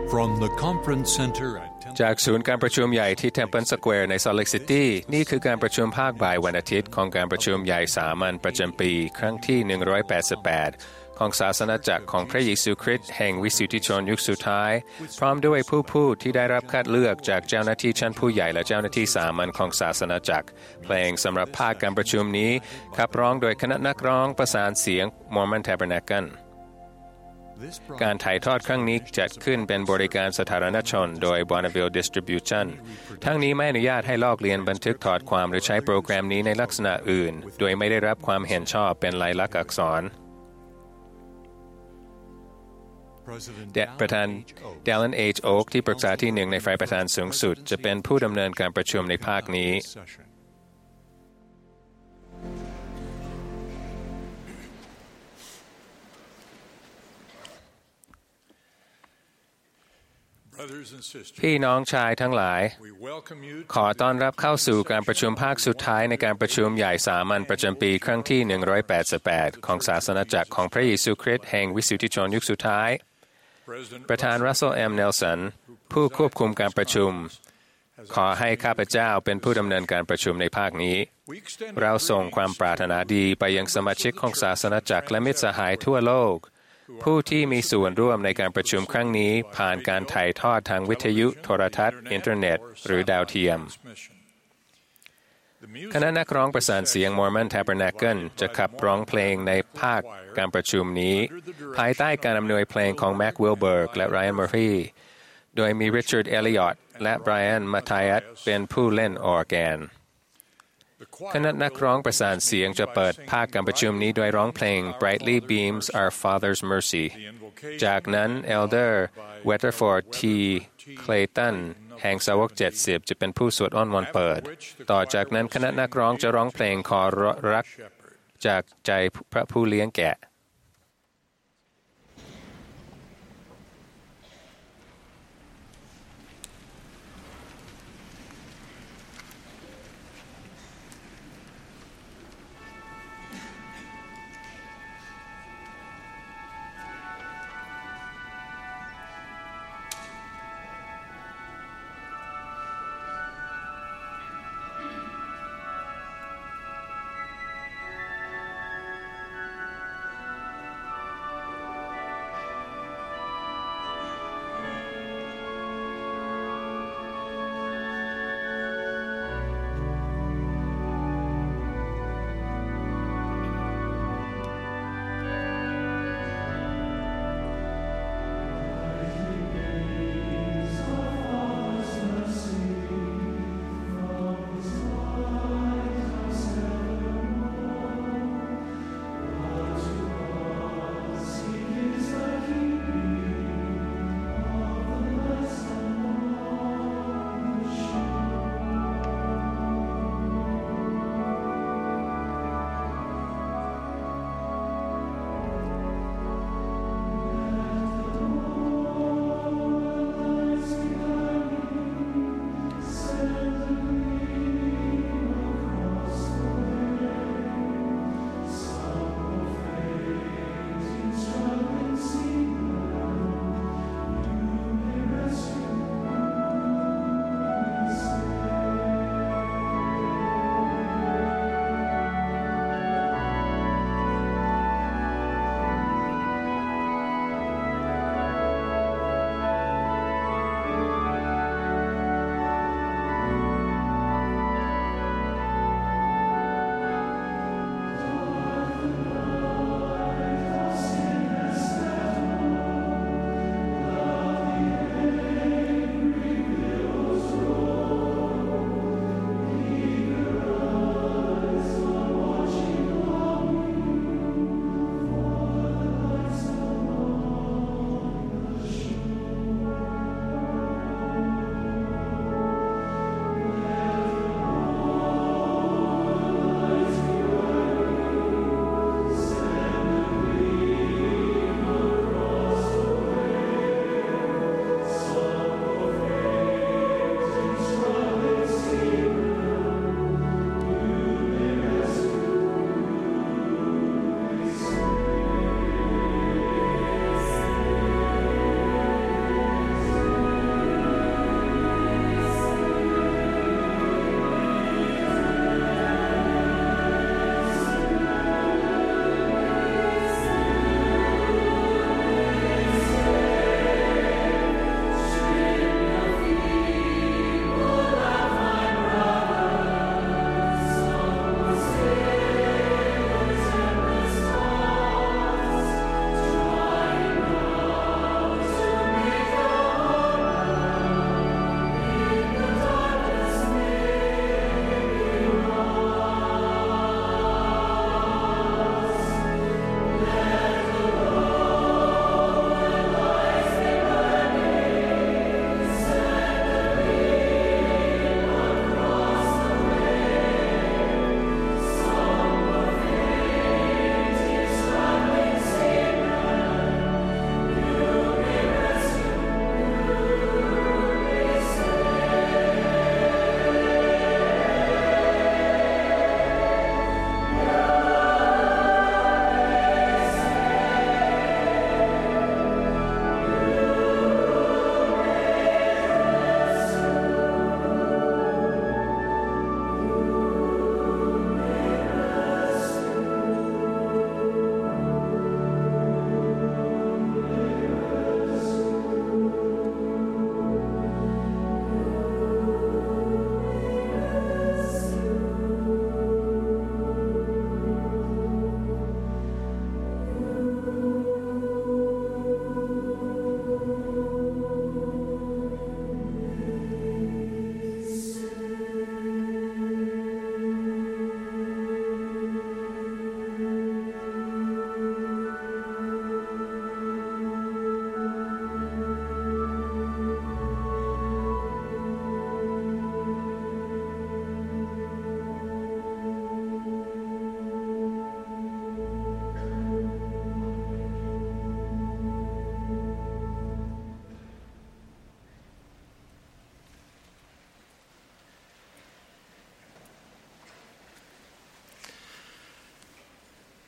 From the conference center at จากศูนย์การประชุมใหญ่ที่ Temple Square ใน Salt Lake City นี่คือการประชุมภาคบ่ายวันอาทิตย์ของการประชุมใหญ่สามัญประจำปีครั้งที่188ของศาสนาจักรของพระเยซูคริสต์แห่งวิสุทธิชนยุคสุดท้ายพร้อมด้วยผู้พูดที่ได้รับคัดเลือกจากเจ้าหน้าที่ชั้นผู้ใหญ่และเจ้าหน้าที่สามัญของศาสนาจักรเพลงสำหรับภาคการประชุมนี้ขับร้องโดยคณะนักร้องประสานเสียง Mormon Tabernacleการถ่ายทอดครั้งนี้จัดขึ้นเป็นบริการสาธารณชนโดย Bonneville Distribution ทั้งนี้ไม่อนุญาตให้ลอกเลียนบันทึกถอดความหรือใช้โปรแกรมนี้ในลักษณะอื่นโดยไม่ได้รับความเห็นชอบเป็นลายลักษณ์อักษรประธาน Dallin H. Oak ที่ปรึกษาที่หนึ่งในฝ่ายประธานสูงสุดจะเป็นผู้ดำเนินการประชุมในภาคนี้พี่น้องชายทั้งหลายขอต้อนรับเข้าสู่การประชุมภาคสุดท้ายในการประชุมใหญ่สามัญประจำปีครั้งที่188ของศาสนาจักรของพระเยซูคริสต์แห่งวิสุทธิชนยุคสุดท้ายประธาน Russell M. Nelson ผู้ควบคุมการประชุมขอให้ข้าพเจ้าเป็นผู้ดำเนินการประชุมในภาคนี้เราส่งความปรารถนาดีไปยังสมาชิกของศาสนาจักรและมิตรสหายทั่วโลกผู้ที่มีส่วนร่วมในการประชุมครั้งนี้ผ่านการถ่ายทอดทางวิทยุโทรทัศน์อินเทอร์เน็ตหรือดาวเทียมคณะนักร้องประสานเสียง Mormon Tabernacle จะขับร้องเพลงในภาคการประชุมนี้ภายใต้การอำนวยเพลงของ Mac Wilberg และ Ryan Murphy โดยมี Richard Elliott และ Brian Matthias เป็นผู้เล่นออร์แกนคณะนักร้องประสานเสียงจะเปิดภาคการประชุมนี้โดยร้องเพลง Brightly Beams Our Father's Mercy จากนั้น Elder Weatherford T. Clayton แห่งสาวก70จะเป็นผู้สวดอ้อนวอนเปิดต่อจากนั้นคณะนักร้องจะร้องเพลงขอรักจากใจพระผู้เลี้ยงแกะ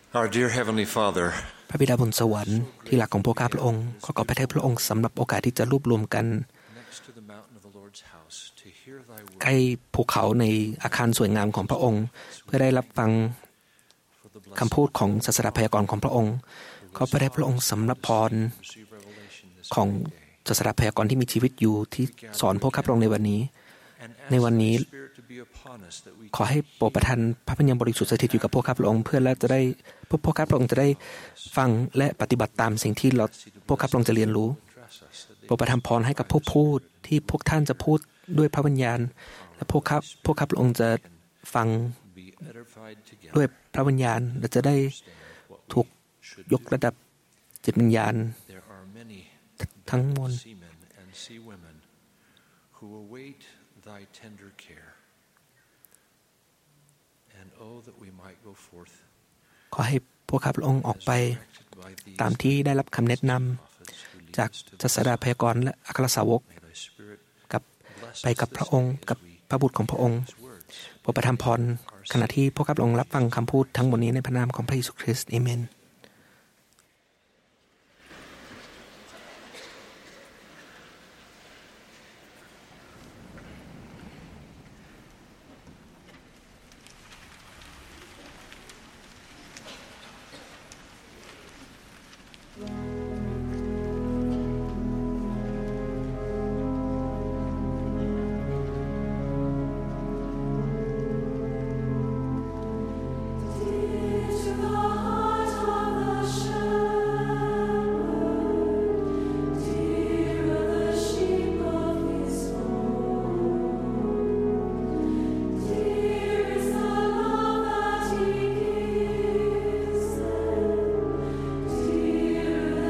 Our dear Heavenly Father, พระบิดาบนสวรรค์ที่รักของพวกข้าพระองค์ขอบพระทัยพระองค์สำหรับโอกาสที่จะรวบรวมกันใกล้ภูเขาในอาคารสวยงามของพระองค์เพื่อได้รับฟังคำพูดของศาสดาพยากรณ์ของพระองค์ขอพระทัยพระองค์สำหรับพรของศาสดาพยากรณ์ที่มีชีวิตอยู่ที่สอนพวกข้าพระองค์ในวันนี้ขอให้โปรดประทานพระปัญญาบริสุทธิ์สถิตอยู่กับพวกข้าพระองค์เพื่อแล้วจะได้พวกข้าพระองค์จะได้ฟังและปฏิบัติตามสิ่งที่พวกข้าพระองค์จะเรียนรู้โปรดประทานพรให้กับผู้พูดที่พวกท่านจะพูดด้วยพระวิญญาณและพวกข้าพระองค์จะฟังด้วยพระวิญญาณและจะได้ถูกยกระดับจิตวิญญาณทั้งมวลขอให้พวกข้าพระองค์ออกไปตามที่ได้รับคำแนะนำจากศาสดาพยากรณ์และอัครสาวกไปกับพระองค์กับพระบุตรของพระองค์โปรดประทานพรขณะที่พวกข้าพระองค์รับฟังคำพูดทั้งหมดนี้ในพระนามของพระเยซูคริสต์อาเมน Dear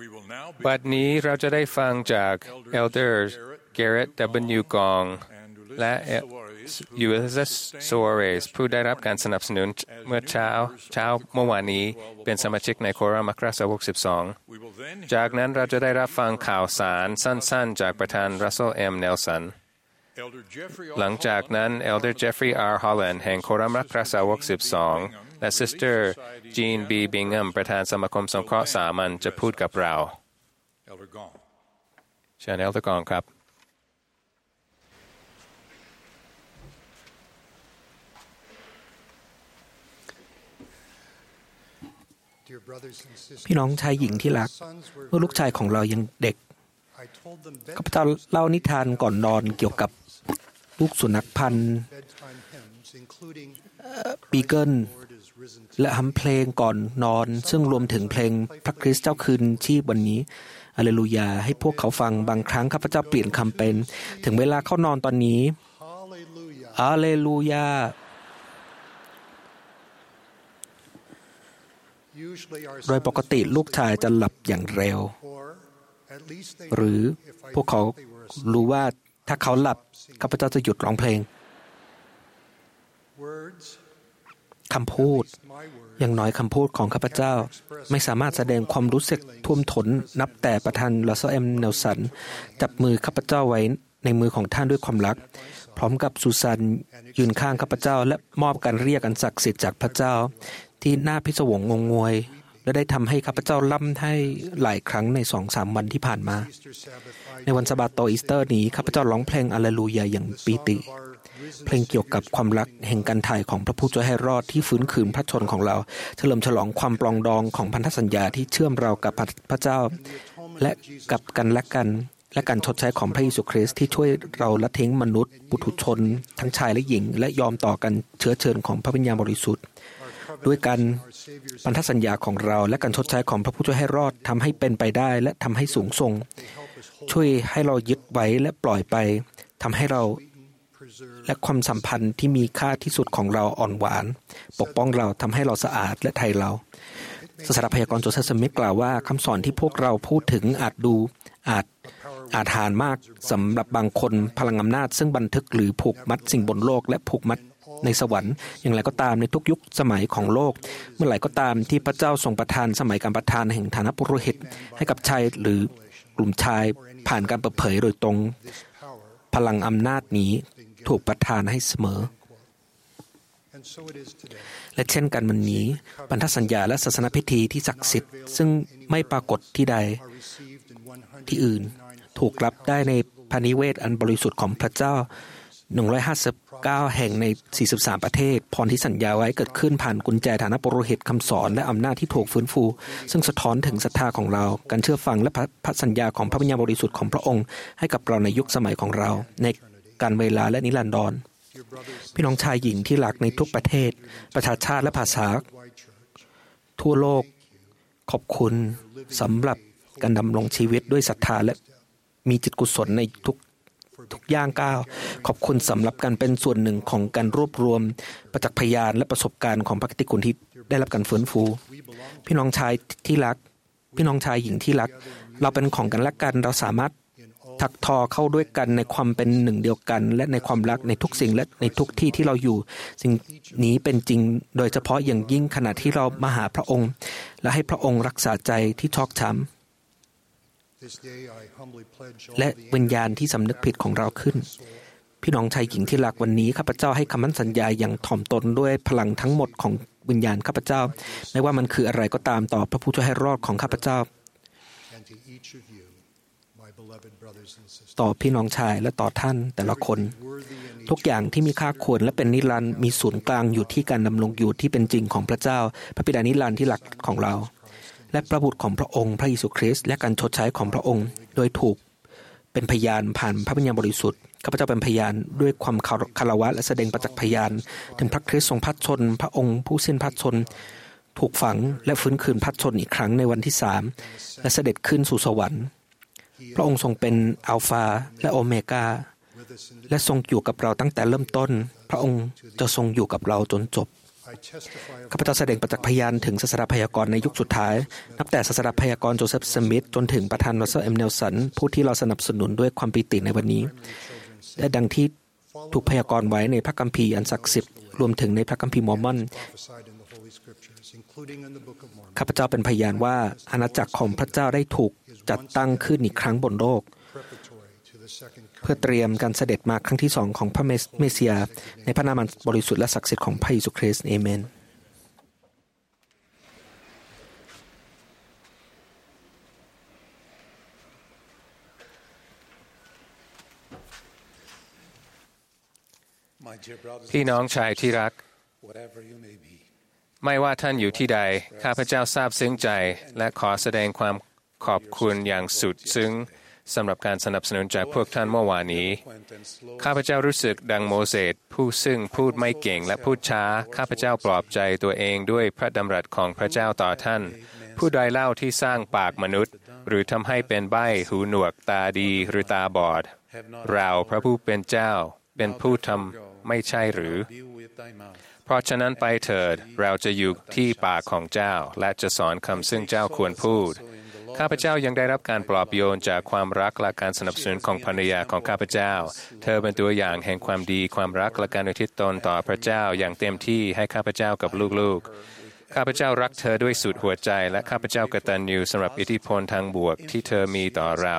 บัดนี้เราจะได้ฟังจาก Elder Garrett W. Gong และ Ulysses Soares ผู้ได้รับการสนับสนุนเมื่อเมื่อวานนี้เป็นสมาชิกในโครัมอัครสาวก12จากนั้นเราจะได้รับฟังข่าวสารสั้นๆจากประธาน Russell M. Nelson หลังจากนั้น Elder Jeffrey R. Holland แห่งโครัมอัครสาวก12และ Sister Jean B. Bingham ประธานสมาคมสงเคราะห์สามัญจะพูดกับเราเชิญ Elder Gong ครับพี่น้องชายหญิงที่รักเมื่อลูกชายของเรายังเด็กข้าพเจ้าเล่านิทานก่อนนอนเกี่ยวกับลูกสุนัขพันธุ์บีเกิลและฮัมเพลงก่อนนอนซึ่งรวมถึงเพลงพระคริสต์เจ้าคืนชีพวันนี้อาเลลูยาให้พวกเขาฟังบางครั้งข้าพเจ้าเปลี่ยนคำเป็นถึงเวลาเข้านอนตอนนี้อาเลลูยาโดยปกติลูกชายจะหลับอย่างเร็วหรือพวกเขารู้ว่าถ้าเขาหลับข้าพเจ้าจะหยุดร้องเพลงคำพูดอย่างน้อยคำพูดของข้าพเจ้าไม่สามารถแสดงความรู้สึกท่วมท้นนับแต่ประธานลาซาเอ็มเนลสันจับมือข้าพเจ้าไว้ในมือของท่านด้วยความรักพร้อมกับซูซานยืนข้างข้าพเจ้าและมอบการเรียกอันศักดิ์สิทธิ์จากพระเจ้าที่น่าพิศวงงงวยและได้ทำให้ข้าพเจ้าล่ำให้หลายครั้งใน 2-3 วันที่ผ่านมาในวันสะบาโตอีสเตอร์นี้ข้าพเจ้าร้องเพลงอาเลลูยาอย่างปีติเพลงเกี่ยวกับความรักแห่งการถ่ายของพระผู้ช่วยให้รอดที่ฟื้นคืนพระชนของเราเฉลิมฉลองความปรองดองของพันธสัญญาที่เชื่อมเรากับพระเจ้าและกับกันและกันและการชดใช้ของพระเยซูคริสต์ที่ช่วยเราละทิ้งมนุษย์ปุถุชนทั้งชายและหญิงและยอมต่อกันเชื้อเชิญของพระวิญญาณบริสุทธิ์ด้วยกันพันธสัญญาของเราและการชดใช้ของพระผู้ช่วยให้รอดทำให้เป็นไปได้และทำให้สูงส่งช่วยให้เรายึดไว้และปล่อยไปทำให้เราและความสัมพันธ์ที่มีค่าที่สุดของเราอ่อนหวานปกป้องเราทำให้เราสะอาดและไทยเราศาสนาพยากรณ์โจเซฟ สมิธกล่าวว่าคำสอนที่พวกเราพูดถึงอาจหารมากสำหรับบางคนพลังอำนาจซึ่งบันทึกหรือผูกมัดสิ่งบนโลกและผูกมัดในสวรรค์อย่างไรก็ตามในทุกยุคสมัยของโลกเมื่อไหร่ก็ตามที่พระเจ้าทรงประทานสมัยการประทานแห่งฐานะปุโรหิตให้กับชายหรือกลุ่มชายผ่านการเปิดเผยโดยตรงพลังอำนาจนี้ถูกประทานให้เสมอและเช่นกันวันนี้พันธสัญญาและศาสนพิธีที่ศักดิ์สิทธิ์ซึ่งไม่ปรากฏที่ใดที่อื่นถูกรับได้ในพระนิเวศอันบริสุทธิ์ของพระเจ้า159แห่งใน43ประเทศพรที่สัญญาไว้เกิดขึ้นผ่านกุญแจฐานะปุโรหิตคำสอนและอำนาจที่ถูกฟื้นฟูซึ่งสะท้อนถึงศรัทธาของเราการเชื่อฟังและพระสัญญาของพระวิญญาณบริสุทธิ์ของพระองค์ให้กับเราในยุคสมัยของเราในการเวลาและนิรันดรพี่น้องชายหญิงที่รักในทุกประเทศประชาชาติและภาษาทั่วโลกขอบคุณสำหรับการดำรงชีวิตด้วยศรัทธาและมีจิตกุศลในทุกย่างก้าวขอบคุณสำหรับการเป็นส่วนหนึ่งของการรวบรวมประจักษ์พยานและประสบการณ์ของพระกิตติคุณที่ได้รับการฟื้นฟูพี่น้องชายที่รักพี่น้องชายหญิงที่รักเราเป็นของกันและกันเราสามารถถักทอเข้าด้วยกันในความเป็นหนึ่งเดียวกันและในความรักในทุกสิ่งและในทุกที่ที่เราอยู่สิ่งนี้เป็นจริงโดยเฉพาะอย่างยิ่งขณะที่เรามาหาพระองค์และให้พระองค์รักษาใจที่ชอกช้ำและวิญญาณที่สำนึกผิดของเราขึ้นพี่น้องชายหญิงที่รักวันนี้ข้าพเจ้าให้คำมั่นสัญญาอย่างถ่อมตนด้วยพลังทั้งหมดของวิญญาณข้าพเจ้าไม่ว่ามันคืออะไรก็ตามต่อพระผู้ช่วยให้รอดของข้าพเจ้าต่อพี่น้องชายและต่อท่านแต่ละคนทุกอย่างที่มีค่าควรและเป็นนิรันดร์มีศูนย์กลางอยู่ที่การดำรงอยู่ที่เป็นจริงของพระเจ้าพระบิดานิรันดร์ที่รักของเราและพระบุตรของพระองค์พระเยซูคริสต์และการชดใช้ของพระองค์โดยถูกเป็นพยานผ่านพระวิญญาณบริสุทธิ์ข้าพเจ้าเป็นพยานด้วยความคารวะและแสดงประจักษ์พยานถึงพระคริสต์ทรงพระชนพระองค์ผู้สิ้นพระชนถูกฝังและฟื้นคืนพระชนอีกครั้งในวันที่3และเสด็จขึ้นสู่สวรรค์พระองค์ทรงเป็นอัลฟาและโอเมก้าและทรงอยู่กับเราตั้งแต่เริ่มต้นพระองค์จะทรงอยู่กับเราจนจบข้าพเจ้าแสดงประจักษ์พยานถึงศาสดาพยากรณ์ในยุคสุดท้ายนับแต่ศาสดาพยากรณ์โจเซฟสมิธจนถึงประธานรัสเซล เอ็ม เนลสันผู้ที่เราสนับสนุนด้วยความปิติในวันนี้และดังที่ถูกพยากรณ์ไว้ในพระคัมภีร์อันศักดิ์สิทธิ์รวมถึงในพระคัมภีร์มอร์มอนข้าพเจ้าเป็นพยานว่าอาณาจักรของพระเจ้าได้ถูกจัดตั้งขึ้นอีกครั้งบนโลกเพื่อเตรียมการเสด็จมาครั้งที่สองของพระเมสสิยาในพระนามบริสุทธิ์และศักดิ์สิทธิ์ของพระเยซูคริสต์เอเมนพี่น้องชายที่รักไม่ว่าท่านอยู่ที่ใดข้าพเจ้าซาบซึ้งใจและขอแสดงความขอบคุณอย่างสุดซึ้งสำหรับการสนับสนุนจากพวกท่านเมื่อวานนี้ข้าพเจ้ารู้สึกดังโมเสสผู้ซึ่งพูดไม่เก่งและพูดช้าข้าพเจ้าปลอบใจตัวเองด้วยพระดำรัสของพระเจ้าต่อท่านผู้ใดเล่าที่สร้างปากมนุษย์หรือทำให้เป็นใบ้หูหนวกตาดีหรือตาบอดเราพระผู้เป็นเจ้าเป็นผู้ทำไม่ใช่หรือเพราะฉะนั้นไปเถิดเราจะอยู่ที่ปากของเจ้าและจะสอนคำซึ่งเจ้าควรพูดข้าพเจ้ายังได้รับการปลอบโยนจากความรักและการสนับสนุนของภรรยาของข้าพเจ้าเธอเป็นตัวอย่างแห่งความดีความรักและการอุทิศตนต่อพระเจ้าอย่างเต็มที่ให้ข้าพเจ้ากับลูกๆข้าพเจ้ารักเธอด้วยสุดหัวใจและข้าพเจ้ากตัญญูสำหรับอิทธิพลทางบวกที่เธอมีต่อเรา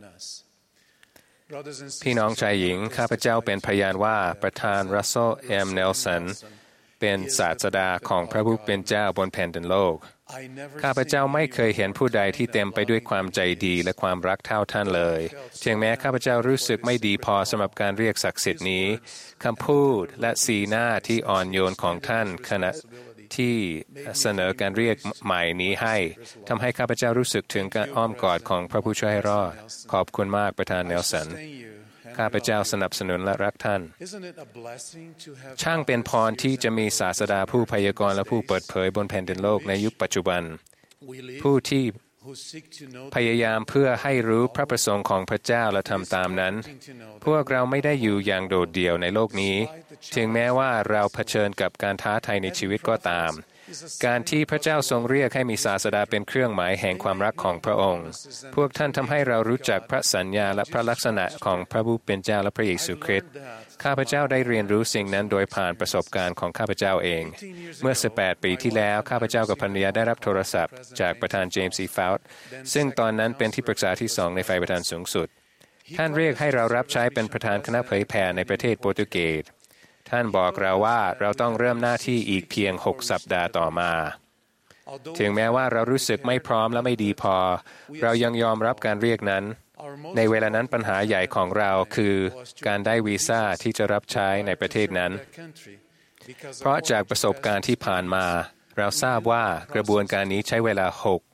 พี่น้องชายหญิงข้าพเจ้าเป็นพยานว่าประธานรัสเซล เอ็ม เนลสันเป็นศาสดาของพระผู้เป็นเจ้าบนแผ่นดินโลกข้าพเจ้าไม่เคยเห็นผู้ใดที่เต็มไปด้วยความใจดีและความรักเท่าท่านเลยถึงแม้ข้าพเจ้ารู้สึกไม่ดีพอสำหรับการเรียกศักดิ์สิทธิ์นี้คำพูดและสีหน้าที่อ่อนโยนของท่านขณะที่เสนอการเรียกใหม่นี้ให้ทำให้ข้าพเจ้ารู้สึกถึงการอ้อมกอดของพระผู้ช่วยให้รอดขอบคุณมากประธานเนลสันข้าพเจ้าสนับสนุนและรักท่านช่างเป็นพรที่จะมีศาสดาผู้พยากรณ์และผู้เปิดเผยบนแผ่นดินโลกในยุคปัจจุบันผู้ที่พยายามเพื่อให้รู้พระประสงค์ของพระเจ้าและทำตามนั้นพวกเราไม่ได้อยู่อย่างโดดเดี่ยวในโลกนี้ถึงแม้ว่าเราเผชิญกับการท้าทายในชีวิตก็ตามการที่พระเจ้าทรงเรียกให้มีศาสดาเป็นเครื่องหมายแห่งความรักของพระองค์พวกท่านทำให้เรารู้จักพระสัญญาและพระลักษณะของพระผู้เป็นเจ้าและพระเยซูคริสต์ข้าพเจ้าได้เรียนรู้สิ่งนั้นโดยผ่านประสบการณ์ของข้าพเจ้าเองเมื่อ18 ปีที่แล้วข้าพเจ้ากับภรรยาได้รับโทรศัพท์จากประธานเจมส์ ซี ฟาวด์ซึ่งตอนนั้นเป็นที่ปรึกษาที่2ในฝ่ายประธานสูงสุดท่านเรียกให้เรารับใช้เป็นประธานคณะเผยแผ่ในประเทศโปรตุเกสท่านบอกเราว่าเราต้องเริ่มหน้าที่อีกเพียง6 สัปดาห์ต่อมาถึงแม้ว่าเรารู้สึกไม่พร้อมและไม่ดีพอเรายังยอมรับการเรียกนั้นในเวลานั้นปัญหาใหญ่ของเราคือการได้วีซ่าที่จะรับใช้ในประเทศนั้นเพราะจากประสบการณ์ที่ผ่านมาเราทราบว่ากระบวนการนี้ใช้เวลา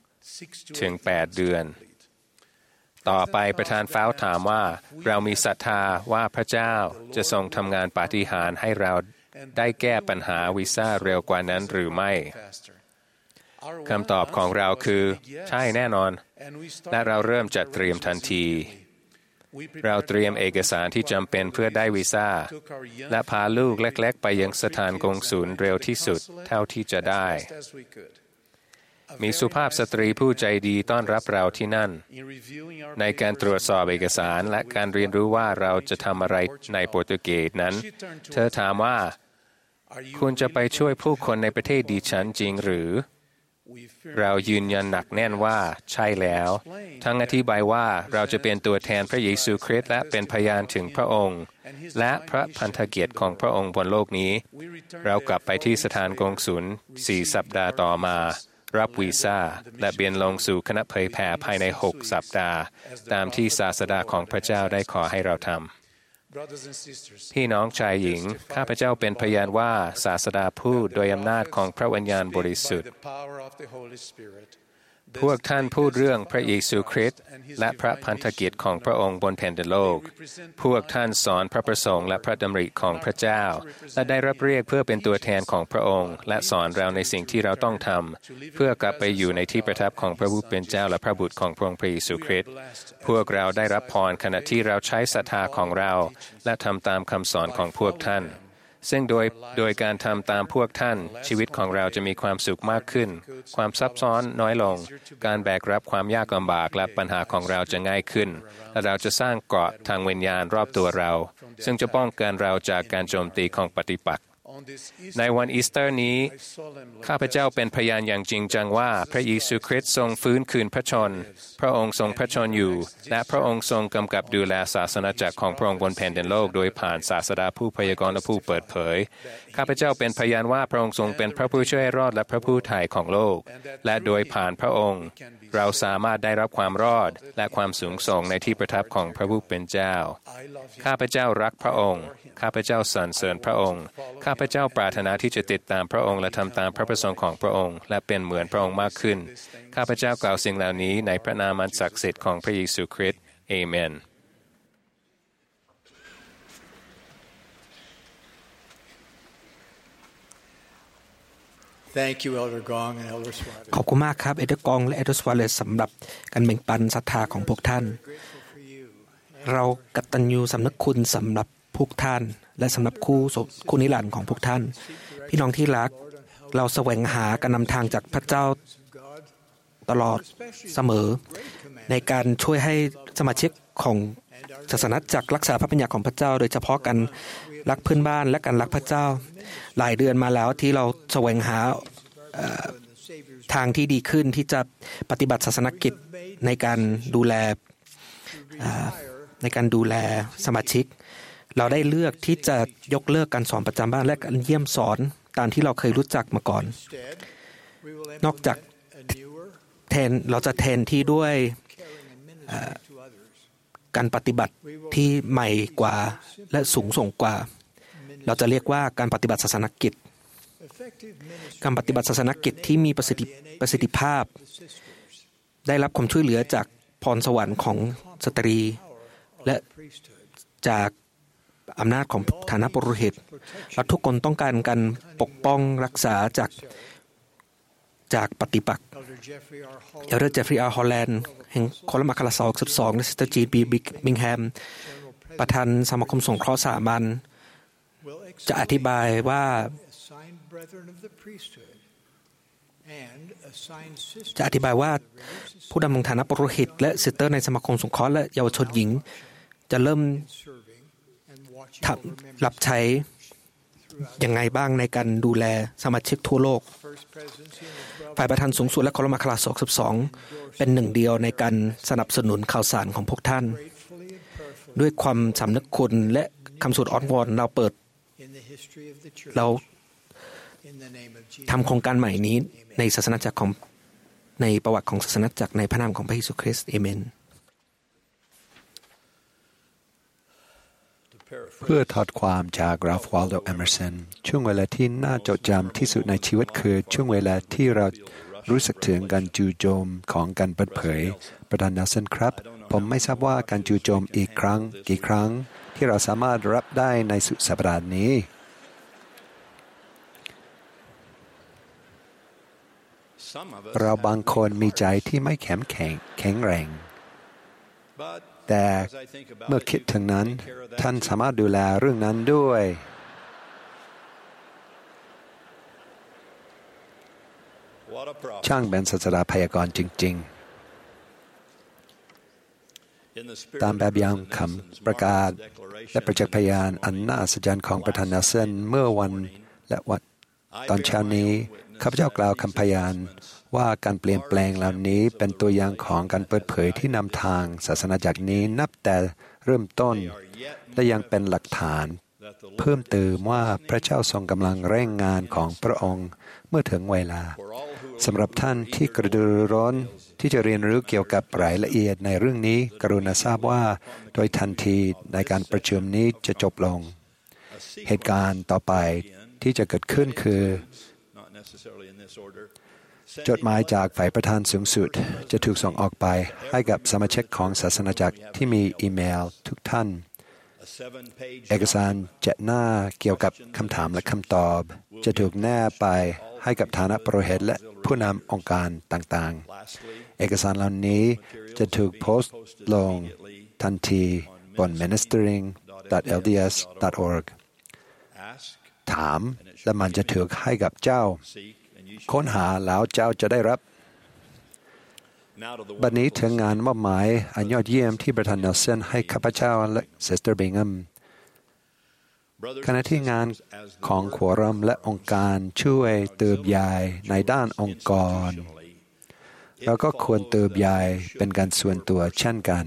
6 ถึง 8 เดือนต่อไปประธานฟ้าวถามว่าเรามีศรัทธาว่าพระเจ้าจะทรงทำงานปาฏิหาริย์ให้เราได้แก้ปัญหาวีซ่าเร็วกว่านั้นหรือไม่คำตอบของเราคือใช่แน่นอนและเราเริ่มจัดเตรียมทันทีเราเตรียมเอกสารที่จำเป็นเพื่อได้วีซ่าและพาลูกเล็กๆไปยังสถานกงสุลเร็วที่สุดเท่าที่จะได้มีสุภาพสตรีผู้ใจดีต้อนรับเราที่นั่นในการตรวจสอบเอกสารและการเรียนรู้ว่าเราจะทำอะไรในโปรตุเกสนั้นเธอถามว่าคุณจะไปช่วยผู้คนในประเทศดิฉันจริงหรือเรายืนยันหนักแน่นว่าใช่แล้วทั้งอธิบายว่าเราจะเป็นตัวแทนพระเยซูคริสต์และเป็นพยานถึงพระองค์และพระพันธกิจของพระองค์บนโลกนี้เรากลับไปที่สถานกงสุล4 สัปดาห์ต่อมารับวีซ่าและเบียนลงสู่คณะเผยแผ่ภายใน6 สัปดาห์ตามที่ศาสดาของพระเจ้าได้ขอให้เราทำพี่น้องชายหญิงข้าพเจ้าเป็นพยานว่าศาสดาพูดโดยอำนาจของพระวิญญาณบริสุทธิ์พวกท่านพูดเรื่องพระเยซูคริสต์และพระพันธกิจของพระองค์บนแผ่นดินโลกพวกท่านสอนพระประสงค์และพระดำริของพระเจ้าและได้รับเรียกเพื่อเป็นตัวแทนของพระองค์และสอนเราในสิ่งที่เราต้องทำเพื่อกลับไปอยู่ในที่ประทับของพระผู้เป็นเจ้าและพระบุตรของพระองค์พระเยซูคริสต์พวกเราได้รับพรขณะที่เราใช้ศรัทธาของเราและทำตามคำสอนของพวกท่านซึ่งโดยการทำตามพวกท่านชีวิตของเราจะมีความสุขมากขึ้นความซับซ้อนน้อยลงการแบกรับความยากลำบากและปัญหาของเราจะง่ายขึ้นและเราจะสร้างเกราะทางวิญญาณรอบตัวเราซึ่งจะป้องกันเราจากการโจมตีของปฏิปักษ์ในวันอีสเตอร์นี้ข้าพเจ้าเป็นพยานอย่างจริงจังว่าพระเยซูคริสต์ทรงฟื้นคืนพระชนพระองค์ทรงพระชนอยู่และพระองค์ทรงกำกับดูแลศาสนาจักรของพระองค์บนแผ่นดินโลกโดยผ่านศาสดาผู้พยากรณ์และผู้เปิดเผยข้าพเจ้าเป็นพยานว่าพระองค์ทรงเป็นพระผู้ช่วยรอดและพระผู้ไถ่ของโลกและโดยผ่านพระองค์เราสามารถได้รับความรอดและความสูงส่งในที่ประทับของพระผู้เป็นเจ้าข้าพเจ้ารักพระองค์ข้าพเจ้าสรรเสริญพระองค์ข้าพเจ้าปรารถนาที่จะติดตามพระองค์และทำตามพระประสงค์ของพระองค์และเป็นเหมือนพระองค์มากขึ้นข้าพเจ้ากล่าวสิ่งเหล่านี้ในพระนามอันศักดิ์สิทธิ์ของพระเยซูคริสต์เอเมนขอบคุณมากครับเอเดอร์กองและเอเดอร์สวาเลสสำหรับการแบ่งปันศรัทธาของพวกท่านเรากตัญญูสำนึกคุณสำหรับพวกท่านและสำหรับคู่นิรันดร์ของพวกท่านพี่น้องที่รักเราแสวงหาการนำทางจากพระเจ้าตลอดเสมอในการช่วยให้สมาชิกของศาสนาจักรรักษาพระบัญญัติของพระเจ้าโดยเฉพาะการรักเพื่อนบ้านและการรักพระเจ้าหลายเดือนมาแล้วที่เราแสวงหาทางที่ดีขึ้นที่จะปฏิบัติศาสนกิจในการดูแลสมาชิกเราได้เลือกที่จะยกเลิกการสอนประจำบ้านและการเยี่ยมสอนตามที่เราเคยรู้จักมาก่อนนอกจากเราจะแทนที่ด้วยการปฏิบัติที่ใหม่กว่าและสูงส่งกว่าเราจะเรียกว่าการปฏิบัติศาสนกิจการปฏิบัติศาสนกิจที่มีประสิทธิภาพได้รับความช่วยเหลือจากพรสวรรค์ของสตรีและจากอำนาจของฐานะปุโรหิตเราทุกคนต้องการการปกป้องรักษาจากปฏิปักษ์เอลเดอร์เจฟฟรีย์ อาร์ ฮอลแลนด์แห่งโคลัมอัคราสาวก12และซิสเตอร์จีน บี บิงแฮมประธานสมาคมสงเคราะห์สามัญจะอธิบายว่าผู้ดำรงฐานะปุโรหิตและซิสเตอร์ในสมาคมสงเคราะห์และเยาวชนหญิงจะเริ่มรับใช้ยังไงบ้างในการดูแลสมาชิกทั่วโลกฝ่ายประธานสูงสุดและโคลัมอัคราสาวก12เป็นหนึ่งเดียวในการสนับสนุนข่าวสารของพวกท่านด้วยความสำนึกคุณและคำสวดอ้อนวอนเราทำโครงการใหม่นี้ในศาสนาจักรของในประวัติของศาสนาจักรในพระนามของพระเยซูคริสต์เอเมนเพื่อถอดความจากราฟวาลโด เอเมอร์สันช่วงเวลาที่น่าจดจำที่สุดในชีวิตคือช่วงเวลาที่เรารู้สึกถึงการจู่โจมของการเปิดเผยประธานนัสเซนครับผมไม่ทราบว่าการจู่โจมอีกครั้งกี่ครั้งที่เราสามารถรับได้ในสุดสัปดาห์นี้เราบางคนมีใจที่ไม่แข็งแรงแต่เมื่อคิดถึงนั้นท่านสามารถดูแลเรื่องนั้นด้วยช่างเป็นศาสดาพยากรณ์จริงๆตามแบบอย่างคำประกาศและประจักษ์พยานอันน่าอัศจรรย์ของประธานนัสเซนเมื่อวันและวันตอนเช้านี้ข้าพเจ้ากล่าวคำพยานว่าการเปลี่ยนแปลงเหล่านี้เป็นตัวอย่างของการเปิดเผยที่นำทางศาสนาจักรนี้นับแต่เริ่มต้นและยังเป็นหลักฐานเพิ่มเติมว่าพระเจ้าทรงกำลังเร่งงานของพระองค์เมื่อถึงเวลาสำหรับท่านที่กระตือรือร้นที่จะเรียนรู้เกี่ยวกับรายละเอียดในเรื่องนี้กรุณาทราบว่าโดยทันทีในการประชุมนี้จะจบลงเหตุการณ์ต่อไปที่จะเกิดขึ้นคือจดหมายจากฝ่ายประธานสูงสุดจะถูกส่งออกไปให้กับสมาชิกของศาสนาจักรที่มีอีเมลทุกท่านเอกสาร7 หน้าเกี่ยวกับคำถามและคำตอบจะถูกแนบไปให้กับฐานะปุโรหิตและผู้นำองค์การต่างๆเอกสารเหล่านี้จะถูกโพสต์ลงทันทีบน ministering.lds.org ถามและมันจะถูกให้กับเจ้าค้นหาแล้วเจ้าจะได้รับบัดนี้ถึงงานมอบหมายอันยอดเยี่ยมที่ประธานเนลสันให้ข้าพเจ้าและซิสเตอร์บิงแฮมขณะที่งานของขวรัมและองค์การช่วยเติบใหญ่ในด้านองค์กรเราก็ควรเติบใหญ่เป็นการส่วนตัวเช่นกัน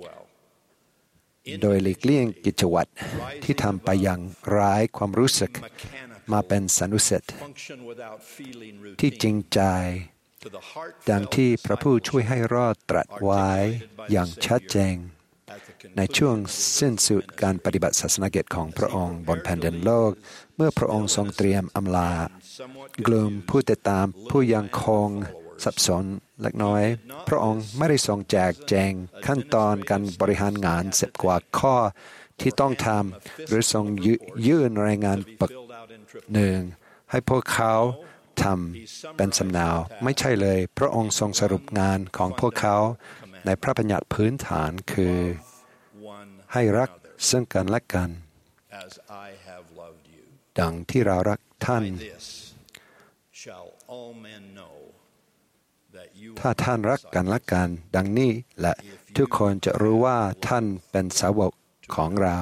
โดยหลีกเลี่ยงกิจวัตรที่ทำไปอย่างร้ายความรู้สึกมาเป็นสนุเสร็จที่จริงใจดังที่พระผู้ช่วยให้รอดตรัสไว้อย่างชัดเจนในช่วงสิ้นสุดการปฏิบัติศาสนกิจของพระองค์บนแผ่นดินโลกเมื่อพระองค์ทรงเตรียมอำลากลุ่มผู้ติดตามผู้ยังคงสับสนเล็กน้อยพระองค์ไม่ได้ทรงแจกแจงขั้นตอนการบริหารงาน10 กว่าข้อที่ต้องทำหรือทรงยื่นรายงานปึกหนึ่งให้พวกเขาทำเป็นสำเนาไม่ใช่เลยพระองค์ทรงสรุปงานของพวกเขาในพระบัญญัติพื้นฐานคือให้รักซึ่งกันและกันดังที่เรารักท่านถ้าท่านรักกันและกันดังนี้และทุกคนจะรู้ว่าท่านเป็นสาวกของเรา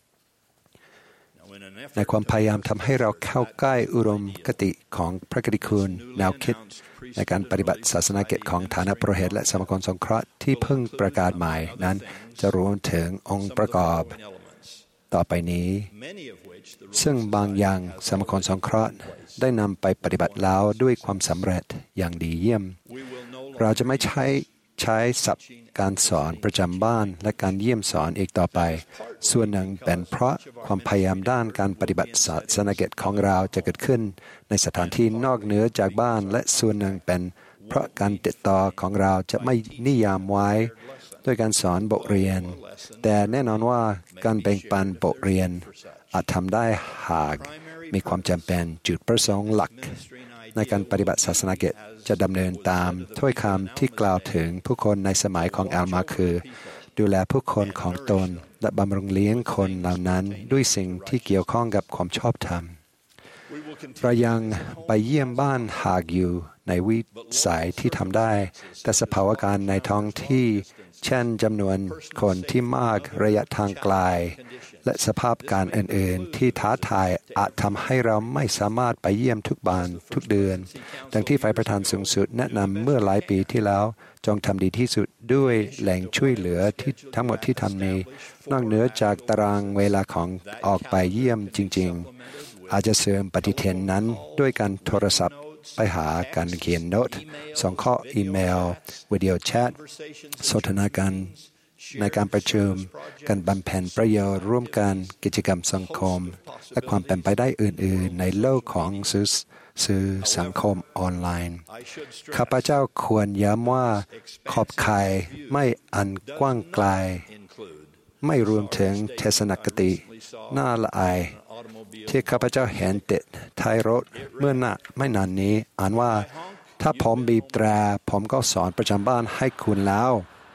ในความพยายามทำให้เราเข้าใกล้อุดมคติของพระกิตติคุณแนวคิดในการปฏิบัติศาสนกิจของฐานะปุโรหิตและสมาคมสงเคราะห์ที่เพิ่งประกาศใหม่นั้นจะรวมถึงองค์ประกอบต่อไปนี้ซึ่งบางอย่างสมาคมสงเคราะห์ได้นำไปปฏิบัติแล้วด้วยความสำเร็จอย่างดีเยี่ยมเราจะไม่ใช้ศัพท์การสอนประจำบ้านและการเยี่ยมสอนอีกต่อไปส่วนหนึ่งเป็นเพราะความพยายามด้านการปฏิบัติศาสนกิจของเราจะเกิดขึ้นในสถานที่นอกเหนือจากบ้านและส่วนหนึ่งเป็นเพราะการติดต่อของเราจะไม่นิยามไว้ด้วยการสอนบทเรียนแต่แน่นอนว่าการแบ่งปันบทเรียนอาจทำได้หากมีความจำเป็นจุดประสงค์หลักในการปฏิบัติศาสนกิจจะดำเนินตามถ้อยคำที่กล่าวถึงผู้คนในสมัยของอัลมาคือดูแลผู้คนของตนและบำรุงเลี้ยงคนเหล่านั้นด้วยสิ่งที่เกี่ยวข้องกับความชอบธรรมเรายังไปเยี่ยมบ้านหากอยู่ในวิสัยที่ทำได้แต่สภาวะการในท้องที่เช่นจำนวนคนที่มากระยะทางไกลและสภาพการอื่นๆที่ท้าทายอาจทำให้เราไม่สามารถไปเยี่ยมทุกบ้านทุกเดือนดังที่ฝ่ายประธานสูงสุดแนะนำเมื่อหลายปีที่แล้วจงทำดีที่สุดด้วยแหล่งช่วยเหลือที่ทั้งหมดที่ทำนี้นอกเหนือจากตารางเวลาของออกไปเยี่ยมจริงๆอาจจะเสริมปฏิทินนั้นด้วยการโทรศัพท์ไปหาการเขียนโน้ตส่งข้ออีเมลวิดีโอแชทสนทนาการในการประชุมการบำเพ็ญประโยชน์ร่วมกันกิจกรรมสังคมและความเป็นไปได้อื่นๆในโลกของสื่อสังคมออนไลน์ข้าพเจ้าควรย้ำว่าขอบข่ายไม่อันกว้างไกลไม่รวมถึงเทศนคติน่าละอายที่ข้าพเจ้าเห็นติดท้ายรถเมื่อไม่นานนี้อ่านว่าถ้าผมบีบแตรผมก็สอนประจำบ้านให้คุณแล้ว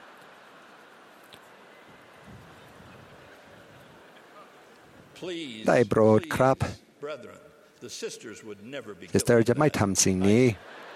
ได้โปรดครับซิสเตอร์จะไม่ทำสิ่งนี้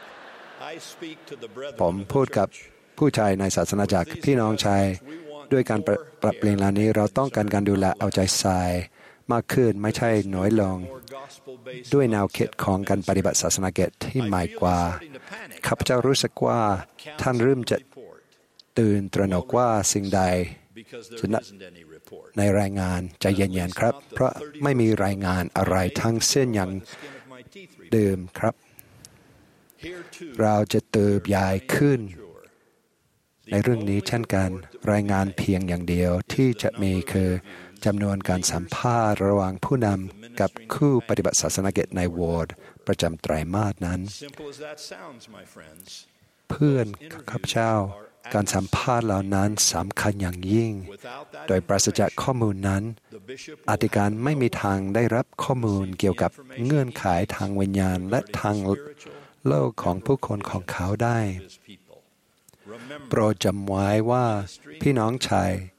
ผมพูดกับผู้ชายในศาสนาจักรพี่น้องชายด้วยการปรับเปลี่ยนเหล่านี้เราต้องการดูแลเอาใจใส่มากขึ้นไม่ใช่น้อยลงด้วยแนวคิดของการปฏิบัติศาสนากิจที่ใหม่กว่าข้าพเจ้ารู้สึกว่าท่านเริ่มจะตื่นตระหนกว่าสิ่งใดจะในรายงานใจเย็นๆครับเพราะไม่มีรายงานอะไรทั้งสิ้นอย่างเดิมครับเราจะเติบใหญ่ขึ้นในเรื่องนี้เช่นกันรายงานเพียงอย่างเดียวที่จะมีคือจำนวนการสัมภาษณ์ระหว่างผู้นำกับคู่ปฏิบัติศาสนกิจในวอร์ดประจำไตรมาสนั้นเพื่อนข้าพเจ้าการสัมภาษณ์เหล่านั้นสำคัญอย่างยิ่งโดยปราศจากข้อมูลนั้นอธิการไม่มีทางได้รับข้อมูลเกี่ยวกับเงื่อนไขทางวิญญาณและทางโลกของผู้คนของเขาได้โปรดจำไว้ว่าพี่น้องชาย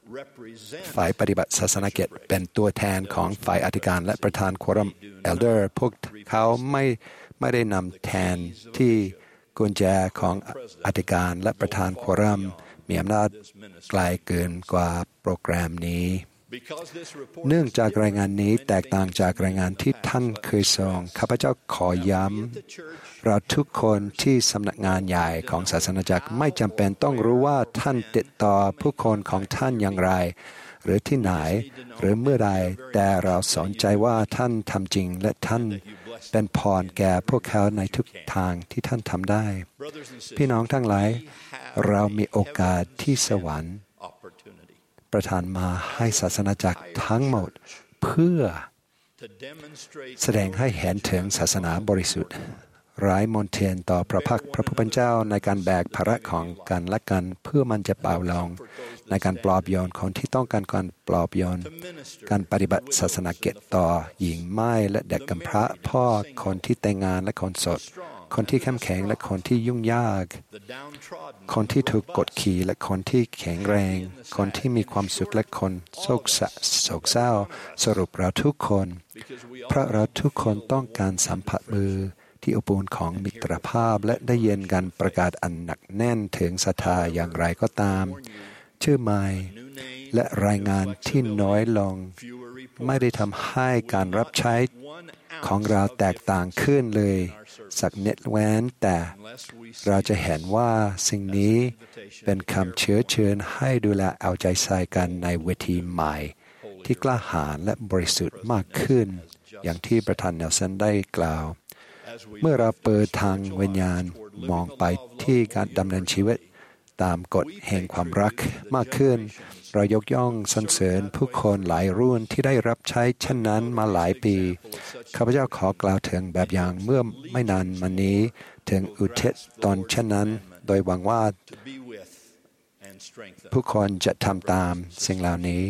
ฝ่ายปฏิบัติศาสนกิจเป็นตัวแทนของฝ่ายอธิการและประธานควอรัมเอลเดอร์พวกเขาไม่ได้นำแทนที่กุญแจของอธิการและประธานควอรัมมีอำนาจไกลเกินกว่าโปรแกรมนี้เนื่องจากรายงานนี้แตกต่างจากรายงานที่ท่านเคยส่งข้าพเจ้าขอย้ำเราทุกคนที่สำนักงานใหญ่ของศาสนาจักรไม่จำเป็นต้องรู้ว่าท่านติดต่อผู้คนของท่านอย่างไรหรือที่ไหนหรือเมื่อใดแต่เราสนใจว่าท่านทำจริงและท่านเป็นพรแก่พวกเขาในทุกทางที่ท่านทำได้พี่น้องทั้งหลายเรามีโอกาสที่สวรรค์ประทานมาให้ศาสนาจักรทั้งหมดเพื่อแสดงให้เห็นถึงศาสนาบริสุทธิ์ไร้มนเทียนต่อพระพักพระผู้เป็นเจ้าในการแบกภาระของกันและกันเพื่อมันจะเบาลงในการปลอบโยนคนที่ต้องการการปลอบโยนการปฏิบัติศาสนากิจต่อหญิงไม้และเด็กกำพร้าพ่อคนที่แต่งงานและคนโสดคนที่เข้มแข็งและคนที่ยุ่งยากคนที่ถูกกดขี่และคนที่แข็งแรงคนที่มีความสุขและคนโศกเศร้าสรุปเราทุกคนเพราะเราทุกคนต้องการสัมผัสมือที่อบอุ่นของมิตรภาพและได้ยินการประกาศอันหนักแน่นถึงศรัทธาอย่างไรก็ตามชื่อหมายและรายงานที่น้อยลงไม่ได้ทำให้การรับใช้ของเราแตกต่างขึ้นเลยสักนิดแว้นแต่เราจะเห็นว่าสิ่งนี้เป็นคำเชื้อเชิญให้ดูแลเอาใจใส่กันในเวทีใหม่ที่กล้าหาญและบริสุทธิ์มากขึ้นอย่างที่ประธานเนลสันได้กล่าวเมื่อเราเปิดทางวิญญาณมองไปที่การดำเนินชีวิตตามกฎแห่งความรักมากขึ้นเรายกย่องสรรเสริญผู้คนหลายรุ่นที่ได้รับใช้เช่นนั้นมาหลายปีข้าพเจ้าขอกล่าวถึงแบบอย่างเมื่อไม่นานมานี้ถึงอุทิศตนเช่นนั้นโดยหวังว่าผู้คนจะทำตามสิ่งเหล่านี้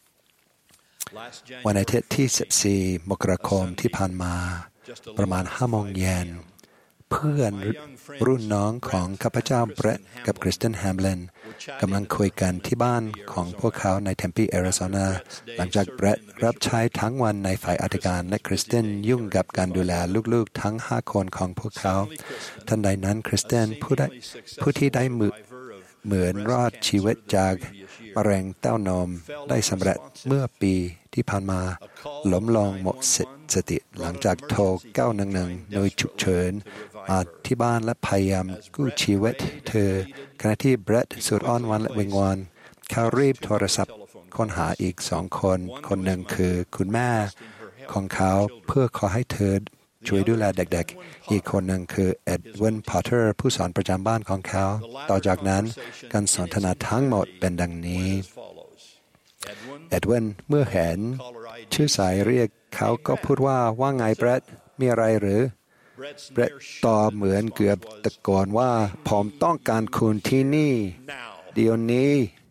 วันอาทิตย์ที่14 มกราคมที่ผ่านมาประมาณ 5 โมงเย็นเพื่อนรุ่นน้องของข้าพเจ้าเบรตกับคริสเตนแฮมเลนกำลังคุยกันที่บ้านของพวกเขาในเทมปีแอริโซนาหลังจากเบรตรับใช้ทั้งวันในฝ่ายอธิการและคริสเตนยุ่งกับการดูแลลูกๆทั้ง5 คนของพวกเขาทันใดนั้นคริสเตนผู้ที่ได้เหมือนรอดชีวิตจากมะเร็งเต้านมได้สำเร็จเมื่อปีที่ผ่านมาล้มลงหมดสติหลังจากโทร911โดยฉุกเฉินมาที่บ้านและพยายามกู้ชีวิตเธอขณะที่เบรตสุดอ้อนวอนและวิงวอนเขารีบโทรศัพท์ค้นหาอีก2 คนคนหนึ่งคือคุณแม่ของเขาเพื่อขอให้เธอช่วยดูแลเด็กๆอีกคนหนึ่งคือเอ็ดวินพอตเตอร์ผู้สอนประจำบ้านของเขาต่อจากนั้นการสนทนาทั้งหมดเป็นดังนี้เอ็ดวินเมื่อเห็นชื่อสายเรียกเขาก็พูดว่าไงเบรตมีอะไรหรือเบรตตอบเหมือนเกือบตะโกนว่าผมต้องการคุณที่นี่เดี๋ยวนี้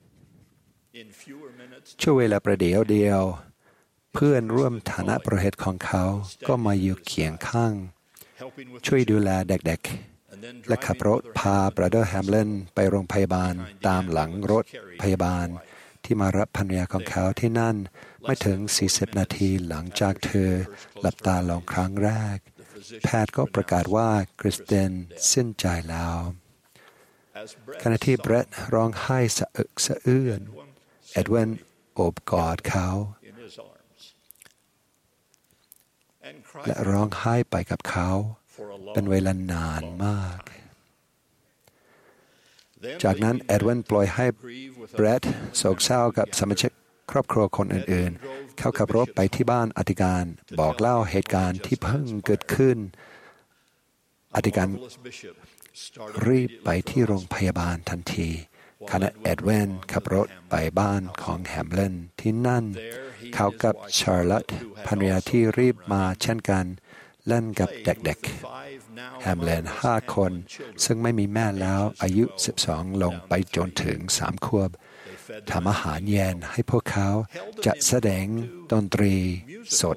ช่วงเวลาประเดี๋ยวเดียวเพื่อนร่วมฐานะประเทศของเขาก็มาอยู่เคียงข้างช่วยดูแลเด็กๆและขับรถพาบราเดอร์แฮมเลนไปโรงพยาบาลตามหลังรถพยาบาลที่มารับภรรยาของเขาที่นั่นไม่ถึง40 นาทีหลังจากเธอหลับตาลงครั้งแรกแพทย์ก็ประกาศว่าคริสเตนสิ้นใจแล้วขณะที่เบรตร้องไห้สะอึกสะอื้นเอ็ดวินโอบกอดเขาและร้องไห้ไปกับเขาเป็นเวลานานมากจากนั้นเอ็ดวินปล่อยให้เบรตโศกเศร้ากับสมาชิกครอบครัวคนอื่นๆเขาขับรถไปที่บ้านอธิการบอกเล่าเหตุการณ์ที่เพิ่งเกิดขึ้นอธิการรีบไปที่โรงพยาบาลทันทีขณะเอ็ดวินขับรถไปบ้านของแฮมเลนที่นั่นเขากับชาร์ลอตต์ภรรยาที่รีบมาเช่นกันเล่นกับเด็กๆแฮมเลน5 คนซึ่งไม่มีแม่แล้วอายุ12ลงไปจนถึง3 ขวบทำอาหารเย็นให้พวกเขาจะแสดงดนตรีสด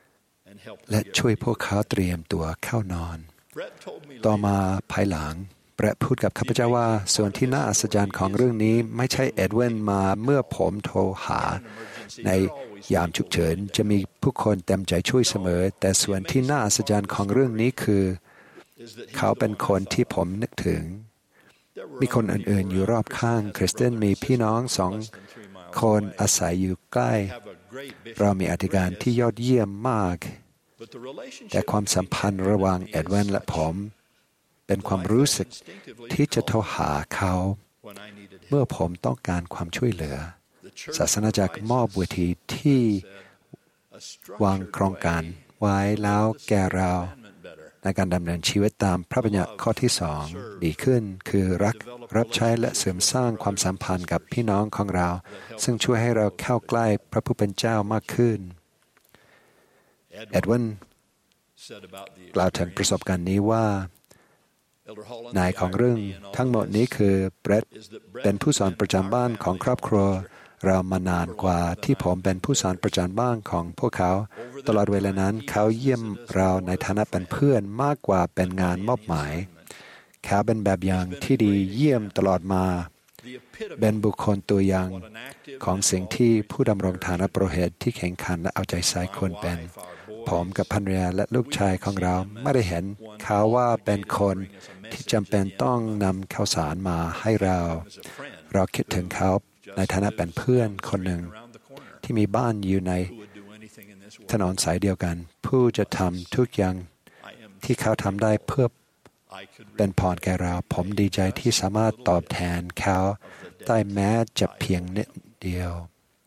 และช่วยพวกเขาเตรียมตัวเข้านอนต่อมาภายหลังเและพูดกับข้าพเจ้าว่าส่วนที่น่าอัศจรรย์ของเรื่องนี้ไม่ใช่เอ็ดวินมาเมื่อผมโทรหาในยามฉุกเฉินจะมีผู้คนเต็มใจช่วยเสมอแต่ส่วนที่น่าอัศจรรย์ของเรื่องนี้คือเขาเป็นคนที่ผมนึกถึงมีคนอื่นๆอยู่รอบข้างคริสเตียนมีพี่น้อง2 คนอาศัยอยู่ใกล้เรามีอธิการที่ยอดเยี่ยมมากแต่ความสัมพันธ์ระหว่างเอ็ดวินและผมเป็นความรู้สึกที่จะโทรหาเขาเมื่อผมต้องการความช่วยเหลือศาสนาจักรมอบเวทีที่วางโครงการไว้แล้วแก่เราในการดำเนินชีวิตตามพระบัญญัติข้อที่2ดีขึ้นคือรักรับใช้และเสริมสร้างความสัมพันธ์กับพี่น้องของเราซึ่งช่วยให้เราเข้าใกล้พระผู้เป็นเจ้ามากขึ้นเอ็ดวินกล่าวถึงประสบการณ์นี้ว่านายของเรื่องทั้งหมดนี้คือเบรตเป็นผู้สอนประจำบ้านของครอบครัวเรามานานกว่าที่ผมเป็นผู้สอนประจำบ้านของพวกเขาตลอดเวลานั้นเขาเยี่ยมเราในฐานะเป็นเพื่อนมากกว่าเป็นงานมอบหมายเขาเป็นแบบอย่างที่ดีเยี่ยมตลอดมาเป็นบุคคลตัวอย่างของสิ่งที่ผู้ดำรงฐานะโปรเหตุที่แข่งขันและเอาใจใส่คนเป็นผมกับภรรยาและลูกชายของเราไม่ได้เห็นเขาว่าเป็นคนที่จำเป็นต้องนำข้าวสารมาให้เราคิดถึงเขาในฐานะเป็นเพื่อนคนหนึ่งที่มีบ้านอยู่ในถนนสายเดียวกันผู้จะทำทุกอย่างที่เขาทำได้เพื่อเป็นพรแก่เราผมดีใจที่สามารถตอบแทนเขาได้แม้จะเพียงนิดเดียว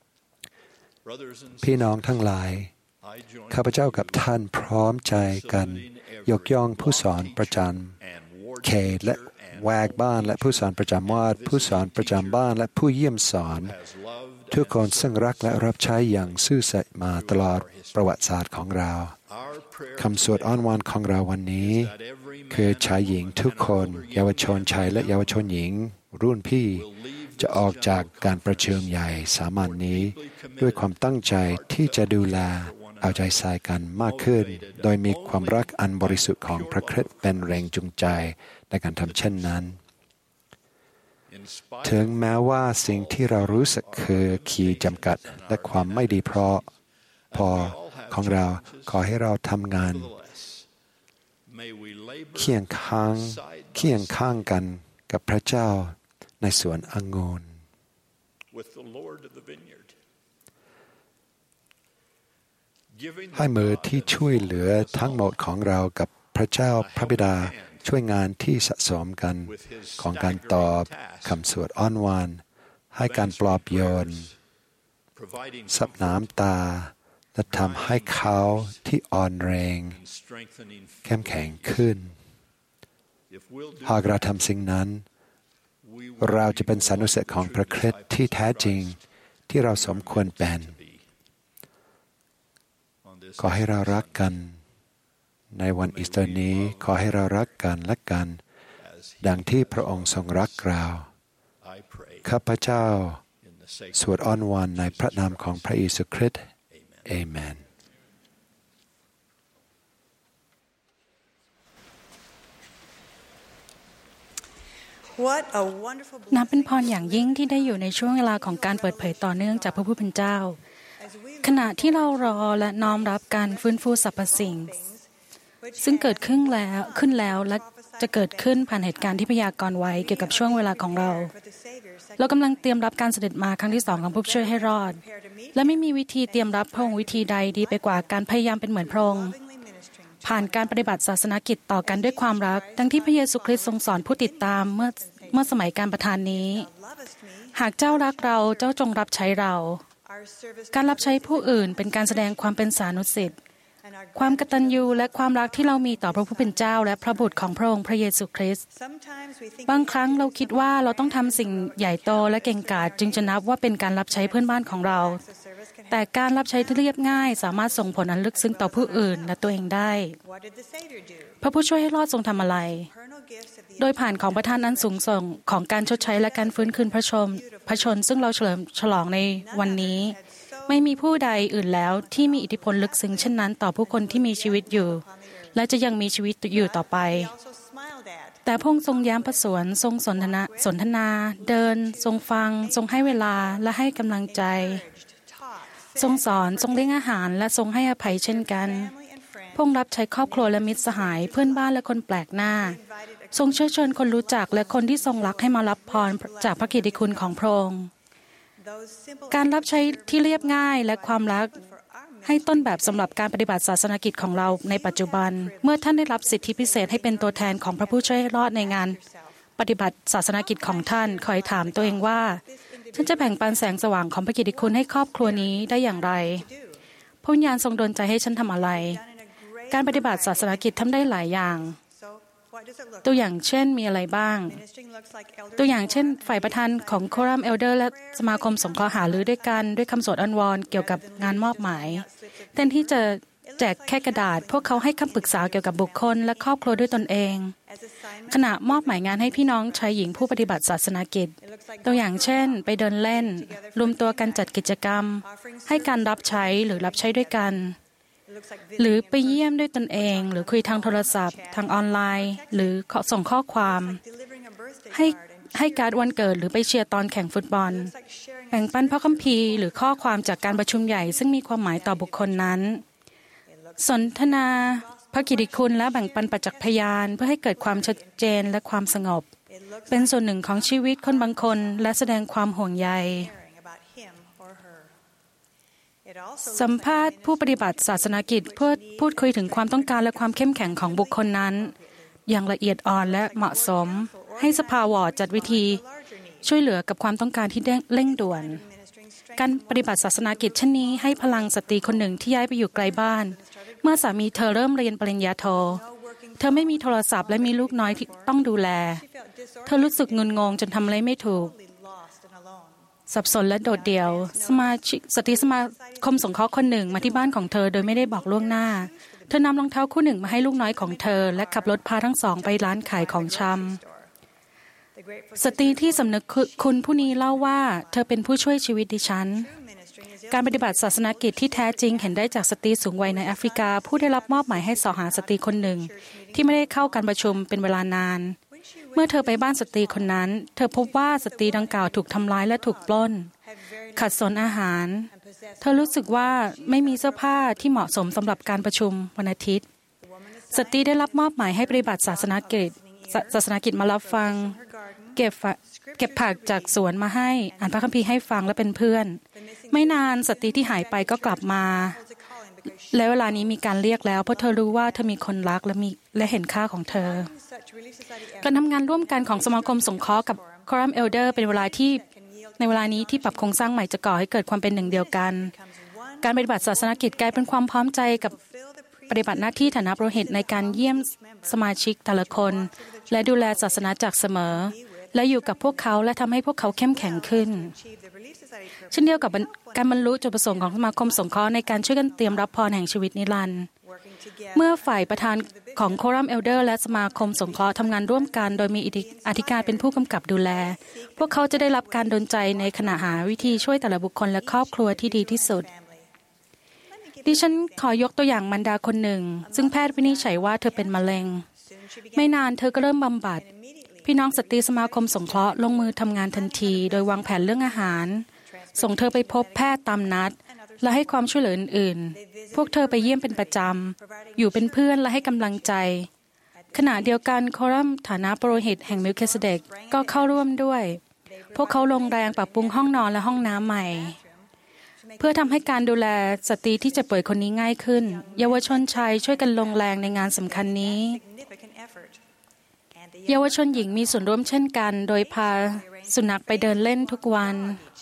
พี่น้องทั้งหลายข้าพเจ้ากับท่านพร้อมใจกันยกย่องผู้สอนประจำเขตและแวกบ้านและผู้สอนประจำวาดผู้สอนประจำบ้านและผู้เยี่ยมสอนทุกคนซึ่งรักและรับใช้อย่างซื่อสัตย์มาตลอดประวัติศาสตร์ของเราคำสวดอ้อนวอนของเราวันนี้คือชายหญิงทุกคนเยาวชนชายและเยาวชนหญิงรุ่นพี่จะออกจากการประชุมใหญ่สามัญนี้ด้วยความตั้งใจที่จะดูแลเอาใจใส่กันมากขึ้นโดยมีความรักอันบริสุทธิ์ของพระคริสต์เป็นแรงจูงใจในการทำเช่นนั้นถึงแม้ว่าสิ่งที่เรารู้สึกคือขีดจำกัดและความไม่ดีพอของเราขอให้เราทำงานเคียงข้างกันกับพระเจ้าในสวนองุ่นให้มือที่ช่วยเหลือทั้งหมดของเรากับพระเจ้าพระบิดาช่วยงานที่สะสมกันของการตอบคำสวดอ้อนวอนให้การปลอบโยนซับน้ำตาและทำให้เขาที่อ่อนแรงเข้มแข็งขึ้นหากเราทำสิ่งนั้นเราจะเป็นสานุสิทธิ์ของพระคริสต์ที่แท้จริงที่เราสมควรเป็นขอให้เรารักกันในวันอีสเตอร์นี้ขอให้เรารักกันและกันดังที่พระองค์ทรงรักเราข้าพเจ้าสวดอ้อนวอนในพระนามของพระเยซูคริสต์เอเมนนับเป็นพรอย่างยิ่งที่ได้อยู่ในช่วงเวลาของการเปิดเผยต่อเนื่องจากพระผู้เป็นเจ้าขณะที่เรารอและน้อมรับการฟื้นฟูสรรพสิ่งซึ่งเกิดขึ้นแล้วและจะเกิดขึ้นผ่านเหตุการณ์ที่พยากรณ์ไว้เกี่ยวกับช่วงเวลาของเรากำลังเตรียมรับการเสด็จมาครั้งที่2ของผู้ช่วยให้รอดและไม่มีวิธีเตรียมรับพระองค์วิธีใดดีไปกว่าการพยายามเป็นเหมือนพระองค์ผ่านการปฏิบัติศาสนกิจต่อกันด้วยความรักดังที่พระเยซูคริสต์ทรงสอนผู้ติดตามเมื่อสมัยการประทานนี้หากเจ้ารักเราเจ้าจงรับใช้เราการรับใช้ผู้อื่นเป็นการแสดงความเป็นสานุสิทธิ์ความกตัญญูและความรักที่เรามีต่อพระผู้เป็นเจ้าและพระบุตรของพระองค์พระเยซูคริสต์บางครั้งเราคิดว่าเราต้องทำสิ่งใหญ่โตและเก่งกาจจึงจะนับว่าเป็นการรับใช้เพื่อนบ้านของเราแต่การรับใช้ที่เรียบง่ายสามารถส่งผลอันลึกซึ้งต่อผู้อื่นและตัวเองได้พระผู้ช่วยให้รอดทรงทำอะไรโดยผ่านของประทานอันสูงส่งของการชดใช้และการฟื้นคืนพระชนซึ่งเราเฉลิมฉลองในวันนี้ไม่มีผู้ใดอื่นแล้วที่มีอิทธิพลลึกซึ้งเช่นนั้นต่อผู้คนที่มีชีวิตอยู่และจะยังมีชีวิตอยู่ต่อไปแต่พระองค์ทรงย้ำประสวนทรงสนทนาเดินทรงฟังทรงให้เวลาและให้กำลังใจทรงสอนทรงเลี้ยงอาหารและทรงให้อภัยเช่นกันพระองค์รับใช้ครอบครัวและมิตรสหายเพื่อนบ้านและคนแปลกหน้าทรงเชิญชวนคนรู้จักและคนที่ทรงรักให้มารับพรจากพระกิตติคุณของพระองค์การรับใช้ที่เรียบง่ายและความรักให้ต้นแบบสำหรับการปฏิบัติศาสนกิจของเราในปัจจุบันเมื่อท่านได้รับสิทธิพิเศษให้เป็นตัวแทนของพระผู้ช่วยให้รอดในงานปฏิบัติศาสนกิจของท่านขอให้ถามตัวเองว่าฉันจะแบ่งปันแสงสว่างของพระกิตติคุณให้ครอบครัวนี้ได้อย่างไรพระวิญญาณทรงดลใจให้ฉันทำอะไรการปฏิบัติศาสนกิจทำได้หลายอย่างตัวอย่างเช่นมีอะไรบ้างตัวอย่างเช่นฝ่ายประธานของโครัมเอลเดอร์และสมาคมสงเคราะห์หารือด้วยกันด้วยคำสวดอ้อนวอนเกี่ยวกับงานมอบหมายแทนที่จะแจกแค่กระดาษพวกเขาให้คำปรึกษาเกี่ยวกับบุคคลและครอบครัวด้วยตนเองขณะมอบหมายงานให้พี่น้องชายหญิงผู้ปฏิบัติศาสนกิจตัวอย่างเช่นไปเดินเล่นรวมตัวกันจัดกิจกรรมให้การรับใช้หรือรับใช้ด้วยกันหรือไปเยี่ยมด้วยตนเองหรือคุยทางโทรศัพท์ทางออนไลน์หรือส่งข้อความให้การ์ดวันเกิดหรือไปเชียร์ตอนแข่งฟุตบอลแบ่งปันพระคัมภีร์หรือข้อความจากการประชุมใหญ่ซึ่งมีความหมายต่อบุคคลนั้นสนทนาพระกิตติคุณและแบ่งปันประจักษ์พยานเพื่อให้เกิดความชัดเจนและความสงบเป็นส่วนหนึ่งของชีวิตคนบางคนและแสดงความห่วงใยสัมภาษณ์ผู้ปฏิบัติศาสนกิจเพื่อพูดคุยถึงความต้องการและความเข้มแข็งของบุคคลนั้นอย่างละเอียดอ่อนและเหมาะสมให้สภาวอร์ดจัดวิธีช่วยเหลือกับความต้องการที่เร่งด่วนการปฏิบัติศาสนกิจเช่นนี้ให้พลังสตรีคนหนึ่งที่ย้ายไปอยู่ไกลบ้านเมื่อสามีเธอเริ่มเรียนปริญญาโทเธอไม่มีโทรศัพท์และมีลูกน้อยที่ต้องดูแลเธอรู้สึกงุนงงจนทำอะไรไม่ถูกสับสนและโดดเดี่ยวสตรีสมาคมสงเคราะห์คนหนึ่งมาที่บ้านของเธอโดยไม่ได้บอกล่วงหน้าเธอนำรองเท้าคู่หนึ่งมาให้ลูกน้อยของเธอและขับรถพาทั้งสองไปร้านขายของชำสตรีที่สำนึกคุณผู้นี้เล่าว่าเธอเป็นผู้ช่วยชีวิตดิฉันการปฏิบัติศาสนกิจที่แท้จริงเห็นได้จากสตรีสูงวัยในแอฟริกาผู้ได้รับมอบหมายให้สอหาสตรีคนหนึ่งที่ไม่ได้เข้าการประชุมเป็นเวลานานเมื่อเธอไปบ้านสตรีคนนั้นเธอพบว่าสตรีดังกล่าวถูกทำร้ายและถูกปล้นขัดสนอาหารเธอรู้สึกว่าไม่มีเสื้อผ้าที่เหมาะสมสำหรับการประชุมวันอาทิตย์สตรีได้รับมอบหมายให้ปฏิบัติศาสนกิจมารับฟังเก็บผักจากสวนมาให้อ่านพระคัมภีร์ให้ฟังและเป็นเพื่อนไม่นานสตรีที่หายไปก็กลับมาและเวลานี้มีการเรียกแล้วเพราะเธอรู้ว่าเธอมีคนรักและเห็นค่าของเธอการทำงานร่วมกันของสมาคมสงเคราะห์กับโครัมเอลเดอร์เป็นเวลานี้ที่ปรับโครงสร้างใหม่จะก่อให้เกิดความเป็นหนึ่งเดียวกันการปฏิบัติศาสนกิจกลายเป็นความพร้อมใจกับปฏิบัติหน้าที่ฐานะปุโรหิตในการเยี่ยมสมาชิกแต่ละคนและดูแลศาสนาจักรเสมอและอยู่กับพวกเขาและทำให้พวกเขาเข้มแข็งขึ้นเช่นเดียวกับการบรรลุจุดประสงค์ของสมาคมสงเคราะห์ในการช่วยกันเตรียมรับพรแห่งชีวิตนิรันดร์เมื่อฝ่ายประธานของโครัมเอลเดอร์และสมาคมสงเคราะห์ทำงานร่วมกันโดยมีอธิการเป็นผู้กำกับดูแลพวกเขาจะได้รับการดลใจในขณะหาวิธีช่วยแต่ละบุคคลและครอบครัวที่ดีที่สุดดิฉันขอยกตัวอย่างมารดาคนหนึ่งซึ่งแพทย์วินิจฉัยว่าเธอเป็นมะเร็งไม่นานเธอก็เริ่มบำบัดพี่น้องสตรีสมาคมสงเคราะห์ลงมือทำงานทันทีโดยวางแผนเรื่องอาหารส่งเธอไปพบแพทย์ตามนัดและให้ความช่วยเหลืออื่นๆพวกเธอไปเยี่ยมเป็นประจำอยู่เป็นเพื่อนและให้กำลังใจขณะเดียวกันโครัมฐานะปุโรหิตแห่งเมลคิเซเดกก็เข้าร่วมด้วยพวกเขาลงแรงปรับปรุงห้องนอนและห้องน้ำใหม่เพื่อทำให้การดูแลสตรีที่เจ็บป่วยคนนี้ง่ายขึ้นเยาวชนชายช่วยกันลงแรงในงานสำคัญนี้เยาวชนหญิงมีส่วนร่วมเช่นกันโดยพาสุนัขไปเดินเล่นทุกวัน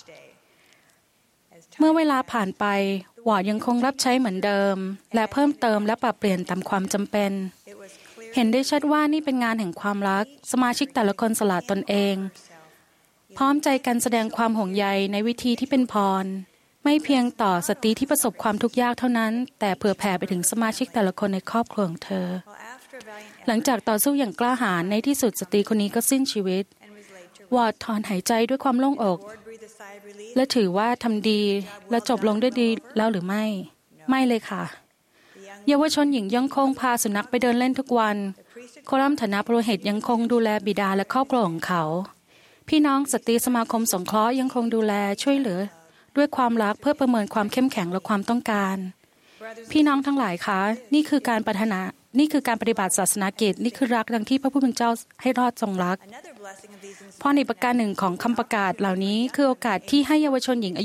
เมื่อเวลาผ่านไปวอร์ดยังคงรับใช้เหมือนเดิมและเพิ่มเติมและปรับเปลี่ยนตามความจำเป็นเห็นได้ชัดว่านี่เป็นงานแห่งความรักสมาชิกแต่ละคนสละตนเองพร้อมใจกันแสดงความห่วงใยในวิธีที่เป็นพรไม่เพียงต่อสตรีที่ประสบความทุกข์ยากเท่านั้นแต่เผื่อแผ่ไปถึงสมาชิกแต่ละคนในครอบครัวของเธอหลังจากต่อสู้อย่างกล้าหาญในที่สุดสตรีคนนี้ก็สิ้นชีวิตวอร์ดถอนหายใจด้วยความโล่งอกและถือว่าทำดีและจบลงด้วยดีแล้วหรือไม่เลยค่ะเยาวชนหญิงยังคงพาสุนัขไปเดินเล่นทุกวันโครัมฐานะปุโรหิตยังคงดูแลบิดาและครอบครัวของเขาพี่น้องสตรีสมาคมสงเคราะห์ยังคงดูแลช่วยเหลือด้วยความรักเพื่อประเมินความเข้มแข็งและความต้องการพี่น้องทั้งหลายคะนี่คือการปฏิบัติศาสนกิจนี่คือรักดังที่พระผู้เป็นเจ้าให้รอดทรงรักพรอีกประการหนึ่งของคำประกาศเหล่านี้คือโอกาสที่ให้เยาวชนหญิงอายุ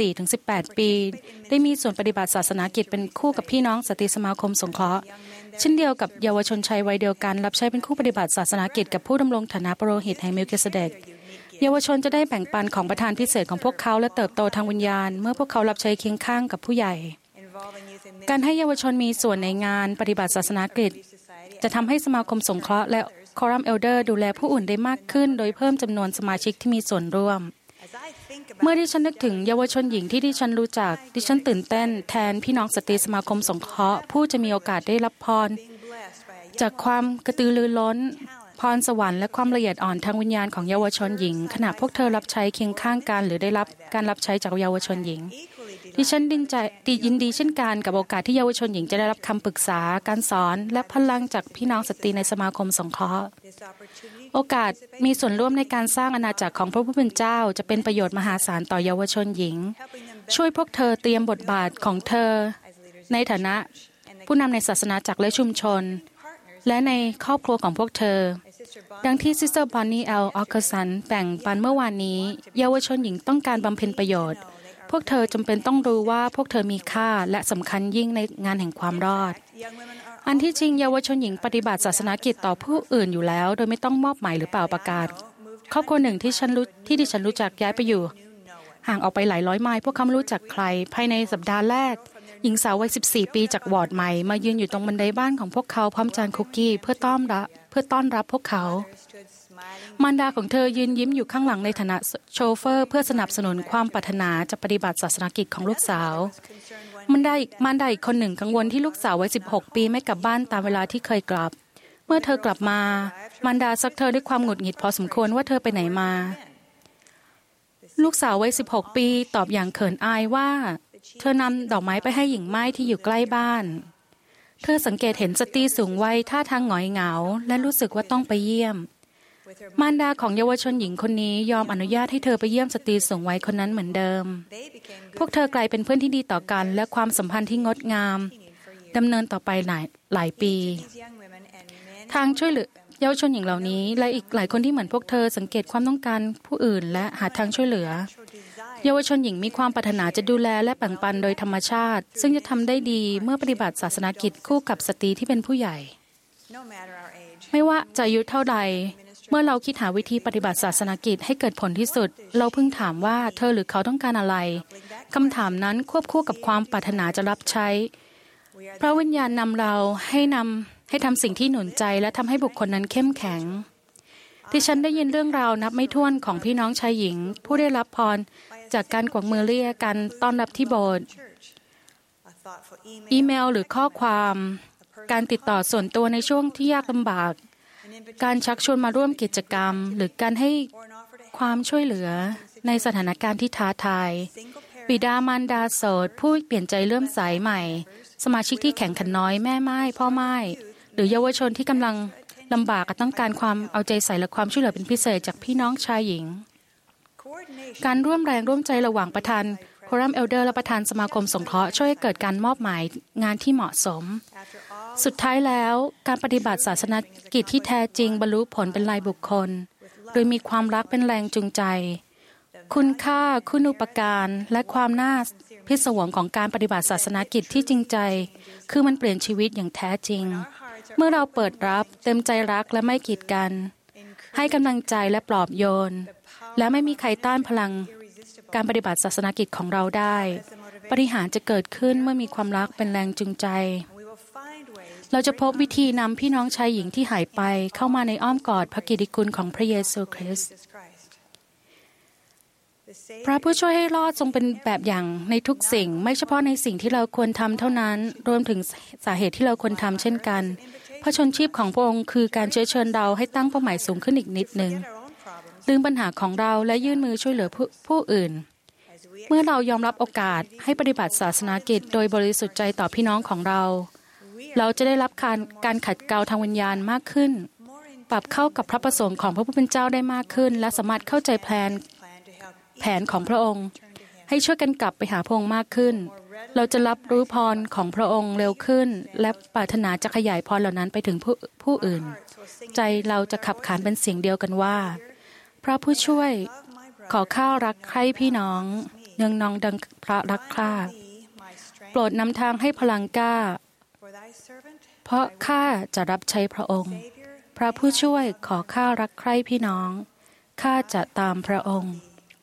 14-18 ปีได้มีส่วนปฏิบัติศาสนกิจเป็นคู่กับพี่น้องสตรีสมาคมสงเคราะห์เช่นเดียวกับเยาวชนชายวัยเดียวกันรับใช้เป็นคู่ปฏิบัติศาสนกิจกับผู้ดำรงฐานะปุโรหิตแห่งเมลคิเสเดกเยาวชนจะได้แบ่งปันของประทานพิเศษของพวกเขาและเติบโตทางวิญญาณเมื่อพวกเขารับใช้เคียงข้างกับผู้ใหญ่การให้เยาวชนมีส่วนในงานปฏิบัติศาสนกิจจะทำให้สมาคมสงเคราะห์และคอรัมเอลเดอร์ดูแลผู้อื่นได้มากขึ้นโดยเพิ่มจำนวนสมาชิกที่มีส่วนร่วมเมื่อดิฉันนึกถึงเยาวชนหญิงที่ดิฉันรู้จักดิฉันตื่นเต้นแทนพี่น้องสตรีสมาคมสงเคราะห์ผู้จะมีโอกาสได้รับพรจากความกระตือรือร้นพรสวรรค์และความละเอียดอ่อนทางวิญญาณของเยาวชนหญิงขณะพวกเธอรับใช้เคียงข้างกันหรือได้รับการรับใช้จากเยาวชนหญิงดิฉันยินดีเช่นกันกับโอกาสที่เยาวชนหญิงจะได้รับคำปรึกษาการสอนและพลังจากพี่น้องสตรีในสมาคมสงเคราะห์โอกาสมีส่วนร่วมในการสร้างอาณาจักรของพระผู้เป็นเจ้าจะเป็นประโยชน์มหาศาลต่อเยาวชนหญิงช่วยพวกเธอเตรียมบทบาทของเธอในฐานะผู้นำในศาสนาจักรและชุมชนและในครอบครัวของพวกเธอดังที่ซิสเตอร์บอนนี่ ออคาสันแบ่งปันเมื่อวานนี้เยาวชนหญิงต้องการบำเพ็ญประโยชน์พวกเธอจำเป็นต้องรู้ว่าพวกเธอมีค่าและสำคัญยิ่งในงานแห่งความรอดอันที่จริงเยาวชนหญิงปฏิบัติศาสนกิจต่อผู้อื่นอยู่แล้วโดยไม่ต้องมอบหมายหรือเปล่าประกาศครอบครัวหนึ่งที่ดิฉันรู้จักย้ายไปอยู่ห่างออกไปหลายร้อยไมล์พวกเขาไม่รู้จักใครภายในสัปดาห์แรกหญิงสาววัย14 ปีจากวอร์ดใหม่มายืนอยู่ตรงบันไดบ้านของพวกเขาพร้อมจานคุกกี้เพื่อต้อนรับพวกเขามารดาของเธอยืนยิ้มอยู่ข้างหลังในฐานะโชเฟอร์เพื่อสนับสนุนความปรารถนาจะปฏิบัติศาสนกิจของลูกสาวมารดาอีกคนหนึ่งกังวลที่ลูกสาววัย16 ปีไม่กลับบ้านตามเวลาที่เคยกลับเมื่อเธอกลับมามารดาซักเธอด้วยความหงุดหงิดพอสมควรว่าเธอไปไหนมาลูกสาววัย16 ปีตอบอย่างเขินอายว่าเธอนำดอกไม้ไปให้หญิงไม้ที่อยู่ใกล้บ้านเธอสังเกตเห็นสตรีสูงวัยท่าทางหงอยเหงาและรู้สึกว่าต้องไปเยี่ยมมารดาของเยาวชนหญิงคนนี้ยอมอนุญาตให้เธอไปเยี่ยมสตรีสูงวัยคนนั้นเหมือนเดิมพวกเธอกลายเป็นเพื่อนที่ดีต่อกันและความสัมพันธ์ที่งดงามดำเนินต่อไปหลายปีทางช่วยเหลือเยาวชนหญิงเหล่านี้และอีกหลายคนที่เหมือนพวกเธอสังเกตความต้องการผู้อื่นและหาทางช่วยเหลือเยาวชนหญิงมีความปรารถนาจะดูแลและแบ่งปันโดยธรรมชาติซึ่งจะทำได้ดีเมื่อปฏิบัติศาสนกิจคู่กับสตรีที่เป็นผู้ใหญ่ไม่ว่าจะอายุเท่าใดเมื่อเราคิดหาวิธีปฏิบัติศาสนกิจให้เกิดผลที่สุดเราพึงถามว่าเธอหรือเขาต้องการอะไรคำถามนั้นควบคู่กับความปรารถนาจะรับใช้พระวิญญาณนำเราให้ทำสิ่งที่หนุนใจและทำให้บุคคลนั้นเข้มแข็งที่ฉันได้ยินเรื่องราวนับไม่ถ้วนของพี่น้องชายหญิงผู้ได้รับพรจากการกวักมือเรียกกันต้อนรับที่โบสถ์อีเมลหรือข้อความการติดต่อส่วนตัวในช่วงที่ยากลำบากการชักชวนมาร่วมกิจกรรมหรือการให้ความช่วยเหลือในสถานการณ์ที่ท้าทายบิดามารดาโสดผู้เปลี่ยนใจเริ่มสายใหม่สมาชิกที่แข่งขันน้อยแม่ไม้พ่อไม้หรือเยาวชนที่กำลังลำบากต้องการความเอาใจใส่และความช่วยเหลือเป็นพิเศษจากพี่น้องชายหญิงการร่วมแรงร่วมใจระหว่างประธานโครัมเอลเดอร์และประธานสมาคมสงเคราะห์ช่วยให้เกิดการมอบหมายงานที่เหมาะสมสุดท้ายแล้วการปฏิบัติศาสนกิจที่แท้จริงบรรลุผลเป็นรายบุคคลโดยมีความรักเป็นแรงจูงใจคุณค่าคุณูปการและความน่าพิศวงของการปฏิบัติศาสนกิจที่จริงใจคือมันเปลี่ยนชีวิตอย่างแท้จริงเมื่อเราเปิดรับเต็มใจรักและไม่กีดกันให้กำลังใจและปลอบโยนและไม่มีใครต้านพลังการปฏิบัติศาสนกิจของเราได้ปาฏิหาริย์จะเกิดขึ้นเมื่อมีความรักเป็นแรงจูงใจเราจะพบวิธีนำพี่น้องชายหญิงที่หายไปเข้ามาในอ้อมกอดพระกิตติคุณของพระเยซูคริสต์พระผู้ช่วยให้รอดทรงเป็นแบบอย่างในทุกสิ่งไม่เฉพาะในสิ่งที่เราควรทำเท่านั้นรวมถึงสาเหตุที่เราควรทำเช่นกันพระชนชีพของพระองค์คือการเชื้อเชิญเราให้ตั้งเป้าหมายสูงขึ้นอีกนิดนึงลืมปัญหาของเราและยื่นมือช่วยเหลือผู้อื่นเมื่อเรายอมรับโอกาสให้ปฏิบัติศาสนกิจโดยบริสุทธิ์ใจต่อพี่น้องของเราเราจะได้รับการขัดเกลาทางวิญญาณมากขึ้นปรับเข้ากับพระประสงค์ของพระผู้เป็นเจ้าได้มากขึ้นและสามารถเข้าใจแผนของพระองค์ให้ช่วยกันกลับไปหาพระองค์มากขึ้นเราจะรับรู้พรของพระองค์เร็วขึ้นและปรารถนาจะขยายพรเหล่านั้นไปถึงผู้อื่นใจเราจะขับขานเป็นเสียงเดียวกันว่าพระผู้ช่วยขอข้ารักใคร่พี่น้องเนืองนองดังพระรักข้าโปรดนำทางให้พลังกล้าเพราะข้าจะรับใช้พระองค์พระผู้ช่วยขอข้ารักใคร่พี่น้องข้าจะตามพระองค์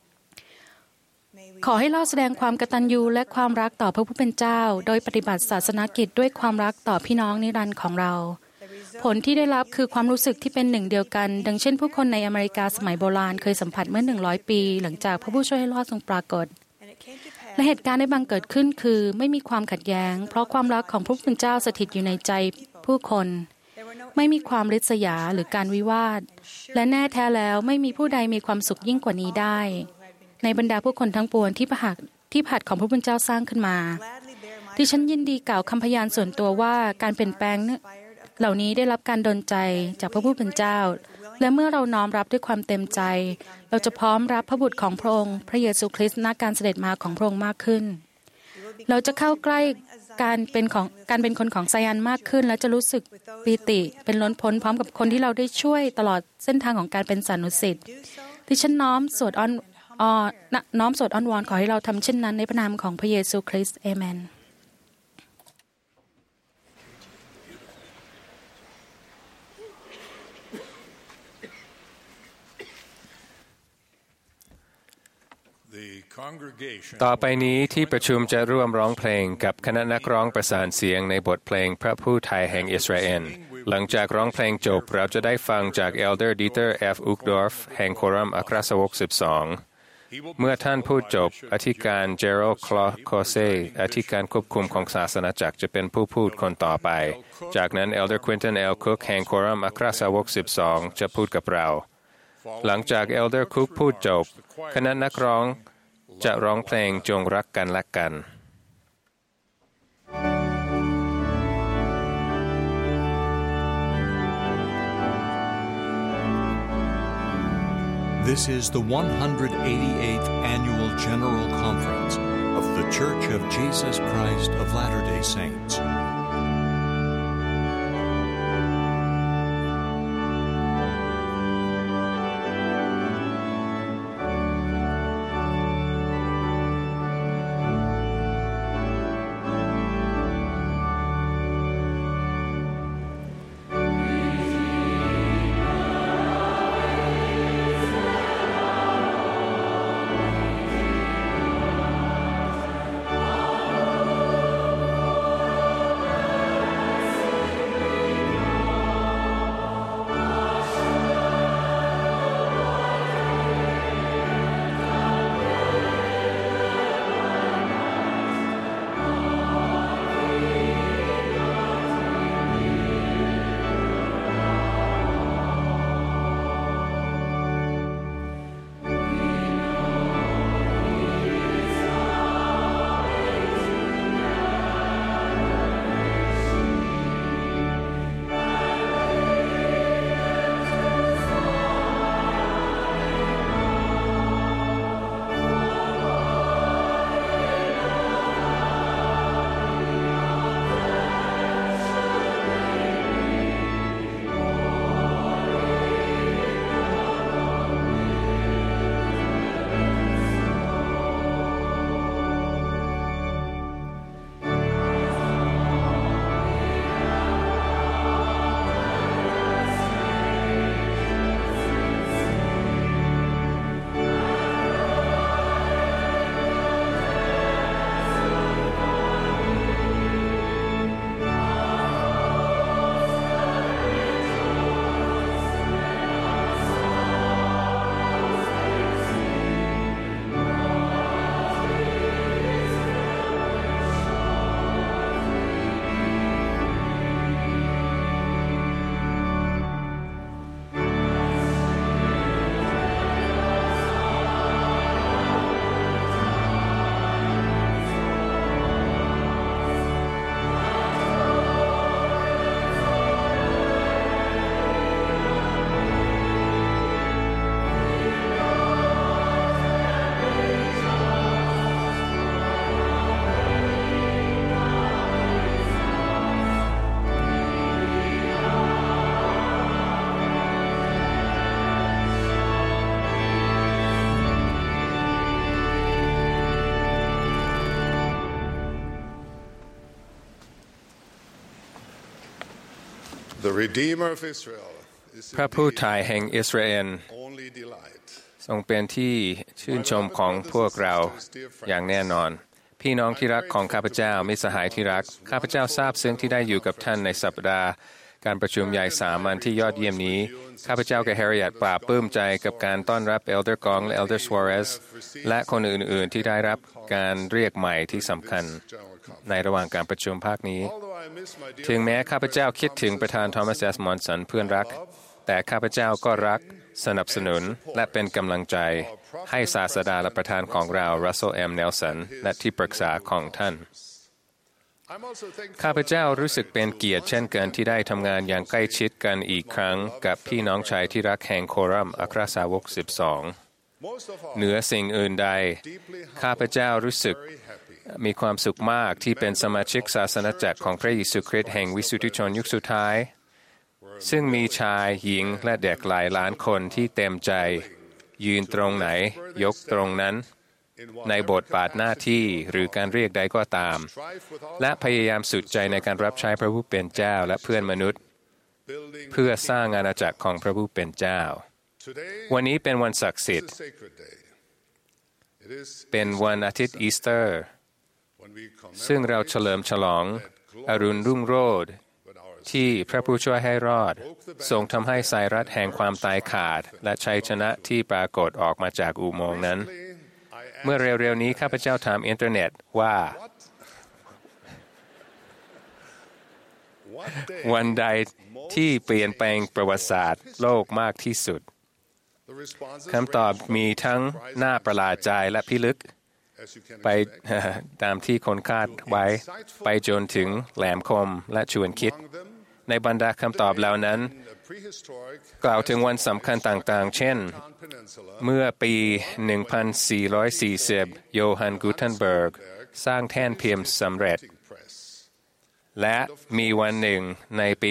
ขอให้เราแสดงความกตัญญูและความรักต่อพระผู้เป็นเจ้าโดยปฏิบัติศาสนกิจด้วยความรักต่อพี่น้องนิรันดร์ของเราผลที่ได้รับคือความรู้สึกที่เป็นหนึ่งเดียวกันดังเช่นผู้คนในอเมริกาสมัยโบราณเคยสัมผัสเมื่อ100 ปีหลังจากพระผู้ช่วยให้รอดทรงปรากฏและเหตุการณ์ได้บังเกิดขึ้นคือไม่มีความขัดแย้งเพราะความรักของพระผู้เป็นเจ้าสถิตอยู่ในใจผู้คนไม่มีความริษยาหรือการวิวาทและแน่แท้แล้วไม่มีผู้ใดมีความสุขยิ่งกว่านี้ได้ในบรรดาผู้คนทั้งปวงที่ผัดของพระผู้เป็นเจ้าสร้างขึ้นมาที่ฉันยินดีกล่าวคำพยานส่วนตัวว่าการเปลี่ยนแปลงเหล่านี้ได้รับการดลใจจากพระผู้เป็นเจ้าและเมื่อเราน้อมรับด้วยความเต็มใจเราจะพร้อมรับพระบุตรของพระองค์พระเยซูคริสต์ณการเสด็จมาของพระองค์มากขึ้นเราจะเข้าใกล้การเป็นคนของไซอานมากขึ้นและจะรู้สึกปีติเป็นล้นพ้นพร้อมกับคนที่เราได้ช่วยตลอดเส้นทางของการเป็นสานุสิทธิ์ที่ฉันน้อมสวดอ้อนวอนขอให้เราทำเช่นนั้นในพระนามของพระเยซูคริสต์เอเมนต่อไปนี้ที่ประชุมจะร่วมร้องเพลงกับคณะนักร้องประสานเสียงในบทเพลงพระผู้ไทยแห่งอิสราเอลหลังจากร้องเพลงจบเราจะได้ฟังจากเอลเดอร์ดีเตอร์ F. อุกดอร์ฟแห่งโครัมอัครสาวก12เมื่อท่านพูดจบอธิการเจโรคลอโคเซอธิการควบคุมของศาสนาจักรจะเป็นผู้พูดคนต่อไปจากนั้นเอลเดอร์ควินตัน L. คุกแห่งโครัมอัครสาวก12จะพูดกับเราหลังจากเอลเดอร์คุกพูดจบคณะนักร้องจะร้องเพลงจงรักกันและกัน This is the 188th Annual General Conference of the Church of Jesus Christ of Latter-day Saints. พระผู้ไถ่แห่งอิสราเอลทรงเป็นที่ชื่นชมของพวกเราอย่างแน่นอนพี่น้องที่รักของข้าพเจ้ามิตรสหายที่รักข้าพเจ้าซาบซึ้งที่ได้อยู่กับท่านในสัปดาห์การประชุมใหญ่สามัญที่ยอดเยี่ยมนี้ข้าพเจ้ากับแฮริเอตปราบปลื้มใจกับการต้อนรับเอลเดอร์กองและเอลเดอร์สวาเรสและคนอื่นๆที่ได้รับการเรียกใหม่ที่สำคัญในระหว่างการประชุมภาคนี้ถึงแม้ข้าพเจ้าคิดถึงประธานทอมัส เอส มอนสันเพื่อนรักแต่ข้าพเจ้าก็รักสนับสนุนและเป็นกำลังใจให้ศาสดาและประธานของเรารัสเซล เอ็ม เนลสันและที่ปรึกษาของท่านข้าพเจ้ารู้สึกเป็นเกียรติเช่นกันที่ได้ทำงานอย่างใกล้ชิดกันอีกครั้งกับพี่น้องชายที่รักแห่งโครัมอัครสาวก12เหนือสิ่งอื่นใดข้าพเจ้ารู้สึกมีความสุขมากที่เป็นสมาชิกศาสนจักรของพระเยซูคริสต์แห่งวิสุทธิชนยุคสุดท้ายซึ่งมีชายหญิงและเด็กหลายล้านคนที่เต็มใจยืนตรงไหนยกตรงนั้นในบทบาทหน้าที่หรือการเรียกใดก็ตามและพยายามสุดใจในการรับใช้พระผู้เป็นเจ้าและเพื่อนมนุษย์เพื่อสร้างอาณาจักรของพระผู้เป็นเจ้าวันนี้เป็นวันศักดิ์สิทธิ์เป็นวันอาทิตย์อีสเตอร์ซึ่งเราเฉลิมฉลองอรุณรุ่งโรจน์ที่พระผู้ช่วยให้รอดทรงทำให้สายรัดแห่งความตายขาดและชัยชนะที่ปรากฏออกมาจากอุโมงค์นั้นเมื่อเร็วๆนี้ข้าพเจ้าถามอินเทอร์เน็ตว่าวันใดที่เปลี่ยนแปลงประวัติศาสตร์โลกมากที่สุดคำตอบมีทั้งน่าประหลาดใจและพิลึกไปตามที่คนคาดไว้ไปจนถึงแหลมคมและชวนคิดในบรรดาคำตอบเหล่านั้นกล่าวถึงวันสำคัญต่างๆเช่นเมื่อปี 1440 โยฮัน กูเทนเบิร์กสร้างแท่นพิมพ์สำเร็จและมีวันหนึ่งในปี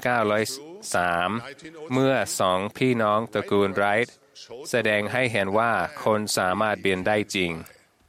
1903 เมื่อสองพี่น้องตระกูลไรท์แสดงให้เห็นว่าคนสามารถบินได้จริง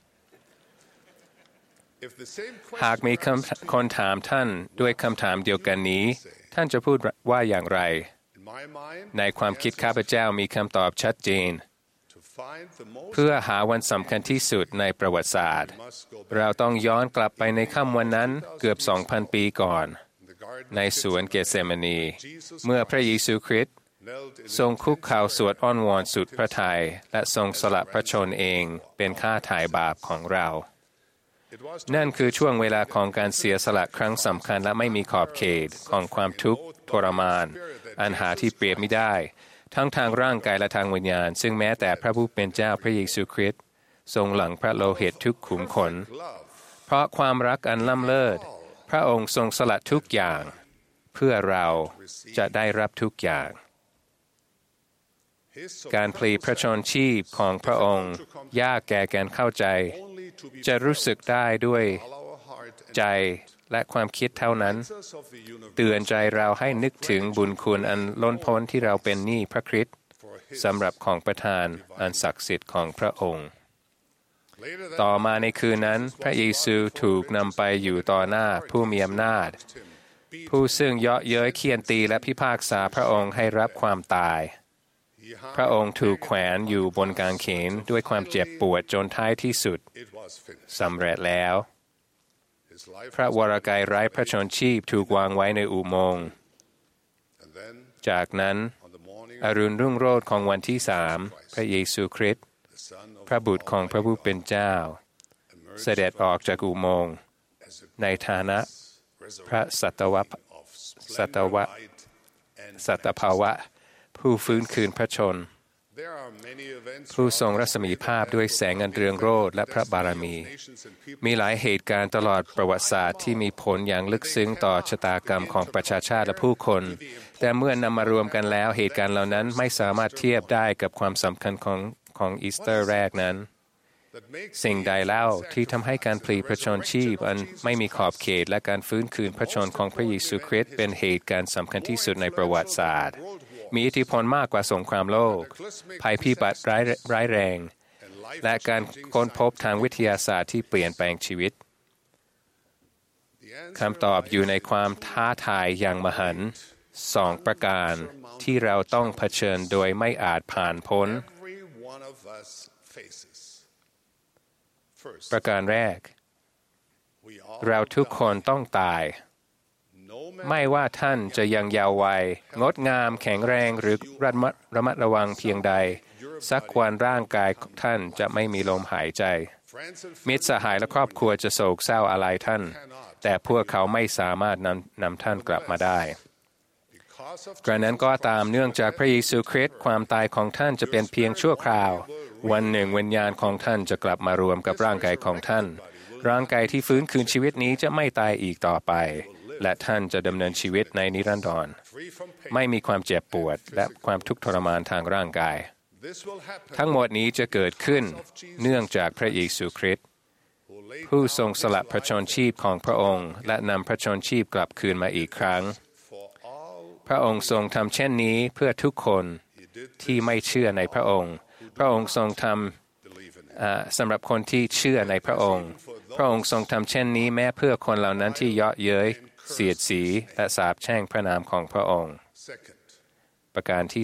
หากมีคนถามท่านด้วยคำถามเดียวกันนี้ท่านจะพูดว่าอย่างไรในความคิดข้าพเจ้ามีคำตอบชัดเจนเพื่อหาวันสำคัญที่สุดในประวัติศาสตร์เราต้องย้อนกลับไปในค่ำวันนั้นเกือบ 2,000 ปีก่อนในสวนเกเซมานีเมื่อพระเยซูคริสต์ทรงคุกเข่าสวดอ้อนวอนสุดพระทัยและทรงสละพระชนเองเป็นค่าไถ่บาปของเรานั่นคือช่วงเวลาของการเสียสละครั้งสำคัญและไม่มีขอบเขตของความทุกข์ทรมานอันหาที่เปรียบไม่ได้ทั้งทางร่างกายและทางวิญญาณซึ่งแม้แต่พระผู้เป็นเจ้าพระเยซูคริสต์ทรงหลั่งพระโลหิตทุกขุมขนเพราะความรักอันล้ำเลิศพระองค์ทรงสละทุกอย่างเพื่อเราจะได้รับทุกอย่างการพลีพระชนชีพของพระองค์ยากแก่การเข้าใจจะรู้สึกได้ด้วยใจและความคิดเท่านั้นเตือนใจเราให้นึกถึงบุญคุณอันล้นพ้นที่เราเป็นหนี้พระคริสต์สำหรับของประทานอันศักดิ์สิทธิ์ของพระองค์ต่อมาในคืนนั้นพระเยซูถูกนำไปอยู่ต่อหน้าผู้มีอำนาจผู้ซึ่งเยาะเย้ยเคี่ยนตีและพิพากษาพระองค์ให้รับความตายพระองค์ถูกแขวนอยู่บนกางเขนด้วยความเจ็บปวดจนท้ายที่สุดสำเร็จแล้วพระวรกายไร้พระชนชีพถูกวางไว้ในอุโมงค์จากนั้นอรุณรุ่งโรจน์ของวันที่3พระเยซูคริสต์พระบุตรของพระผู้เป็นเจ้าเสด็จออกจากอุโมงค์ในฐานะพระสัตภาวะผู้ฟื้นคืนพระชนผู้ทรงรัศมีภาพด้วยแสงอันเรืองโรจน์และพระบารมีหลายเหตุการณ์ตลอดประวัติศาสตร์ที่มีผลอย่างลึกซึ้งต่อชะตากรรมของประชาชาติและผู้คนแต่เมื่อนำมารวมกันแล้วเหตุการณ์เหล่านั้นไม่สามารถเทียบได้กับความสำคัญของอีสเตอร์แรกนั้นสิ่งใดเล่าที่ทำให้การพลีพระชนชีพอันไม่มีขอบเขตและการฟื้นคืนพระชนของพระเยซูคริสต์เป็นเหตุการณ์สำคัญที่สุดในประวัติศาสตร์มีอิทธิพลมากกว่าสงครามโลกภัยพิบัติร้ายแรงและการค้นพบทางวิทยาศาสตร์ที่เปลี่ยนแปลงชีวิตคำตอบอยู่ในความท้าทายอย่างมหันต์ 2 ประการที่เราต้องเผชิญโดยไม่อาจผ่านพ้นประการแรกเราทุกคนต้องตายไม่ว่าท่านจะยังเยาว์วัยงดงามแข็งแรงหรือระมัดระวังเพียงใดสักวันร่างกายของท่านจะไม่มีลมหายใจมิตรสหายและครอบครัวจะโศกเศร้าอาลัยท่านแต่พวกเขาไม่สามารถนำท่านกลับมาได้กระนั้นก็ตามเนื่องจากพระเยซูคริสต์ความตายของท่านจะเป็นเพียงชั่วคราววันหนึ่งวิญญาณของท่านจะกลับมารวมกับร่างกายของท่านร่างกายที่ฟื้นคืนชีวิตนี้จะไม่ตายอีกต่อไปและท่านจะดำเนินชีวิตในนิรันดรไม่มีความเจ็บปวดและความทุกข์ทรมานทางร่างกายทั้งหมดนี้จะเกิดขึ้นเนื่องจากพระเยซูคริสต์ผู้ทรงสละพระชนชีพของพระองค์และนำพระชนชีพกลับคืนมาอีกครั้งพระองค์ทรงทำเช่นนี้เพื่อทุกคนที่ไม่เชื่อในพระองค์พระองค์ทรงทำสำหรับคนที่เชื่อในพระองค์พระองค์ทรงทำเช่นนี้แม้เพื่อคนเหล่านั้นที่เยาะเย้ยเสียดสีและสาปแช่งพระนามของพระองค์ประการที่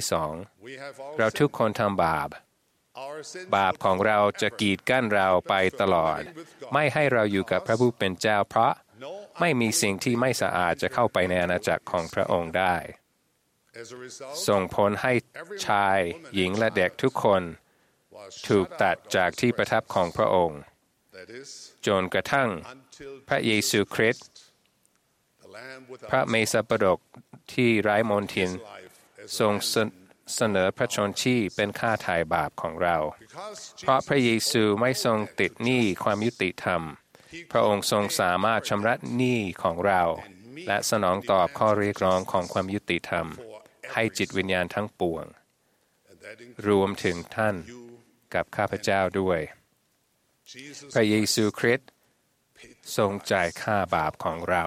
2เราทุกคนทำบาปของเราจะกีดกั้นเราไปตลอดไม่ให้เราอยู่กับพระผู้เป็นเจ้าเพราะไม่มีสิ่งที่ไม่สะอาดจะเข้าไปในอาณาจักรของพระองค์ได้ส่งผลให้ชายหญิงและเด็กทุกคนถูกตัดจากที่ประทับของพระองค์จนกระทั่งพระเยซูคริสต์พระเมสสปฎกที่ไร้มนทินทรงเสนอพระชนชีพเป็นค่าไถ่บาปของเราเพราะพระเยซูไม่ทรงติดหนี้ความยุติธรรมพระองค์ทรงสามารถชำระหนี้ของเราและสนองตอบข้อเรียกร้องของความยุติธรรมให้จิตวิญญาณทั้งปวงรวมถึงท่านกับข้าพเจ้าด้วยพระเยซูคริสต์ทรงจ่ายค่าบาปของเรา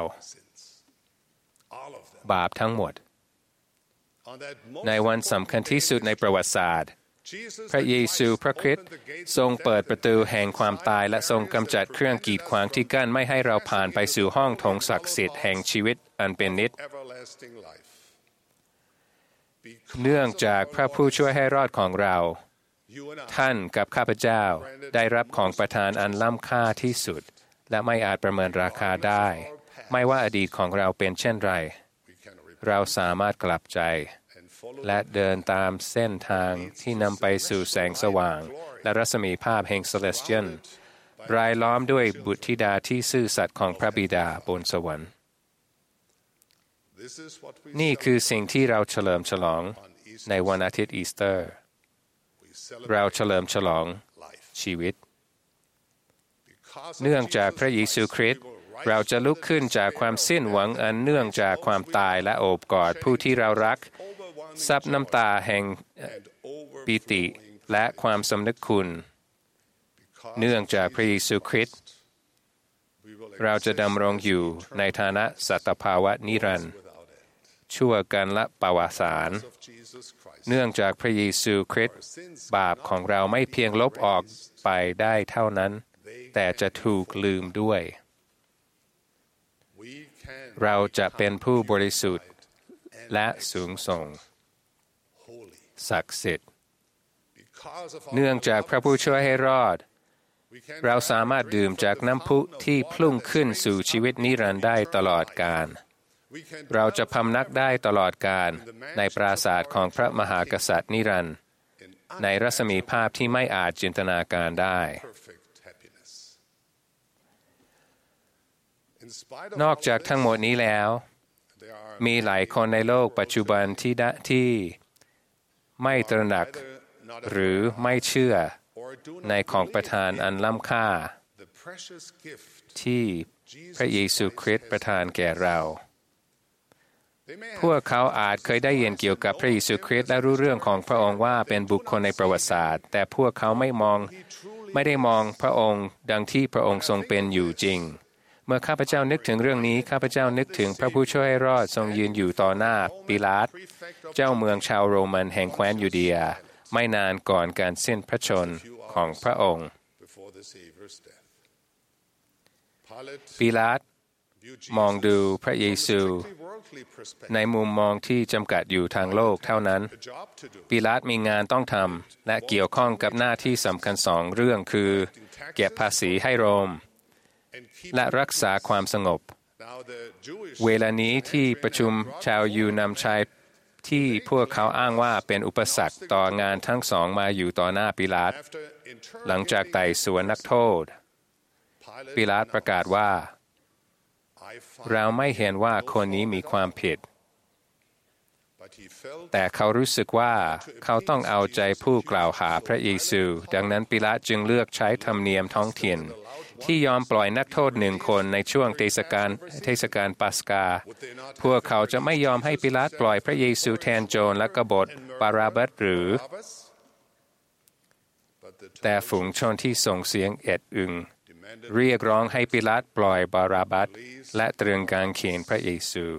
บาปทั้งหมดในวันสำคัญที่สุดในประวัติศาสตร์พระเยซูพระคริสต์ทรงเปิดประตูแห่งความตายและทรงกำจัดเครื่องกีดขวางที่กั้นไม่ให้เราผ่านไปสู่ห้องโถงศักดิ์สิทธิ์แห่งชีวิตอันเป็นนิจเนื่องจากพระผู้ช่วยให้รอดของเราท่านกับข้าพเจ้าได้รับของประทานอันล้ำค่าที่สุดและไม่อาจประเมินราคาได้ไม่ว่าอดีตของเราเป็นเช่นไรเราสามารถกลับใจและเดินตามเส้นทางที่นำไปสู่แสงสว่างและรัศมีภาพแห่งเซเลสเทียลรายล้อมด้วยบุตรธิดาที่ซื่อสัตย์ของพระบิดาบนสวรรค์นี่คือสิ่งที่เราเฉลิมฉลองในวันอาทิตย์อีสเตอร์เราเฉลิมฉลองชีวิตเนื่องจากพระเยซูคริสต์เราจะลุกขึ้นจากความสิ้นหวังอันเนื่องจากความตายและโอบกอดผู้ที่เรารักซับน้ำตาแห่งปิติและความสำนึกคุณเนื่องจากพระเยซูคริสต์เราจะดำรงอยู่ในฐานะสัตภาวะนิรันดร์ชั่วกันละปวสารเนื่องจากพระเยซูคริสต์บาปของเราไม่เพียงลบออกไปได้เท่านั้นแต่จะถูกลืมด้วยเราจะเป็นผู้บริสุทธิ์และสูงส่งศักดิ์สิทธิ์เนื่องจากพระผู้ช่วยให้รอดเราสามารถดื่มจากน้ำพุที่พุ่งขึ้นสู่ชีวิตนิรันดร์ได้ตลอดกาลเราจะพำนักได้ตลอดกาลในปราสาทของพระมหากษัตริย์นิรันดร์ในรัศมีภาพที่ไม่อาจจินตนาการได้นอกจากทั้งหมดนี้แล้วมีหลายคนในโลกปัจจุบันที่ไม่ตระหนักหรือไม่เชื่อในของประทานอันล้ำค่าที่พระเยซูคริสต์ประทานแก่เราพวกเขาอาจเคยได้ยินเกี่ยวกับพระเยซูคริสต์และรู้เรื่องของพระองค์ว่าเป็นบุคคลในประวัติศาสตร์แต่พวกเขาไม่ได้มองพระองค์ดังที่พระองค์ทรงเป็นอยู่จริงเมื่อข้าพเจ้านึกถึงเรื่องนี้ข้าพเจ้านึกถึงพระผู้ช่วยให้รอดทรงยืนอยู่ต่อหน้าปิลาตเจ้าเมืองชาวโรมันแห่งแคว้นยูเดียไม่นานก่อนการสิ้นพระชนม์ของพระองค์ปิลาตมองดูพระเยซูในมุมมองที่จำกัดอยู่ทางโลกเท่านั้นปิลาตมีงานต้องทำและเกี่ยวข้องกับหน้าที่สำคัญสองเรื่องคือเก็บภาษีให้โรมและรักษาความสงบเวลานี้ที่ประชุมชาวยิวนำชายที่พวกเขาอ้างว่าเป็นอุปสรรคต่องานทั้งสองมาอยู่ต่อหน้าปิลาตหลังจากไต่สวนนักโทษปิลาตประกาศว่าเราไม่เห็นว่าคนนี้มีความผิดแต่เขารู้สึกว่าเขาต้องเอาใจผู้กล่าวหาพระเยซูดังนั้นปิลาตจึงเลือกใช้ธรรมเนียมท้องถิ่นที่ยอมปล่อยนักโทษ1 คนในช่วงเทศกาลปัสกาพวกเขาจะไม่ยอมให้ปิลาตปล่อยพระเยซูแทนโจรและกบฏบาราบัสหรือแต่ฝูงชนที่ส่งเสียงเอ็ดอึงเรียกร้องให้ปิลาตปล่อยบาราบัสและตรึงกางเขนพระเยซู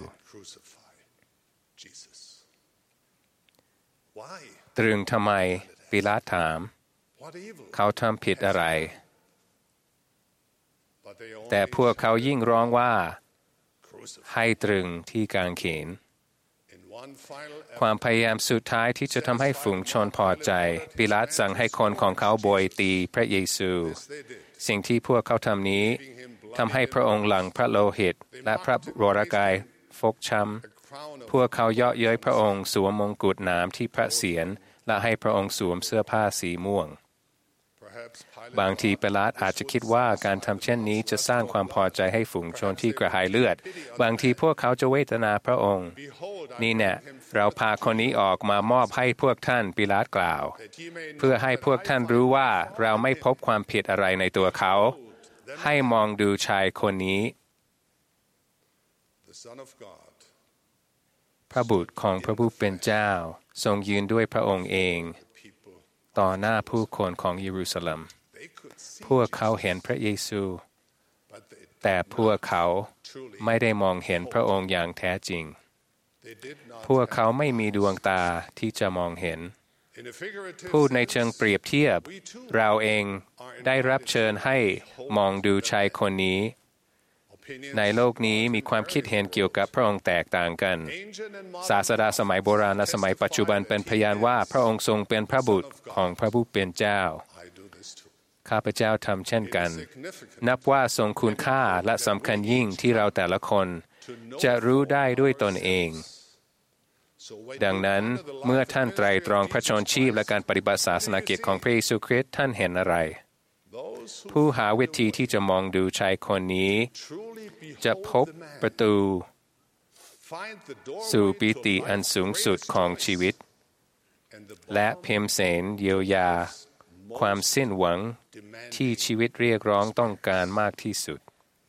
ตรึงทำไมปิลาตถามเขาทำผิดอะไรแต่พวกเขายิ่งร้องว่าให้ตรึงที่กางเขนความพยายามสุดท้ายที่จะทำให้ฝูงชนพอใจปิลาตสั่งให้คนของเขาโบยตีพระเยซูสิ่งที่พวกเขาทำนี้ทำให้พระองค์หลั่งพระโลหิตและพระวรกายฟกช้ำพวกเขาเยาะเย้ยพระองค์สวมมงกุฎหนามที่พระเศียรและให้พระองค์สวมเสื้อผ้าสีม่วงบางทีปิลาตอาจจะคิดว่าการทำเช่นนี้จะสร้างความพอใจให้ฝูงชนที่กระหายเลือดบางทีพวกเขาจะเวทนาพระองค์นี่แน่เราพาคนนี้ออกมามอบให้พวกท่านปิลาตกล่าวเพื่อให้พวกท่านรู้ว่าเราไม่พบความผิดอะไรในตัวเขาให้มองดูชายคนนี้พระบุตรของพระผู้เป็นเจ้าทรงยืนด้วยพระองค์เองต่อหน้าผู้คนของเยรูซาเล็มพวกเขาเห็นพระเยซูแต่พวกเขาไม่ได้มองเห็นพระองค์อย่างแท้จริงพวกเขาไม่มีดวงตาที่จะมองเห็นพูดในเชิงเปรียบเทียบเราเองได้รับเชิญให้มองดูชายคนนี้ในโลกนี้มีความคิดเห็นเกี่ยวกับพระองค์แตกต่างกันศาสดาสมัยโบราณและสมัยปัจจุบันเป็นพยานว่าพระองค์ทรงเป็นพระบุตรของพระผู้เป็นเจ้าข้าพเจ้าทำเช่นกันนับว่าทรงคุณค่าและสำคัญยิ่งที่เราแต่ละคนจะรู้ได้ด้วยตนเองดังนั้นเมื่อท่านไตร่ตรองพระชนชีพและการปฏิบัติศาสนกิจของพระเยซูคริสต์ท่านเห็นอะไรผู้หาวิธีที่จะมองดูชายคนนี้จะพบประตูสู่ปิติอันสูงสุดของชีวิตและเพ็มเสนเยียวยาความสิ้นหวังที่ชีวิตเรียกร้องต้องการมากที่สุด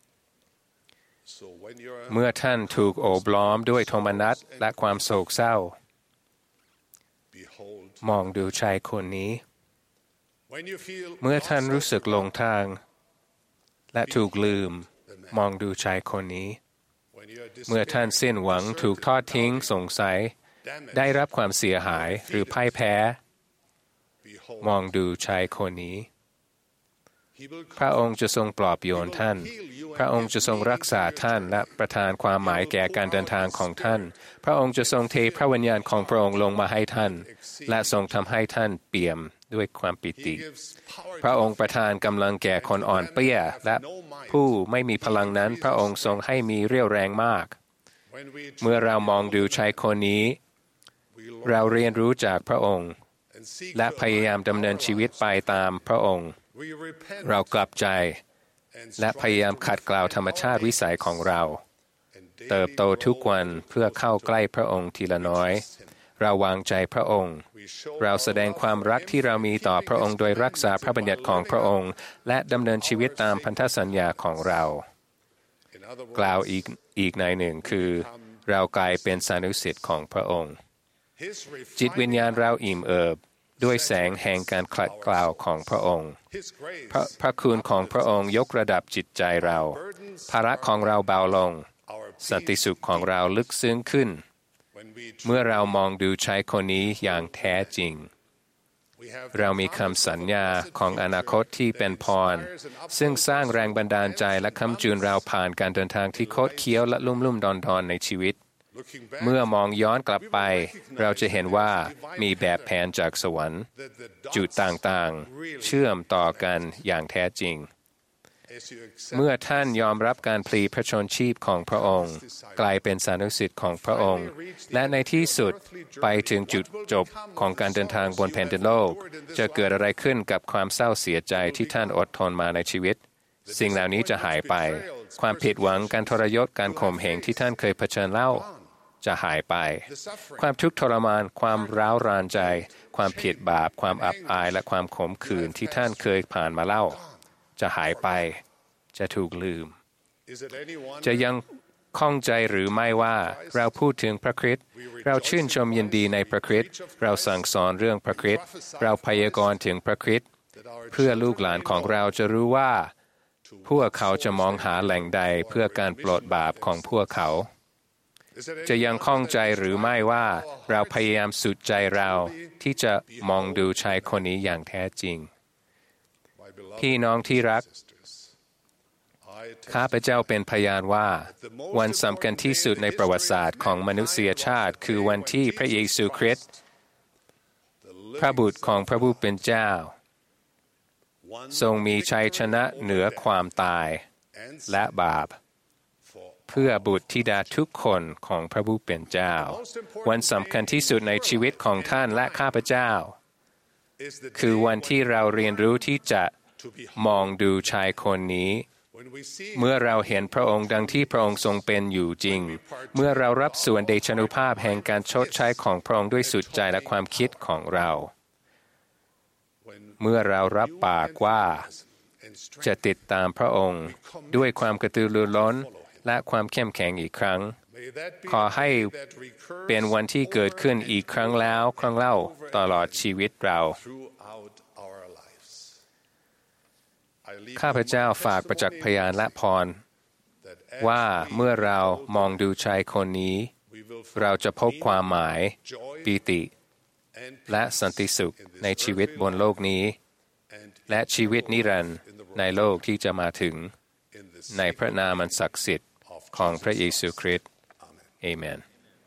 เมื่อท่านถูกโอบล้อมด้วยโทมนัสและความโศกเศร้ามองดูชายคนนี้เมื่อท่านรู้สึกหลงทางและถูกลืมมองดูชายคนนี้เมื่อท่านสิ้นหวังถูกทอดทิ้งสงสัยได้รับความเสียหายหรือพ่ายแพ้มองดูชายคนนี้พระองค์จะทรงปลอบโยนท่านพระองค์จะทรงรักษาท่านและประทานความหมายแก่การเดินทางของท่านพระองค์จะทรงเทพระวิญญาณของพระองค์ลงมาให้ท่านและทรงทำให้ท่านเปี่ยมด้วยความปิติพระองค์ประทานกำลังแก่คนอ่อนเปลี้ยและผู้ไม่มีพลังนั้นพระองค์ทรงให้มีเรี่ยวแรงมากเมื่อเรามองดูชายคนนี้เราเรียนรู้จากพระองค์และพยายามดำเนินชีวิตไปตามพระองค์เรากลับใจและพยายามขัดเกลาธรรมชาติวิสัยของเราเติบโตทุกวันเพื่อเข้าใกล้พระองค์ทีละน้อยเราวางใจพระองค์เราแสดงความรักที่เรามีต่อพระองค์โดยรักษาพระบัญญัติของพระองค์และดำเนินชีวิตตามพันธสัญญาของเรากล่าวอีกในหนึ่งคือเรากลายเป็นสานุสิทธิ์ของพระองค์จิตวิญญาณเราอิ่มเอิบด้วยแสงแห่งการขัดเกลาของพระองค์พระคุณของพระองค์ยกระดับจิตใจเราภาระของเราเบาลงสันติสุขของเราลึกซึ้งขึ้นเมื่อเรามองดูชายคนนี้อย่างแท้จริงเรามีคำสัญญาของอนาคตที่เป็นพรซึ่งสร้างแรงบันดาลใจและค้ำจุนเราผ่านการเดินทางที่โคตรเคี้ยวและลุ่มๆดอนๆในชีวิตเมื่อมองย้อนกลับไปเราจะเห็นว่ามีแบบแผนจากสวรรค์จุดต่างๆเชื่อมต่อกันอย่างแท้จริงเมื่อท่านยอมรับการพลีพระชนชีพของพระองค์กลายเป็นสานุสิทธิ์ของพระองค์และในที่สุดไปถึงจุดจบของการเดินทางบนแผ่นดินโลกจะเกิดอะไรขึ้นกับความเศร้าเสียใจที่ท่านอดทนมาในชีวิตสิ่งเหล่านี้จะหายไปความผิดหวังการทรยศการข่มเหงที่ท่านเคยเผชิญเล่าจะหายไปความทุกข์ทรมานความร้าวรานใจความผิดบาปความอับอายและความขมขื่นที่ท่านเคยผ่านมาเล่าจะหายไปจะถูกลืมจะยังข้องใจหรือไม่ว่าเราพูดถึงพระคริสต์เราชื่นชมยินดีในพระคริสต์เราสั่งสอนเรื่องพระคริสต์เราพยากรณ์ถึงพระคริสต์เพื่อลูกหลานของเราจะรู้ว่าพวกเขาจะมองหาแหล่งใดเพื่อการโปรดบาปของพวกเขาจะยังข้องใจหรือไม่ว่าเราพยายามสุดใจเราที่จะมองดูชายคนนี้อย่างแท้จริงพี่น้องที่รักข้าพเจ้าเป็นพยานว่าวันสำคัญที่สุดในประวัติศาสตร์ของมนุษยชาติคือวันที่พระเยซูคริสต์พระบุตรของพระผู้เป็นเจ้าทรงมีชัยชนะเหนือความตายและบาปเพื่อบุตรธิดาทุกคนของพระผู้เป็นเจ้าวันสำคัญที่สุดในชีวิตของท่านและข้าพเจ้าคือวันที่เราเรียนรู้ที่จะมองดูชายคนนี้เมื่อเราเห็นพระองค์ดังที่พระองค์ทรงเป็นอยู่จริงเมื่อเรารับส่วนเดชานุภาพแห่งการชดใช้ของพระองค์ด้วยสุดใจและความคิดของเราเมื่อเรารับปากว่าจะติดตามพระองค์ด้วยความกระตือรือร้นและความเข้มแข็งอีกครั้งขอให้เป็นวันที่เกิดขึ้นอีกครั้งแล้วครั้งเล่าตลอดชีวิตเราข้าพเจ้าฝากประจักษ์พยานและพรว่าเมื่อเรามองดูชายคนนี้เราจะพบความหมายปีติและสันติสุขในชีวิตบนโลกนี้และชีวิตนิรันดร์ในโลกที่จะมาถึงในพระนามอันศักดิ์สิทธิ์ของพระเยซูคริสต์อาเมน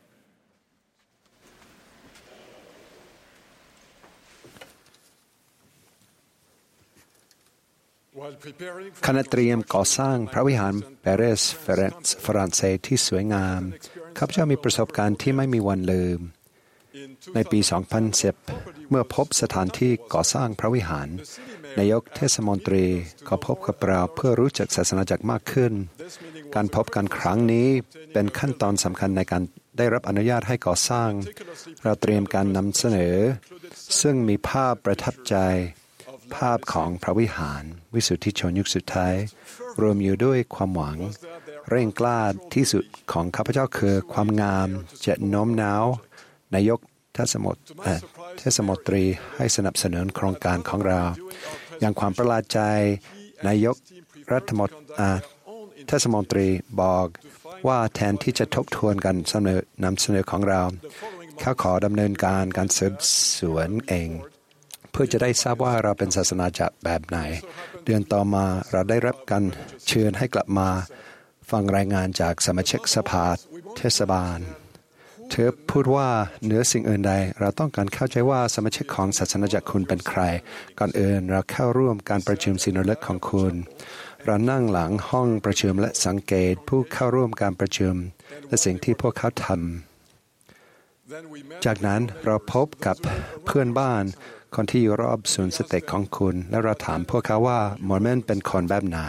ขณะเตรียมก่อสร้างพระวิหารเปเรสฝรั่งเศสที่สวยงามข้าพเจ้ามีประสบการณ์ที่ไม่มีวันลืมในปี 2010 เมื่อพบสถานที่ก่อสร้างพระวิหารนายกเทศมนตรีก็พบกับเราเพื่อรู้จักศาสนาจักรมากขึ้นการพบกันครั้งนี้เป็นขั้นตอนสำคัญในการได้รับอนุญาตให้ก่อสร้างเราเตรียมการนำเสนอซึ่งมีภาพประทับใจภาพของพระวิหารวิสุทธิชนยุคสุดท้ายรวมอยู่ด้วยความหวังเร่งกล้าที่สุดของข้าพเจ้าคือความงามจะโน้มน้าวนายกเทศมนตรีให้สนับสนุนโครงการของเราอย่างความประหลาดใจนายกเทศมนตรีบอกว่าแทนที่จะทบทวนการนำเสนอของเราเขาขอดำเนินการสืบสวนเองเพื่อจะได้ทราบว่าเราเป็นศาสนาจักรแบบไหนเดือนต่อมาเราได้รับการเชิญให้กลับมาฟังรายงานจากสมาชิกสภาเทศบาลเธอพูดว่าเหนือสิ่งอื่นใดเราต้องการเข้าใจว่าสมาชิกของศาสนาจักรคุณเป็นใครก่อนอื่นเราเข้าร่วมการประชุมซิโนดของคุณเรานั่งหลังห้องประชุมและสังเกตผู้เข้าร่วมการประชุมและสิ่งที่พวกเขาทำจากนั้นเราพบกับเพื่อนบ้านคนที่อยู่รอบศูนย์สเต็กของคุณและเราถามพวกเขาว่ามอร์แมนเป็นคนแบบไหน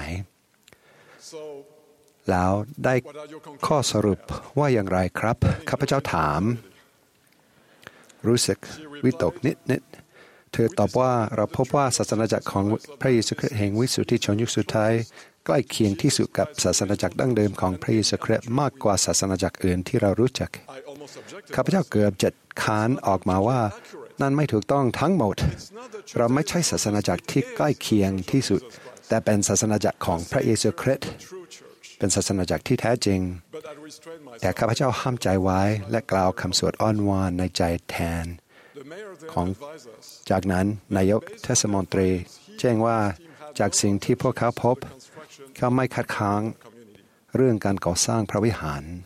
แล้วได้ข้อสรุปว่าอย่างไรครับข้าพเจ้าถามรู้สึกวิตกนิดเธอตอบว่าเราพบว่าศาสนาจักรของพระเยซูคริสต์แห่งวิสุทธิชนยุคสุดท้ายใกล้เคียงที่สุดกับศาสนาจักรดั้งเดิมของพระเยซูคริสต์มากกว่าศาสนาจักรอื่นที่เรารู้จักข้าพเจ้าเกือบจะค้านออกมาว่านั่นไม่ถูกต้องทั้งหมดเราไม่ใช่ศาสนาจักรที่ใกล้เคียงที่สุดแต่เป็นศาสนาจักรของพระเยซูคริสต์เป็นศาสนาจักรที่แท้จริงแต่ข้าพเจ้าห้ามใจไว้และกล่าวคำสวดอ้อนวอนในใจแทนของจากนั้นนายกเทศมนตรีแจ้งว่าจากสิ่งที่พวกเขาพบเขาไม่คัดค้านเรื่องการก่อสร้างพระวิหาร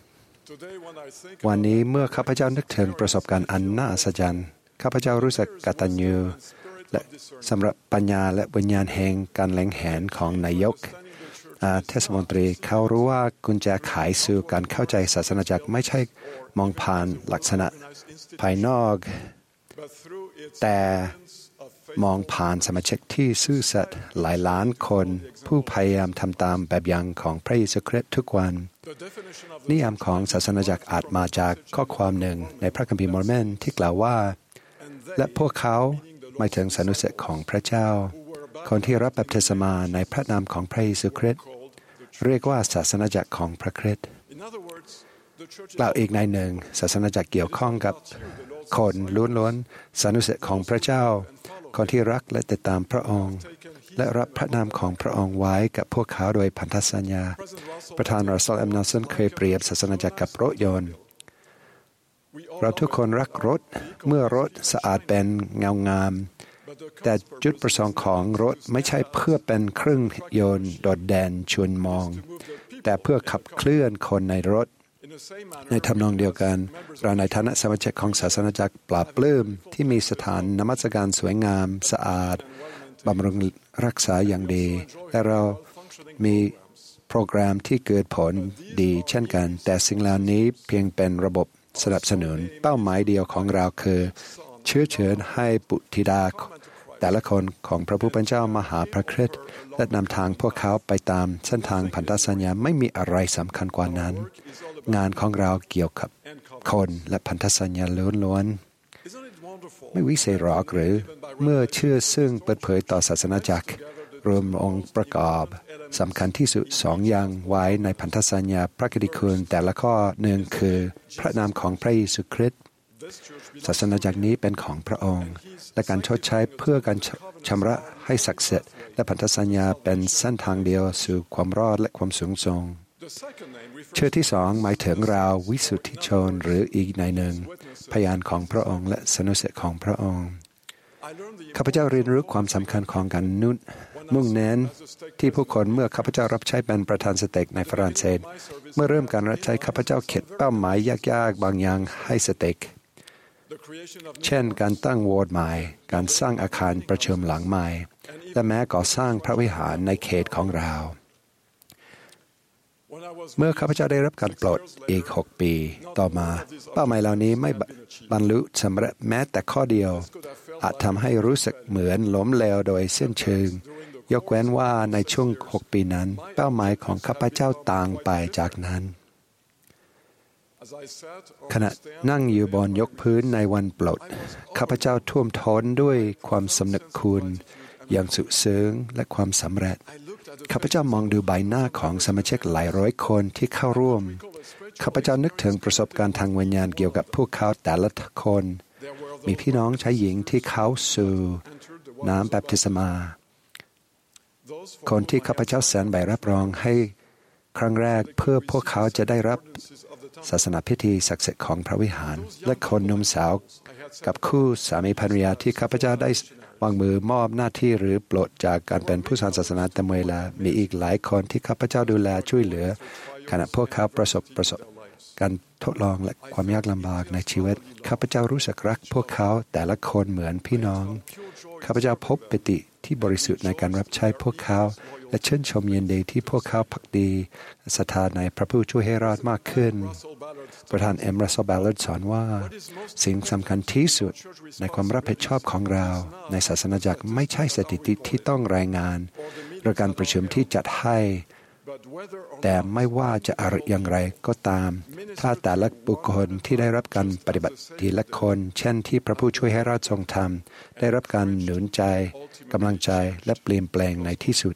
วันนี้เมื่อข้าพเจ้านึกถึงประสบการณ์อันน่าอัศจรรย์ข้าพเจ้ารู้สึกกตัญญูและสำหรับปัญญาและวิญญาณแห่งการแหลงแหนของนายกเทศมนตรีเขารู้ว่ากุญแจไขสู่การเข้าใจศาสนาจักรไม่ใช่มองผ่านลักษณะภายนอกแต่มองผ่านสมาชิกที่ซื่อสัตย์หลายล้านคนผู้พยายามทำตามแบบอย่างของพระเยซูคริสต์ทุกวันนิยามของศาสนาจักรอาจมาจากข้อความหนึ่งในพระคัมภีร์มอร์แมนที่กล่าวว่าและพวกเขาหมายถึงสานุสิทธิ์ของพระเจ้าคนที่รับบัพติศมาในพระนามของพระเยซูคริสต์เรียกว่าศาสนาจักรของพระคริสต์กล่าวอีกในหนึ่งศาสนาจักรเกี่ยวข้องกับคนล้วนๆสานุสิทธิ์ของพระเจ้าคนที่รักและติดตามพระองค์และรับพระนามของพระองค์ไว้กับพวกเขาโดยพันธสัญญาประธานรัสเซล เอ็ม นอลสันเคยเปรียบศาสนาจักรกับรถยนต์เราทุกคนรักรถเมื่อรถสะอาดเป็นเงางามแต่จุดประสงค์ของรถไม่ใช่เพื่อเป็นเครื่องยนต์โดดเด่นชวนมองแต่เพื่อขับเคลื่อนคนในรถในทำนองเดียวกันเราในฐานะสมาชิกของศาสนาจักรปลาบปลื้มที่มีสถานนมัสการสวยงามสะอาดบำรุงรักษาอย่างดีและเรามีโปรแกรมที่เกิดผลดีเช่นกันแต่สิ่งเหล่านี้เพียงเป็นระบบสนับสนุนเป้าหมายเดียวของเราคือเชื้อเชิญให้ปุถิดาแต่ละคนของพระผู้เป็นเจ้ามาหาพระคริสต์และนำทางพวกเขาไปตามเส้นทางพันธสัญญาไม่มีอะไรสำคัญกว่านั้นงานของเราเกี่ยวกับคนและพันธสัญญาล้วนๆไม่วิเศษหรอกหรือเมื่อเชื่อซึ่งเปิดเผยต่อศาสนาจักรรวมองค์ประกอบสำคัญที่สุดสองอย่างไว้ในพันธสัญญาพระกิตติคุณแต่ละข้อหนึ่งคือพระนามของพระเยซูคริสต์ศาสนาจักรนี้เป็นของพระองค์และการชดใช้เพื่อการชำระให้ศักดิ์สิทธิ์และพันธสัญญาเป็นเส้นทางเดียวสู่ความรอดและความสูงส่งชื่อที่สองหมายถึงเราวิสุทธิชนหรืออีกในหนึ่งพยานของพระองค์และสานุสิทธิ์ของพระองค์ข้าพเจ้าเรียนรู้ความสำคัญของการมุ่งเน้นที่ผู้คนเมื่อข้าพเจ้ารับใช้เป็นประธานสเต็กในฝรั่งเศสเมื่อเริ่มการรับใช้ข้าพเจ้าเขียนเป้าหมายยากๆบางอย่างให้สเต็กเช่นการตั้งโวอร์ดใหม่การสร้างอาคารประชุมหลังใหม่และแม้ก่อสร้างพระวิหารในเขตของเราเมื่อข้าพเจ้าได้รับการปลดอีก6 ปีต่อมาเป้าหมายเหล่านี้ไม่บรรลุสำเร็จแม้แต่ข้อเดียวอาจทำให้รู้สึกเหมือนล้มเหลวโดยสิ้นเชิงยกเว้นว่าในช่วง6 ปีนั้นเป้าหมายของข้าพเจ้าต่างไปจากนั้นขณะนั่งอยู่บนยกพื้นในวันปลดข้าพเจ้าท่วมท้นด้วยความสำนึกคุณอย่างสุดซึ้งและความสำเร็จข้าพเจ้ามองดูใบหน้าของสมาชิกหลายร้อยคนที่เข้าร่วมข้าพเจ้านึกถึงประสบการณ์ทางวิญญาณเกี่ยวกับพวกเขาแต่ละคนมีพี่น้องชายหญิงที่เข้าสู่น้ำแบปติศมาคนที่ข้าพเจ้าเซ็นใบรับรองให้ครั้งแรกเพื่อพวกเขาจะได้รับศาสนาพิธีศักดิ์สิทธิ์ของพระวิหารและคนหนุ่มสาวกับคู่สามีภรรยาที่ข้าพเจ้าได้วางมือมอบหน้าที่หรือปลดจากการเป็นผู้สอนศาสนาเต็มเวลามีอีกหลายคนที่ข้าพเจ้าดูแลช่วยเหลือขณะพวกเขาประสบการทดลองและความยากลำบากในชีวิตข้าพเจ้ารู้สึกรักพวกเขาแต่ละคนเหมือนพี่น้องข้าพเจ้าพบปิติที่บริสุทธิ์ในการรับใช้พวกเขาและชื่นชมยินดีที่พวกเขาภักดีและศรัทธาในพระผู้ช่วยให้รอดมากขึ้นประธานรัสเซล แบลลาร์ดสอนว่าสิ่งสำคัญที่สุดในความรับผิดชอบของเราในศาสนาจักรไม่ใช่สถิติที่ต้องรายงานหรือการประชุมที่จัดให้แต่ไม่ว่าจะอย่างไรก็ตามถ้าแต่ละบุคคลที่ได้รับการปฏิบัติทีละคนเช่นที่พระผู้ช่วยให้รอดทรงทำได้รับการหนุนใจกำลังใจและเปลี่ยนแปลงในที่สุด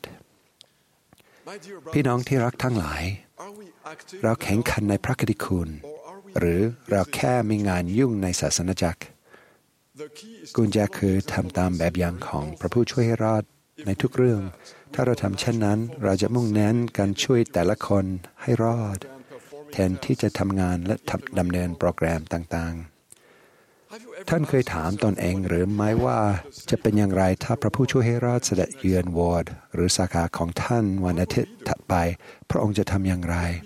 พี่น้องที่รักทั้งหลายเราแข่งขันในพระกิตติคุณหรือเราแค่มีงานยุ่งในศาสนาจักรกุญแจคือทำตามแบบอย่างของพระผู้ช่วยให้รอดในทุกเรื่องถ้าเราทำเช่นนั้นเราจะมุ่งเน้นการช่วยแต่ละคนให้รอดแทนที่จะทำงานและดำเนินโปรแกรมต่างๆท่านเคยถามตนเองหรือไม่ว่าจะเป็นอย่างไรถ้าพระผู้ช่วยให้รอดเสด็จเยือนวอร์ดหรือสาขาของท่านวันอาทิตย์ถัดไปพระองค์จะทำอย่างไร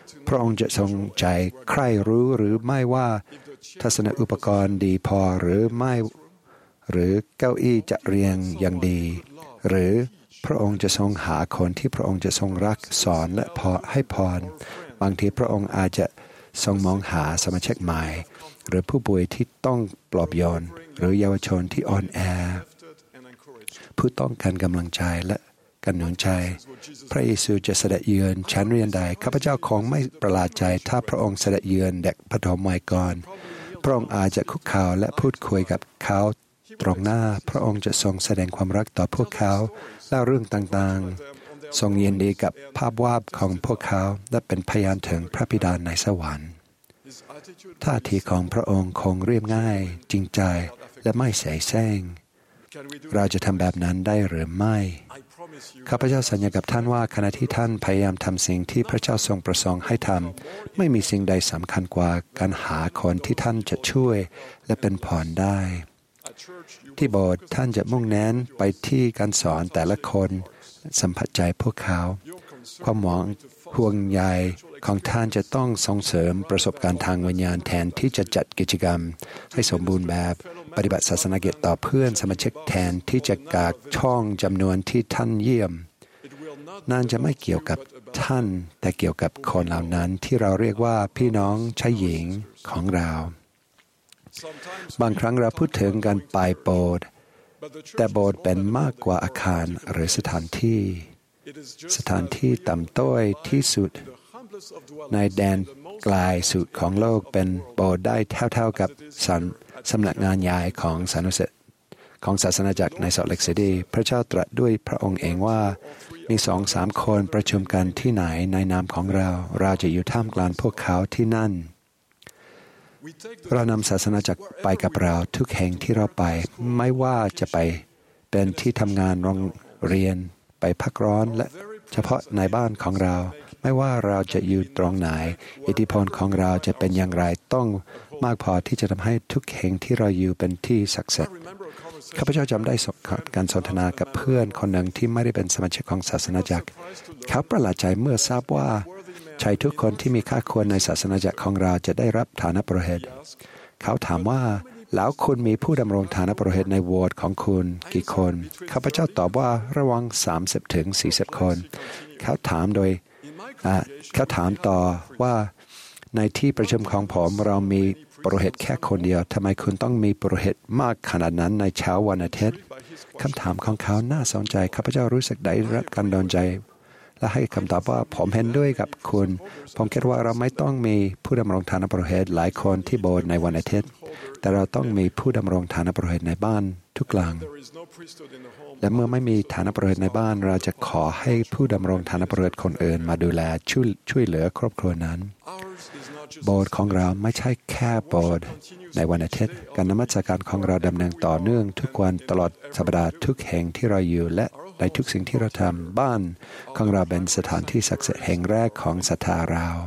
พระองค์จะทรงใจใคร่รู้หรือไม่ว่าทัศนอุปกรณ์ดีพอหรือไม่หรือเก้าอี้จะเรียงอย่างดีหรือพระองค์จะทรงหาคนที่พระองค์จะทรงรักสอนและพอให้พรบางทีพระองค์อาจจะทรงมองหาสมาชิกใหม่หรือผู้ป่วยที่ต้องปลอบโยนหรือเยาวชนที่อ่อนแอผู้ต้องการกำลังใจและการหนุนใจพระเยซูจะเสด็จเยือนชั้นเรียนใดข้าพเจ้าคงไม่ประหลาดใจถ้าพระองค์เสด็จเยือนเด็กปฐมวัยก่อนพระองค์อาจจะคุกเข่าและพูดคุยกับเขาตรงหน้าพระองค์จะทรงแสดงความรักต่อพวกเขาเล่าเรื่องต่างๆทรงยินดีกับภาพวาดของพวกเขาและเป็นพยานถึงพระบิดาในสวรรค์ท่าทีของพระองค์คงเรียบง่ายจริงใจและไม่เสแสร้งเราจะทำแบบนั้นได้หรือไม่ข้าพเจ้าสัญญากับท่านว่าขณะที่ท่านพยายามทำสิ่งที่พระเจ้าทรงประสงค์ให้ทำไม่มีสิ่งใดสำคัญกว่าการหาคนที่ท่านจะช่วยและเป็นพรได้ที่โบสถ์ท่านจะมุ่งเน้นไปที่การสอนแต่ละคนสัมผัสใจพวกเขาความหวังห่วงใยของท่านจะต้องส่งเสริมประสบการณ์ทางวิญญาณแทนที่จะจัดกิจกรรมให้สมบูรณ์แบบปฏิบัติศาสนกิจต่อเพื่อนสมาชิกแทนที่จะกากช่องจำนวนที่ท่านเยี่ยมนั่นจะไม่เกี่ยวกับท่านแต่เกี่ยวกับคนเหล่านั้นที่เราเรียกว่าพี่น้องชายหญิงของเราบางครั้งเราพูดถึงการไปโบสถ์แต่โบสถ์เป็นมากกว่าอาคารหรือสถานที่ต่ำต้อยที่สุดในแดนไกลสุดของโลกเป็นโบสถ์ได้เท่ากับสำนักงานใหญ่ของศาสนาจักรในซอลต์เลคซิตี้พระเจ้าตรัสด้วยพระองค์เองว่ามี 2-3 คนประชุมกันที่ไหนในนามของเราจะอยู่ท่ามกลางพวกเขาที่นั่นเรานำศาสนาจักรไปกับเราทุกแห่งที่เราไปไม่ว่าจะไปเป็นที่ทำงานโรงเรียนไปพักร้อนและเฉพาะในบ้านของเราไม่ว่าเราจะอยู่ตรงไหนอิทธิพลของเราจะเป็นอย่างไรต้องมากพอที่จะทำให้ทุกแห่งที่เราอยู่เป็นที่ศักดิ์สิทธิ์ข้าพเจ้าจำได้การสนทนากับเพื่อนคนหนึ่งที่ไม่ได้เป็นสมาชิกของศาสนาจักรเขาประหลาดใจเมื่อทราบว่าชายทุกคนที่มีค่าควรในศาสนาจักรของเราจะได้รับฐานะปุโรหิตเขาถามว่าแล้วคุณมีผู้ดำรงฐานะปุโรหิตในโบสถ์ของคุณกี่คนข้าพเจ้าตอบว่าระหว่าง30 ถึง 40 คนเขาถามต่อว่าในที่ประชุมของผมเรามีปุโรหิตแค่คนเดียวทำไมคุณต้องมีปุโรหิตมากขนาดนั้นในเช้าวันอาทิตย์คำถามของเขาน่าสนใจข้าพเจ้ารู้สึกได้รับการดลใจและให้คำตอบว่าผมเห็นด้วยกับคุณผมคิดว่าเราไม่ต้องมีผู้ดำรงฐานะปุโรหิตหลายคนที่โบสถ์ในวันอาทิตย์แต่เราต้องมีผู้ดำรงฐานะปุโรหิตในบ้านทุกหลังและเมื่อไม่มีฐานะปุโรหิตในบ้านเราจะขอให้ผู้ดำรงฐานะปุโรหิตคนอื่นมาดูแลช่วยเหลือครอบครัวนั้นโบสถ์ของเราไม่ใช่แค่โบสถ์ในวันอาทิตย์การนมัสการของเราดำเนินต่อเนื่องทุกวันตลอดสัปดาห์ทุกแห่งที่เราอยู่และในทุกสิ่งที่เราทำบ้านของเราเป็นสถานที่ศักดิ์สิทธิ์แห่งแรกของศรัทธา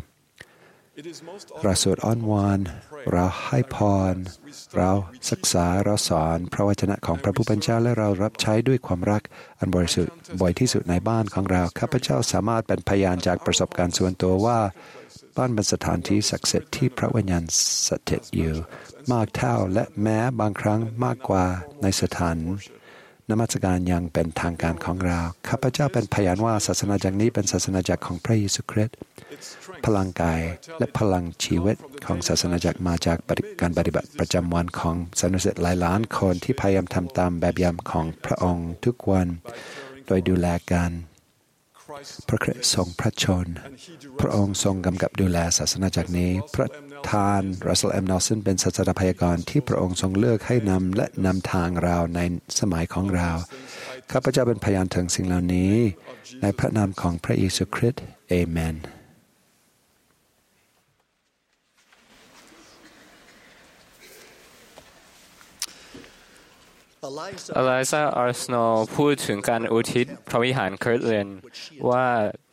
เราสวดอ้อนวอนเราให้พรเราศึกษาเราสอนพระวจนะของพระผู้เป็นเจ้าและเรารับใช้ด้วยความรักอันบริสุทธิ์บ่อยที่สุดในบ้านของเราข้าพเจ้าสามารถเป็นพยานจากประสบการณ์ส่วนตัวว่าบ้านเป็นสถานที่ศักดิ์สิทธิ์ที่พระวิญญาณสถิตอยู่มากเท่าและแม้บางครั้งมากกว่าในสถานนมัสการยังเป็นทางการของเราข้าพเจ้าเป็นพยานว่าศาสนาจักรนี้เป็นศาสนาจักรของพระเยซูคริสต์พลังกายและพลังชีวิตของศาสนาจักรมาจากการปฏิบัติประจำวันของสานุสิทธิ์หลายล้านคนที่พยายามทำตามแบบอย่างของพระองค์ทุกวันโดยดูแลกันพระคริสต์ทรงพระชนพระองค์ทรงกำกับดูแลศาสนาจักรนี้พระทานรัสเซล เอ็ม นอลสันเป็นศาสนาพยากรณ์ที่พระองค์ทรงเลือกให้นำทางเราในสมัยของเราข้าพเจ้าเป็นพยานถึงสิ่งเหล่านี้ในพระนามของพระเยซูคริสต์เอเมนอไลซา อาร์สโนลพูดถึงการอุทิศพระวิหารเคิร์ตแลนด์ว่า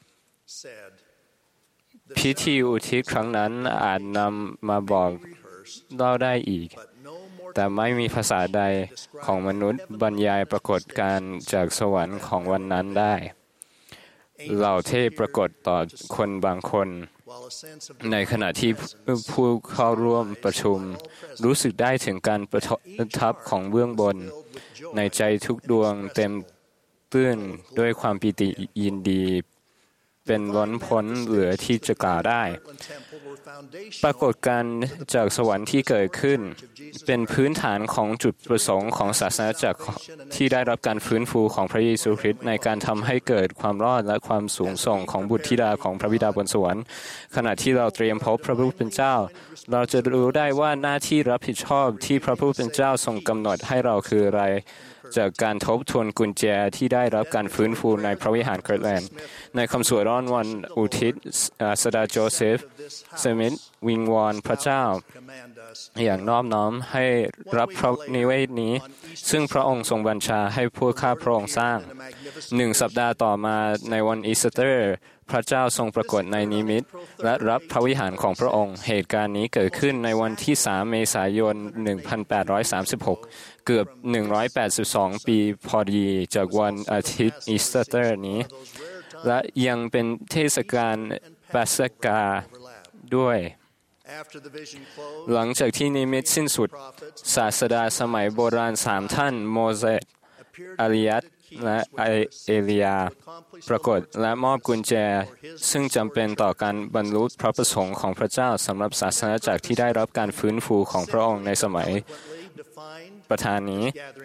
พิธีอุทิศครั้งนั้นอาจนำมาบอกเล่าได้อีกแต่ไม่มีภาษาใดของมนุษย์บรรยายปรากฏการณ์จากสวรรค์ของวันนั้นได้เหล่าเทพปรากฏต่อคนบางคนในขณะที่ผู้เข้าร่วมประชุมรู้สึกได้ถึงการประทับของเบื้องบนในใจทุกดวงเต็มตื้นด้วยความปิติยินดีเป็นล้นพ้นเหลือที่จะกล่าวได้ปรากฏการณ์จากสวรรค์ที่เกิดขึ้นเป็นพื้นฐานของจุดประสงค์ของศาสนาจักรที่ได้รับการฟื้นฟูของพระเยซูคริสต์ในการทำให้เกิดความรอดและความสูงส่งของบุตรธิดาของพระบิดาบนสวรรค์ขณะที่เราเตรียมพบพระผู้เป็นเจ้าเราจะรู้ได้ว่าหน้าที่รับผิดชอบที่พระผู้เป็นเจ้าทรงกำหนดให้เราคืออะไรจากการทบทวนกุญแจที่ได้รับการฟื้นฟูในพระวิหารเกิร์ตแลนด์ในคำสวดร้อนวันอุทิศสดาโจเซฟสมิธวิงวอนพระเจ้าอย่างนอบน้อมให้รับพระนิเวศนี้ซึ่งพระองค์ทรงบัญชาให้พวกข้าพระองค์สร้าง1 สัปดาห์ต่อมาในวันอีสเตอร์พระเจ้าทรงปรากฏในนิมิตและรับพระวิหารของพระองค์เหตุการณ์นี้เกิดขึ้นในวันที่3 เมษายน 1836 เกือบ182 ปีพอดีจากวันอาทิตย์อีสเตอร์นี้และยังเป็นเทศกาลปัสกาด้วยหลังจากที่นิมิตสิ้นสุดศาสดาสมัยโบราณ3 ท่านโมเสสอาลียัสและเอลียาปรากฏและมอบกุญแจซึ่งจำเป็นต่อการบรรลุพระประสงค์ของพระเจ้าสำหรับศาสนาจักรที่ได้รับการฟื้นฟูของพระองค์ในสมัยประธานนี้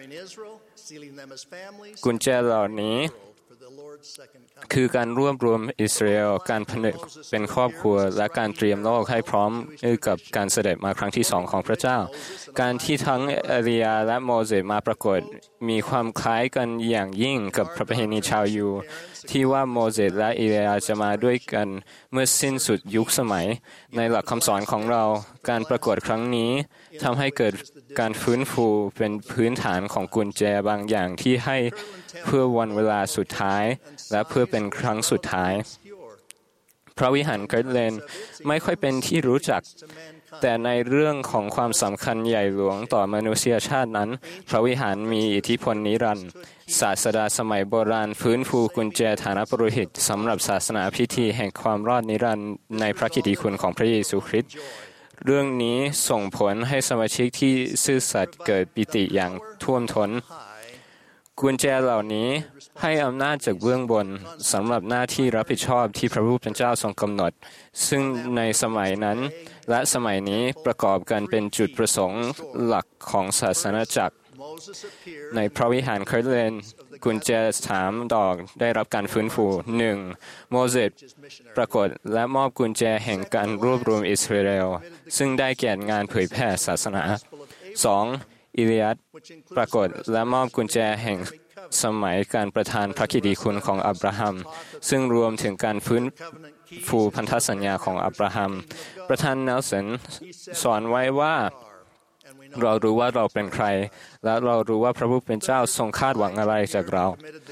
กุญแจเหล่านี้คือการรวบรวมอิสราเอลการผนึกเป็นครอบครัวและการเตรียมโลกให้พร้อมกับการเสด็จมาครั้งที่2ของพระเจ้าการที่ทั้งเอลียาและโมเสสมาปรากฏมีความคล้ายกันอย่างยิ่งกับประเพณีชาวยูที่ว่าโมเสสและเอลียาจะมาด้วยกันเมื่อสิ้นสุดยุคสมัยในหลักคำสอนของเราการปรากฏครั้งนี้ทำให้เกิดการฟื้นฟูเป็นพื้นฐานของกุญแจบางอย่างที่ให้เพื่อวันเวลาสุดท้ายและเพื่อเป็นครั้งสุดท้ายพระวิหารเกิร์ตแลนด์ไม่ค่อยเป็นที่รู้จักแต่ในเรื่องของความสำคัญใหญ่หลวงต่อมนุษยชาตินั้นพระวิหารมีอิทธิพลนิรันดร์ศาสดาสมัยโบราณฟื้นฟูกุญแจฐานะปุโรหิตสำหรับศาสนาพิธีแห่งความรอดนิรันดร์ในพระกิตติคุณของพระเยซูคริสต์เรื่องนี้ส่งผลให้สมาชิกที่ซื่อสัตย์เกิดปิติอย่างท่วมท้นกุญแจเหล่านี้ให้อำนาจจากเบื้องบนสำหรับหน้าที่รับผิดชอบที่พระผู้เป็นเจ้าทรงกำหนดซึ่งในสมัยนั้นและสมัยนี้ประกอบกันเป็นจุดประสงค์หลักของศาสนาจักรในพระวิหารเคิร์ตแลนด์กุญแจ3 ดอกได้รับการฟื้นฟู 1. โมเสสปรากฏและมอบกุญแจแห่งการรวบรวมอิสราเอลซึ่งได้แก่งานเผยแผ่ศาสนา 2. อิลียัสปรากฏและมอบกุญแจแห่งสมัยการประทานพระกิตติคุณของอับราฮัมซึ่งรวมถึงการฟื้นฟูพันธสัญญาของอับราฮัมประธานเนลสันสอนไว้ว่าเรารู้ว่าเราเป็นใครและเรารู้ว่าพระผู้เป็นเจ้าทรงคาดหวังอะไรจากเรา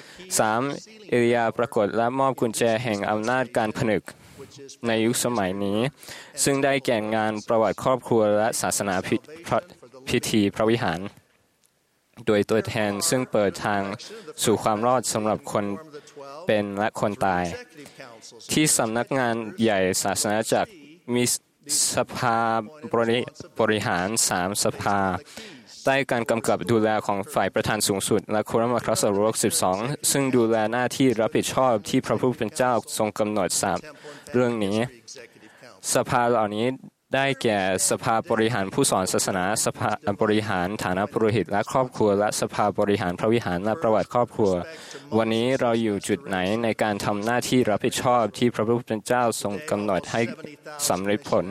3. เอลียาปรากฏและมอบกุญแจแห่งอำนาจการผนึกในยุคสมัยนี้ซึ่งได้แก่งานประวัติครอบครัวและศาสนาพิธีพระวิหารโดยตัวแทนซึ่งเปิดทางสู่ความรอดสำหรับคนเป็นและคนตายที่สำนักงานใหญ่ศาสนาจักรมีสภาบริหาร3 สภาใต้การกำกับดูแลของฝ่ายประธานสูงสุดและโครัมครัสโรก12ซึ่งดูแลหน้าที่รับผิดชอบที่พระผู้เป็นเจ้าทรงกำหนด3เรื่องนี้สภาเหล่านี้ได้แก่สภาบริหารผู้สอนศาสนาสภาบริหารฐานะปุโรหิตและครอบครัวและสภาบริหารพระวิหารและประวัติครอบครัววันนี้เราอยู่จุดไหนในการทำหน้าที่รับผิดชอบที่พระผู้เป็นเจ้าทรงกำหนดให้สำเร็จผล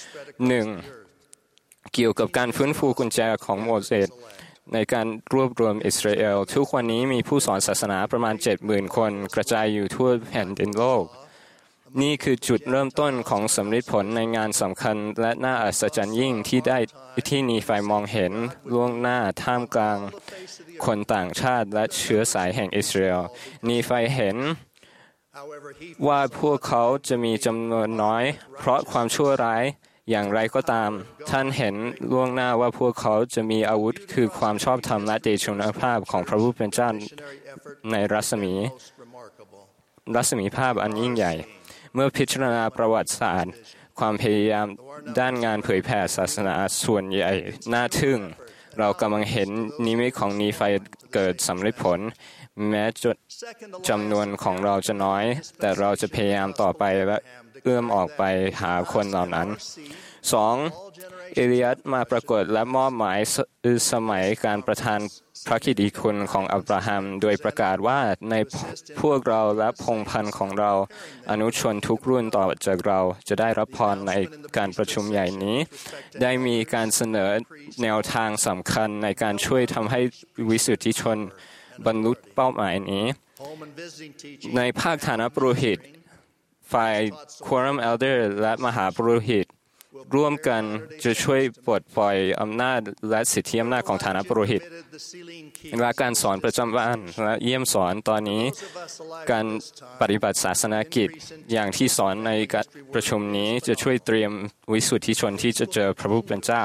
1. เกี่ยวกับการฟื้นฟูกุญแจของโมเสสในการรวบรวมอิสราเอลทุกวันนี้มีผู้สอนศาสนาประมาณ 70,000 คนกระจายอยู่ทั่วแผ่นดินโลกนี่คือจุดเริ่มต้นของสำเร็จผลในงานสำคัญและน่าอัศจรรย์ยิ่งที่นีไฟมองเห็นล่วงหน้าท่ามกลางคนต่างชาติและเชื้อสายแห่งอิสราเอลนีไฟเห็นว่าพวกเขาจะมีจำนวนน้อยเพราะความชั่วร้ายอย่างไรก็ตามท่านเห็นล่วงหน้าว่าพวกเขาจะมีอาวุธคือความชอบธรรมและเดชนุภาพของพระผู้เป็นเจ้าในรัศมีภาพอันยิ่งใหญ่เมื่อพิจารณาประวัติศาสตร์ความพยายามด้านงานเผยแผ่ศาสนาส่วนใหญ่น่าทึ่งเรากำลังเห็นนิมิตของนีไฟเกิดสำเร็จผลแม้จำนวนของเราจะน้อยแต่เราจะพยายามต่อไปและเอื้อมออกไปหาคนเหล่านั้น 2. เอลียัสมาปรากฏและมอบหมายสมัยการประทานพระกิตติคุณของอับราฮัมโดยประกาศว่าในพวกเราและพงศ์พันธุ์ของเราอนุชนทุกรุ่นต่อจากเราจะได้รับพรในการประชุมใหญ่นี้ได้มีการเสนอแนวทางสำคัญในการช่วยทำให้วิสุทธิชนบรรลุเป้าหมายนี้ในภาคฐานะปุโรหิตฝ่ายควอรัมเอลเดอร์และมหาปุโรหิตร่วมกันจะช่วยปลดปล่อยอำนาจและสิทธิอำนาจของฐานะปุโรหิตและการสอนประจำบ้านและเยี่ยมสอนตอนนี้การปฏิบัติศาสนกิจอย่างที่สอนในการประชุมนี้จะช่วยเตรียมวิสุทธิชนที่จะเจอพระผู้เป็นเจ้า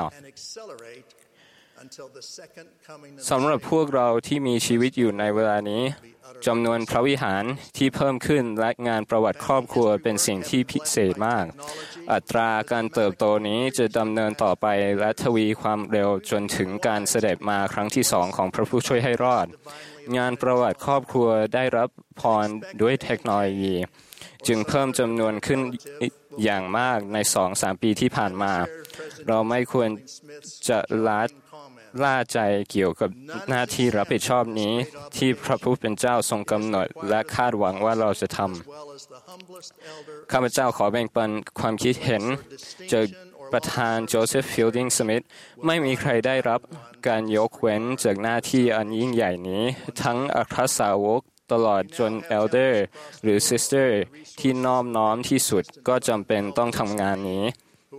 สำหรับพวกเราที่มีชีวิตอยู่ในเวลานี้จำนวนพระวิหารที่เพิ่มขึ้นและงานประวัติครอบครัวเป็นสิ่งที่พิเศษมากอัตราการเติบโตนี้จะดำเนินต่อไปและทวีความเร็วจนถึงการเสด็จมาครั้งที่2ของพระผู้ช่วยให้รอดงานประวัติครอบครัวได้รับพรด้วยเทคโนโลยีจึงเพิ่มจำนวนขึ้นอย่างมากใน 2-3 ปีที่ผ่านมาเราไม่ควรจะล่าใจเกี่ยวกับหน้าที่รับผิดชอบนี้ที่พระผู้เป็นเจ้าทรงกำหนดและคาดหวังว่าเราจะทำข้าพเจ้าขอแบ่งปันความคิดเห็นจากประธานโจเซฟฟิลดิงสมิธไม่มีใครได้รับการยกเว้นจากหน้าที่อันยิ่งใหญ่นี้ทั้งอัครสาวกตลอดจนเอลเดอร์หรือซิสเตอร์ที่นอบน้อมที่สุดก็จำเป็นต้องทำงานนี้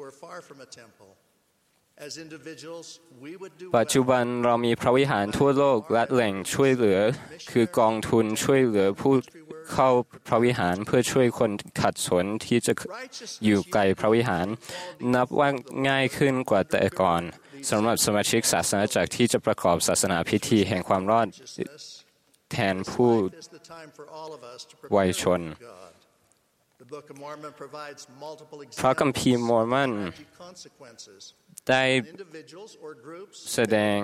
ปัจจุบันเรามีพระวิหารทั่วโลกและแหล่งช่วยเหลือคือกองทุนช่วยเหลือผู้เข้าพระวิหารเพื่อช่วยคนขัดสนที่จะอยู่ไกลพระวิหารนับว่าง่ายขึ้นกว่าแต่ก่อนสำหรับสมาชิกศาสนาจักรที่จะประกอบศาสนาพิธีแห่งความรอดแทนผู้วัยชนพระคัมภีร์มอร์มอนได้แสดง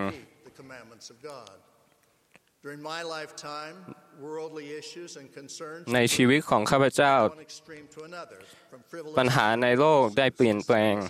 ในชีวิตของข้าพเจ้าปัญหาในโลกได้เปลี่ยนแปลง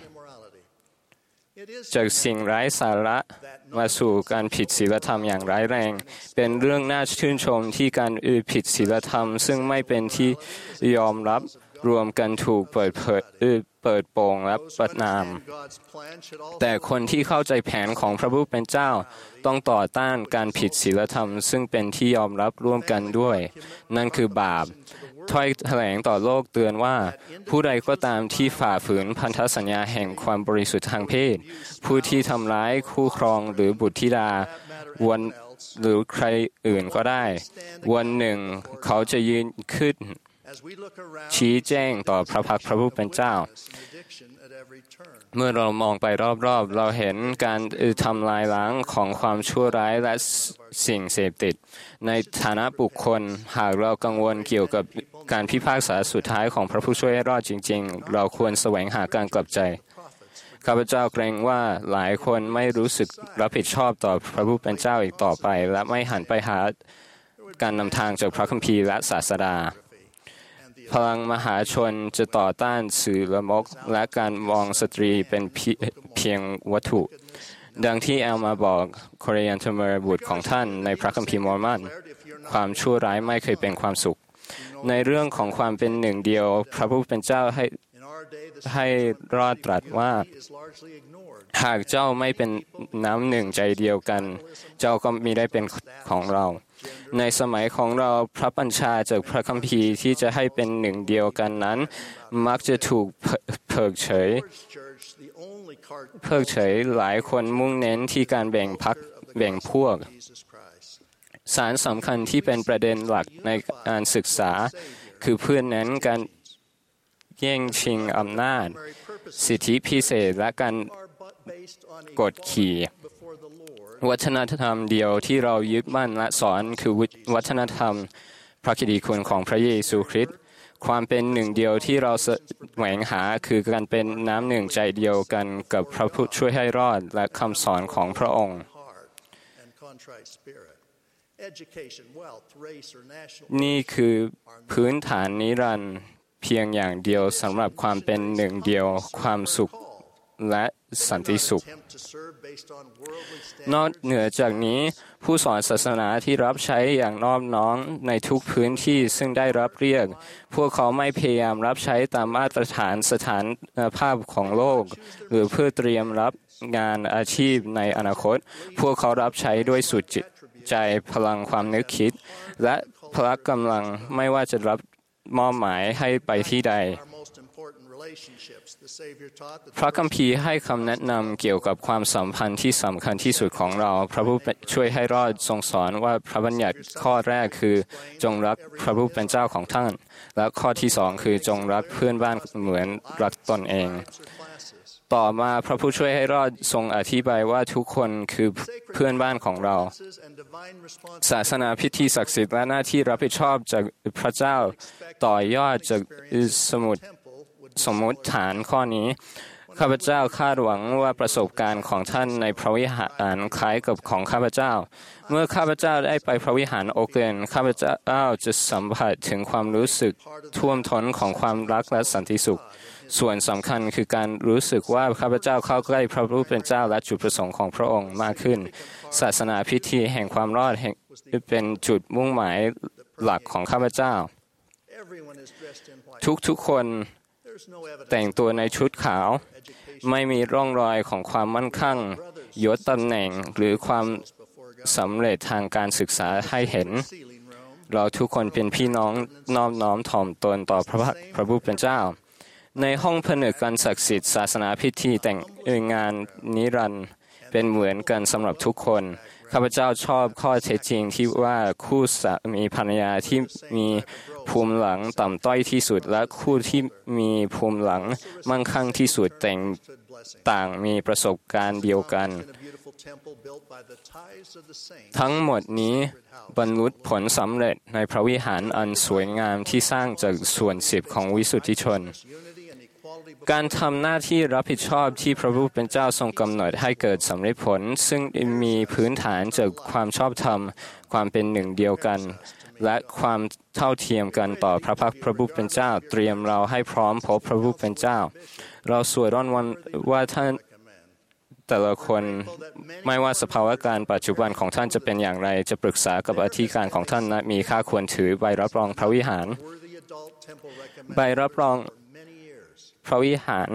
จากสิ่งไร้สาระมาสู่การผิดศีลธรรมอย่างร้ายแรงเป็นเรื่องน่าชื่นชมที่การผิดศีลธรรมซึ่งไม่เป็นที่ยอมรับรวมกันถูกเปิดโปงและประณามแต่คนที่เข้าใจแผนของพระผู้เป็นเจ้าต้องต่อต้านการผิดศีลธรรมซึ่งเป็นที่ยอมรับร่วมกันด้วยนั่นคือบาปถ้อยแถลงต่อโลกเตือนว่าผู้ใดก็ตามที่ฝ่าฝืนพันธสัญญาแห่งความบริสุทธิ์ทางเพศผู้ที่ทำร้ายคู่ครองหรือบุตรธิดาวันหรือใครอื่นก็ได้วันหนึ่งเขาจะยืนขึ้นชี้แจ้งต่อพระพักตร์พระผู้เป็นเจ้าเมื่อเรามองไปรอบๆเราเห็นการทำลายล้างของความชั่วร้ายและสิ่งเสพติดในฐานะบุคคลหากเรากังวลเกี่ยวกับการพิพากษาสุดท้ายของพระผู้ช่วยให้รอดจริงๆเราควรแสวงหาการกลับใจข้าพเจ้าเกรงว่าหลายคนไม่รู้สึกรับผิดชอบต่อพระผู้เป็นเจ้าอีกต่อไปและไม่หันไปหาการนำทางจากพระคัมภีร์และศาสดาพลังมหาชนจะต่อต้านสื่อละมกและการมองสตรีเป็นเพียงวัตถุดังที่แอลมาบอกโคเรียนเทเมอร์บุตรของท่านในพระคัมภีร์มอร์มอนความชั่วร้ายไม่เคยเป็นความสุขในเรื่องของความเป็นหนึ่งเดียวพระผู้เป็นเจ้าให้รอดตรัสว่าหากเจ้าไม่เป็นน้ำหนึ่งใจเดียวกันเจ้าก็มิได้เป็นของเราในสมัยของเราพระบัญชาจากพระคัมภีร์ที่จะให้เป็นหนึ่งเดียวกันนั้นมักจะถูกเพิกเฉยหลายคนมุ่งเน้นที่การแบ่งพรรคแบ่งพวกสารสำคัญที่เป็นประเด็นหลักในการศึกษาคือเพื่อเน้นการแย่งชิงอำนาจสิทธิพิเศษและการกดขี่วัฒนธรรมเดียวที่เรายึดมั่นและสอนคือวัฒนธรรมพระกิตติคุณของพระเยซูคริสต์ความเป็นหนึ่งเดียวที่เราแสวงหาคือการเป็นน้ำหนึ่งใจเดียวกันกับพระผู้ช่วยให้รอดและคำสอนของพระองค์นี่คือพื้นฐานนิรันดร์เพียงอย่างเดียวสำหรับความเป็นหนึ่งเดียวความสุขและสันติสุขนอกเหนือจากนี้ผู้สอนศาสนาที่รับใช้อย่างนอบน้อมในทุกพื้นที่ซึ่งได้รับเรียกพวกเขาไม่พยายามรับใช้ตามมาตรฐานสถานภาพของโลกหรือเพื่อเตรียมรับงานอาชีพในอนาคตพวกเขารับใช้ด้วยสุดจิตใจพลังความนึกคิดและพละกำลังไม่ว่าจะรับมอบหมายให้ไปที่ใดพระคัมภีร์ให้คำแนะนำเกี่ยวกับความสัมพันธ์ที่สำคัญที่สุดของเราพระผู้ช่วยให้รอดทรงสอนว่าพระบัญญัติข้อแรกคือจงรักพระผู้เป็นเจ้าของท่านและข้อที่สองคือจงรักเพื่อนบ้านเหมือนรักตนเองต่อมาพระผู้ช่วยให้รอดทรงอธิบายว่าทุกคนคือเพื่อนบ้านของเราศาสนาพิธีศักดิ์สิทธิ์และหน้าที่รับผิดชอบจากพระเจ้าต่อยอดจากสมมุติฐานข้อนี้ข้าพเจ้าคาดหวังว่าประสบการณ์ของท่านในพระวิหารคล้ายกับของข้าพเจ้าเมื่อข้าพเจ้าได้ไปพระวิหารโอเกนข้าพเจ้าจะสัมผัสถึงความรู้สึกท่วมท้นของความรักและสันติสุขส่วนสำคัญคือการรู้สึกว่าข้าพเจ้าเข้าใกล้พระผู้เป็นเจ้าและจุดประสงค์ของพระองค์มากขึ้นศาสนาพิธีแห่งความรอดเป็นจุดมุ่งหมายหลักของข้าพเจ้าทุกคนแต่งตัวในชุดขาวไม่มีร่องรอยของความมั่นคงยศตำแหน่งหรือความสำเร็จทางการศึกษาให้เห็นเราทุกคนเป็นพี่น้องนอบน้อมถ่อมตนต่อพระผู้เป็นเจ้าในห้องผนึกการศักดิ์สิทธิ์ศาสนาพิธีแต่งงานนิรันดร์เป็นเหมือนกันสำหรับทุกคนข้าพเจ้าชอบข้อเท็จจริงที่ว่าคู่สามีภรรยาที่มีภูมิหลังต่ำต้อยที่สุดและคู่ที่มีภูมิหลังมั่งคั่งที่สุดต่างมีประสบการณ์เดียวกันทั้งหมดนี้บรรลุผลสำเร็จในพระวิหารอันสวยงามที่สร้างจากส่วน10ของวิสุทธิชนการทำหน้าที่รับผิดชอบที่พระผู้เป็นเจ้าทรงกำหนดให้เกิดสำเร็จผลซึ่งมีพื้นฐานจากความชอบธรรมความเป็นหนึ่งเดียวกันและความเท่าเทียมกันต่อพระพักพระผู้เป็นเจ้าเตรียมเราให้พร้อมพบพระผู้เป็นเจ้าเราสวดร้องวันว่าท่านแต่ละคนไม่ว่าสภาวะการปัจจุบันของท่านจะเป็นอย่างไรจะปรึกษากับอธิการของท่านนะมีค่าควรถือใบรับรองพระวิหารใบรับรองพระวิหาร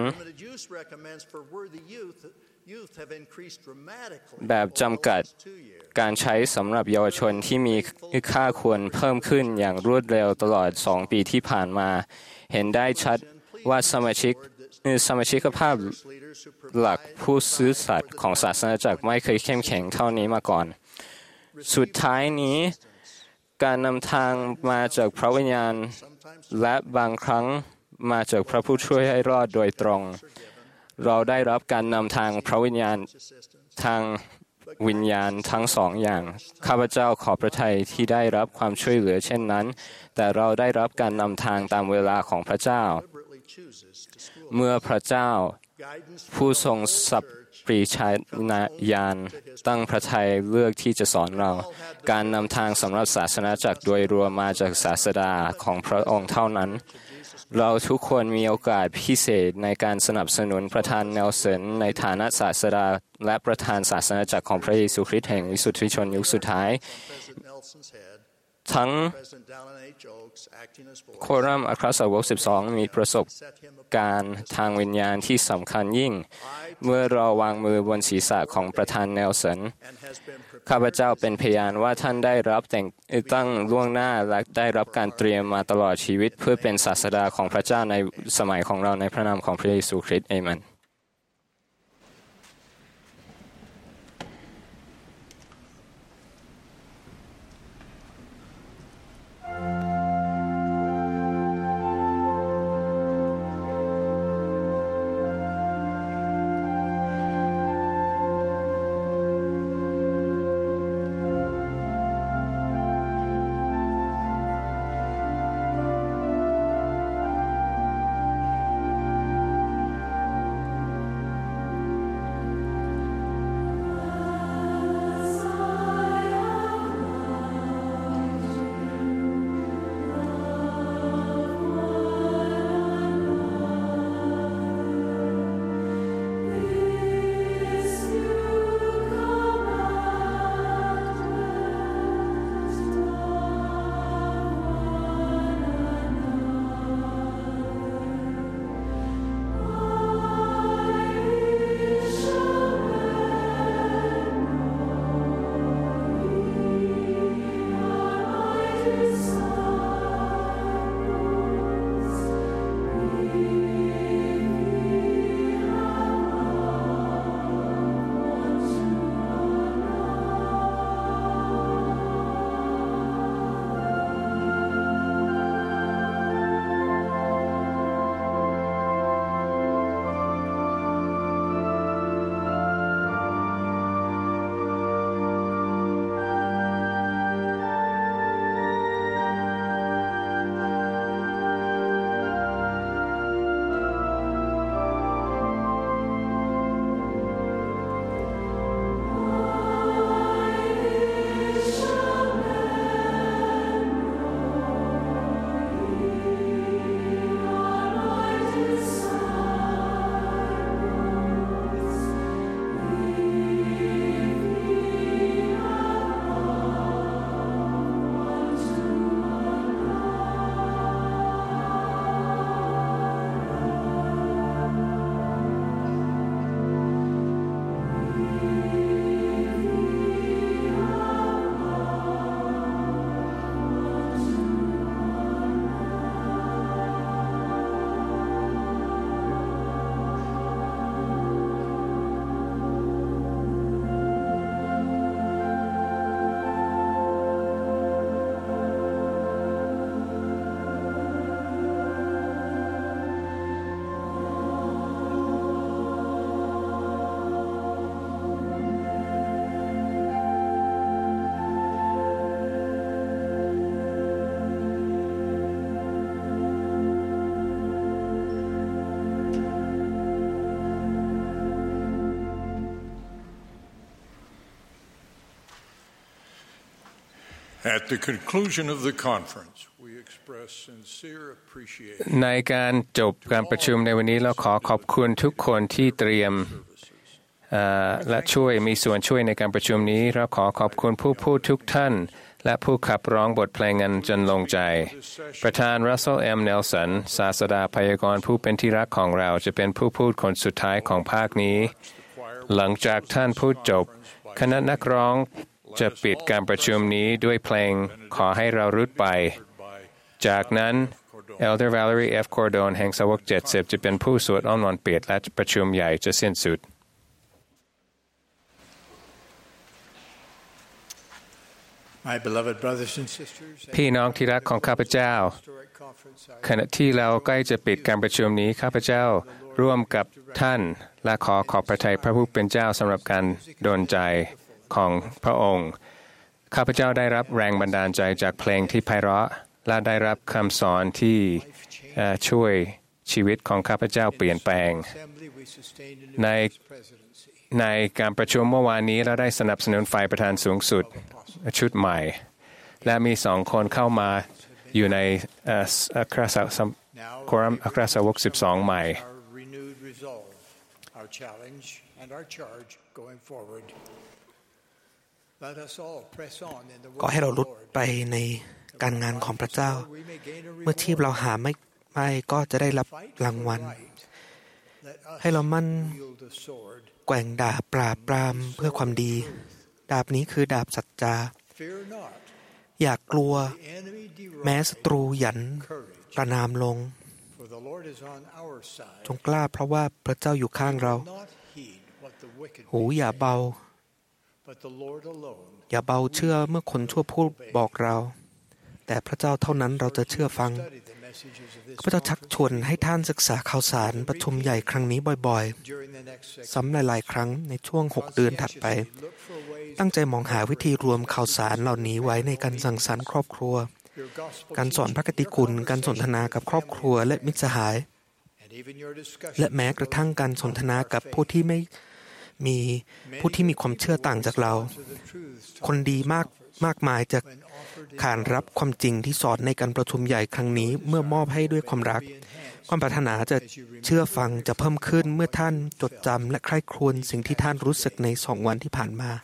แบบจำกัดการใช้สำหรับเยาวชนที่มีค่าควรเพิ่มขึ้นอย่างรวดเร็วตลอด2 ปีที่ผ่านมาเห็นได้ชัดว่าสมาชิกภาพหลักผู้ซื่อสัตย์ของศาสนาจักรไม่เคยเข้มแข็งเท่านี้มาก่อนสุดท้ายนี้การนำทางมาจากพระวิญญาณและบางครั้งมาจากพระผู้ช่วยให้รอดโดยตรงเราได้รับการนำทางพระวิญญาณทางวิญญาณทั้งสองอย่างข้าพเจ้าขอพระทัยที่ได้รับความช่วยเหลือเช่นนั้นแต่เราได้รับการนำทางตามเวลาของพระเจ้าเมื่อพระเจ้าผู้ทรงสัพปริชญาณตั้งพระทัยเลือกที่จะสอนเราการนำทางสำหรับศาสนาจักรโดยรวมมาจากศาสดาของพระองค์เท่านั้นเราทุกคนมีโอกาสพิเศษในการสนับสนุนประธานเนลสันในฐานะศาสดาและประธานศาสนาจักรของพระเยซูคริสต์แห่งวิสุทธิชนยุคสุดท้ายทั้งโครัมอัครสาวก12มีประสบการณ์ทางวิญญาณที่สำคัญยิ่งเมื่อเราวางมือบนศีรษะของประธานเนลสันข้าพเจ้าเป็นพยานว่าท่านได้รับแต่งตั้งล่วงหน้าและได้รับการเตรียมมาตลอดชีวิตเพื่อเป็นศาสดาของพระเจ้าในสมัยของเราในพระนามของพระเยซูคริสต์เอเมน At the conclusion of the conference, we express sincere appreciation ในการจบการประชุมในวันนี้เราขอขอบคุณทุกคนที่เตรียมและช่วยมีส่วนช่วยในการประชุมนี้เราขอขอบคุณผู้พูดทุกท่านและผู้ขับร้องบทเพลงอันจนลงใจประธาน Russell M. Nelson ศาสดาพยากรณ์ผู้เป็นที่รักของเราจะเป็นผู้พูดคนสุดท้ายของภาคนี้หลังจากท่านพูดจบคณะนักร้องจะปิดการประชุมนี้ด้วยเพลงขอให้เรารุดไปจากนั้น Elder Valerie F. Cordone แห่งสาวก70จะเป็นผู้สวดอ้อนวอนปิดและประชุมใหญ่จะสิ้นสุดพี่น้องที่รักของข้าพเจ้าขณะที่เราใกล้จะปิดการประชุมนี้ข้าพเจ้าร่วมกับท่านและขอบพระทัยพระผู้เป็นเจ้าสำหรับการดลใจของพระองค์ข้าพเจ้าได้รับแรงบันดาลใจจากเพลงที่ไพเราะและได้รับคำสอนที่ช่วยชีวิตของข้าพเจ้าเปลี่ยนแปลงในการประชุมเมื่อวานนี้เราได้สนับสนุนฝ่ายประธานสูงสุดชุดใหม่และมี2 คนเข้ามาอยู่ในอัครสาวก12ใหม่ก็ให้เราลุดไปในการงานของพระเจ้าเมื่อที่เราหาไม่ก็จะได้รับรางวัลให้เรามั่นแกว่งดาบปราบปรามเพื่อความดีดาบนี้คือดาบสัจจาอย่ากลัวแม้ศัตรูหยันประนามลงจงกล้าเพราะว่าพระเจ้าอยู่ข้างเราหูอย่าเบาเชื่อเมื่อคนชั่วพูดบอกเราแต่พระเจ้าเท่านั้นเราจะเชื่อฟังข้าพเจ้าชักชวนให้ท่านศึกษาข่าวสารประชุมใหญ่ครั้งนี้บ่อยๆซ้ำหลายๆครั้งในช่วง6 เดือนถัดไปตั้งใจมองหาวิธีรวมข่าวสารเหล่านี้ไว้ในการสังสรรค์ครอบครัวการสอนพระคติคุณการสนทนากับครอบครัวและมิตรสหายและแม้กระทั่งการสนทนากับผู้ที่มีความเชื่อต่างจากเราคนดีมากมายจะขานรับความจริงที่สอนในการประชุมใหญ่ครั้งนี้เมื่อมอบให้ด้วยความรักความปรารถนาจะเชื่อฟังจะเพิ่มขึ้นเมื่อท่านจดจำและใคร่ครวญสิ่งที่ท่านรู้สึกใน2 วันที่ผ่านมา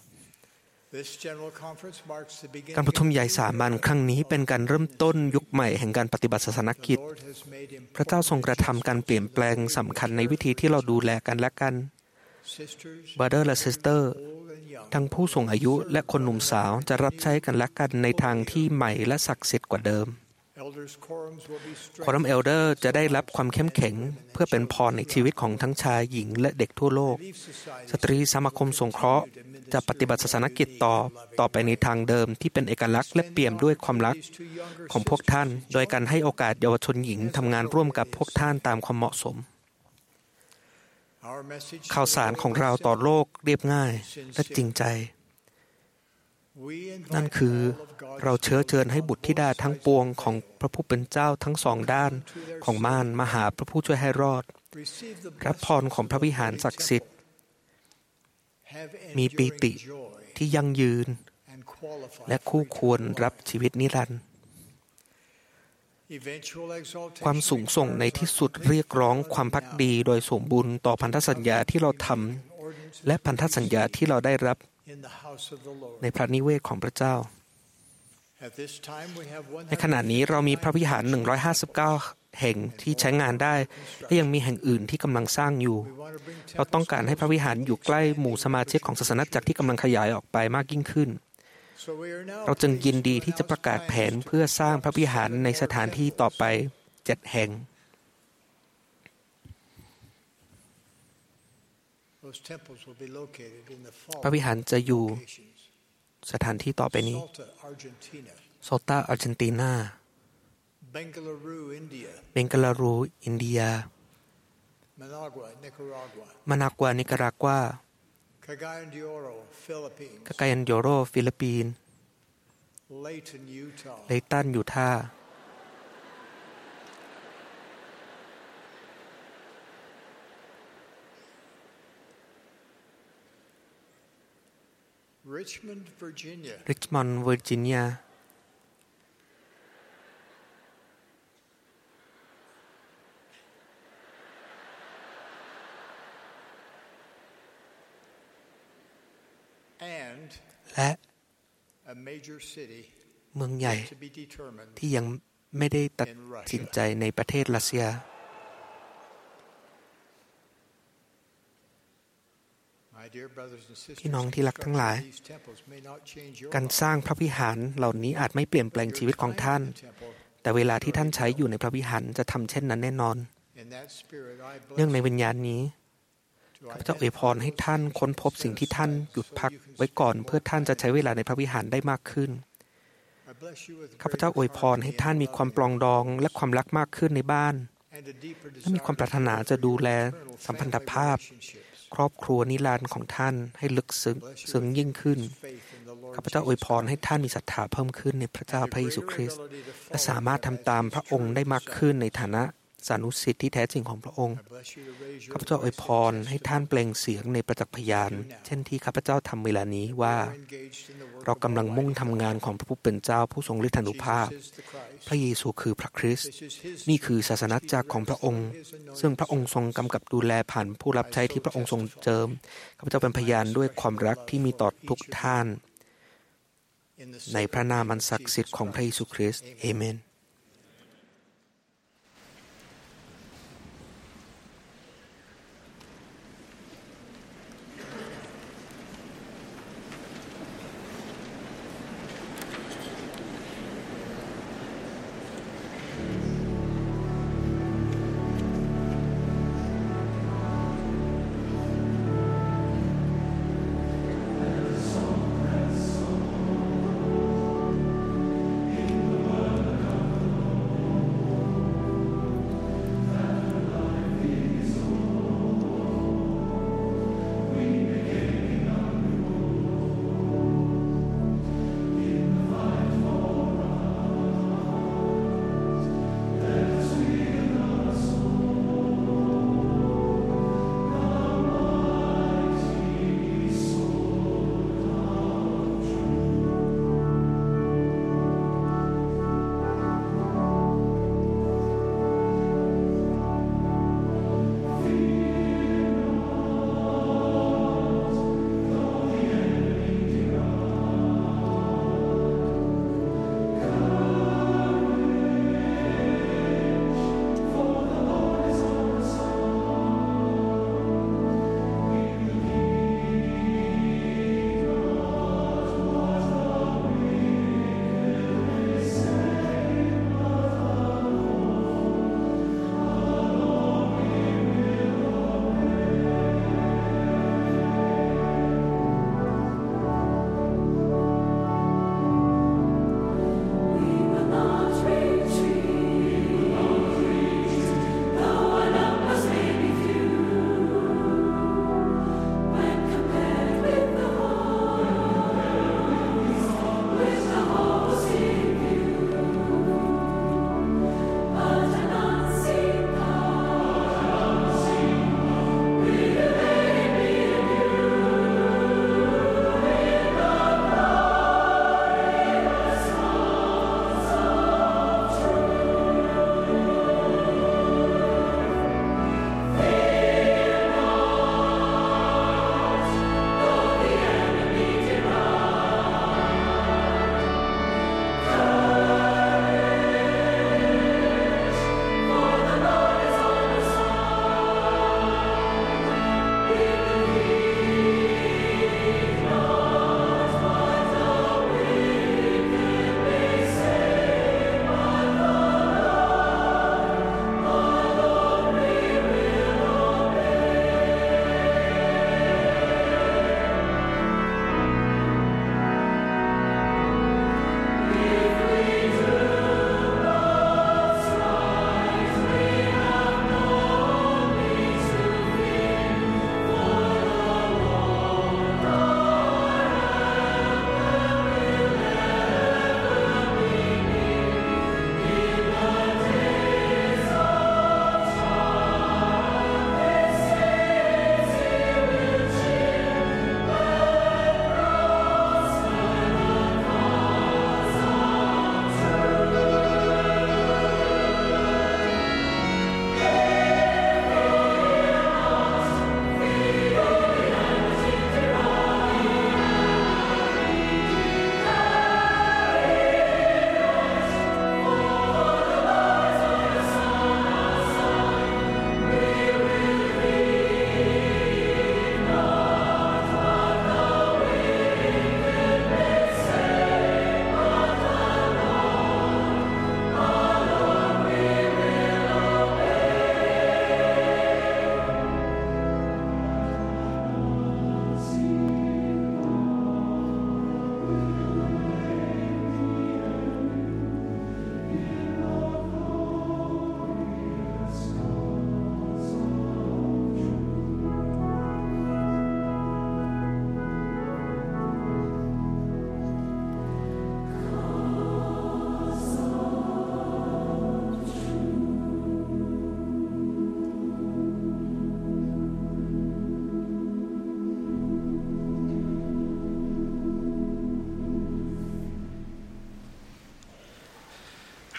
การประชุมใหญ่3 วันครั้งนี้เป็นการเริ่มต้นยุคใหม่แห่งการปฏิบัติศาสนกิจพระเจ้าทรงกระทำการเปลี่ยนแปลงสำคัญในวิธีที่เราดูแลกันและกัน Brother และ Sister ทั้งผู้สูงอายุและคนหนุ่มสาวจะรับใช้กันและกันในทางที่ใหม่และศักดิ์สิทธิ์กว่าเดิมคอรัมเอลเดอร์จะได้รับความเข้มแข็งเพื่อเป็นพรในชีวิตของทั้งชายหญิงและเด็กทั่วโลกสตรีสมาคมสงเคราะห์จะปฏิบัติศาสนกิจต่อไปในทางเดิมที่เป็นเอกลักษณ์และเปี่ยมด้วยความรักของพวกท่านโดยการให้โอกาสเยาวชนหญิงทำงานร่วมกับพวกท่านตามความเหมาะสมข่าวสารของเราต่อโลกเรียบง่ายและจริงใจนั่นคือเราเชื้อเชิญให้บุตรธิดาทั้งปวงของพระผู้เป็นเจ้าทั้ง2 ด้านของม่านมาหาพระผู้ช่วยให้รอดรับพรของพระวิหารศักดิ์สิทธิ์มีปีติที่ยั่งยืนและคู่ควรรับชีวิตนิรันดร์ความสูงส่งในที่สุดเรียกร้องความภักดีโดยสมบูรณ์ต่อพันธสัญญาที่เราทำและพันธสัญญาที่เราได้รับในพระนิเวศของพระเจ้าในขณะนี้เรามีพระวิหาร159แห่งที่ใช้งานได้และยังมีแห่งอื่นที่กำลังสร้างอยู่เราต้องการให้พระวิหารอยู่ใกล้หมู่สมาชิกของศาสนาจักรที่กำลังขยายออกไปมากยิ่งขึ้นเราจึงยินดีที่จะประกาศแผนเพื่อสร้างพระวิหารในสถานที่ต่อไป7 แห่งพระวิหารจะอยู่สถานที่ต่อไปนี้โซลตาอาร์เจนตินาเบงกาลารูอินเดียมานากวานิการากวาคากายันโยโรฟิลิปปินส์เลตันยูทาห์ริชมอนด์เวอร์จิเนียและเมืองใหญ่ที่ยังไม่ได้ตัดสินใจในประเทศรัสเซียพี่น้องที่รักทั้งหลายการสร้างพระวิหารเหล่านี้อาจไม่เปลี่ยนแปลงชีวิตของท่านแต่เวลาที่ท่านใช้อยู่ในพระวิหารจะทำเช่นนั้นแน่นอนเนื่องในวิญญาณนี้ข้าพเจ้าอวยพรให้ท่านค้นพบสิ่งที่ท่านหยุดพักไว้ก่อนเพื่อท่านจะใช้เวลาในพระวิหารได้มากขึ้นข้าพเจ้าอวยพรให้ท่านมีความปลองดองและความรักมากขึ้นในบ้านและมีความปรารถนาจะดูแลสัมพันธภาพครอบครัวนิรันดร์ของท่านให้ลึกซึ้งยิ่งขึ้นข้าพเจ้าอวยพรให้ท่านมีศรัทธาเพิ่มขึ้นในพระเจ้าพระเยซูคริสต์และสามารถทำตามพระองค์ได้มากขึ้นในฐานะสานุสิทธิ์ที่แท้จริงของพระองค์ข้าพเจ้าอวยพรให้ท่านเปล่งเสียงในประจักษ์พยานเช่นที่ข้าพเจ้าทำเวลานี้ว่าเรากำลังมุ่งทำงานของพระผู้เป็นเจ้าผู้ทรงฤทธานุภาพพระเยซูคือพระคริสต์นี่คือศาสนาจักรของพระองค์ซึ่งพระองค์ทรงกำกับดูแลผ่านผู้รับใช้ที่พระองค์ทรงเจิมข้าพเจ้าเป็นพยานด้วยความรักที่มีต่อทุกท่านในพระนามอันศักดิ์สิทธิ์ของพระเยซูคริสต์เอเมน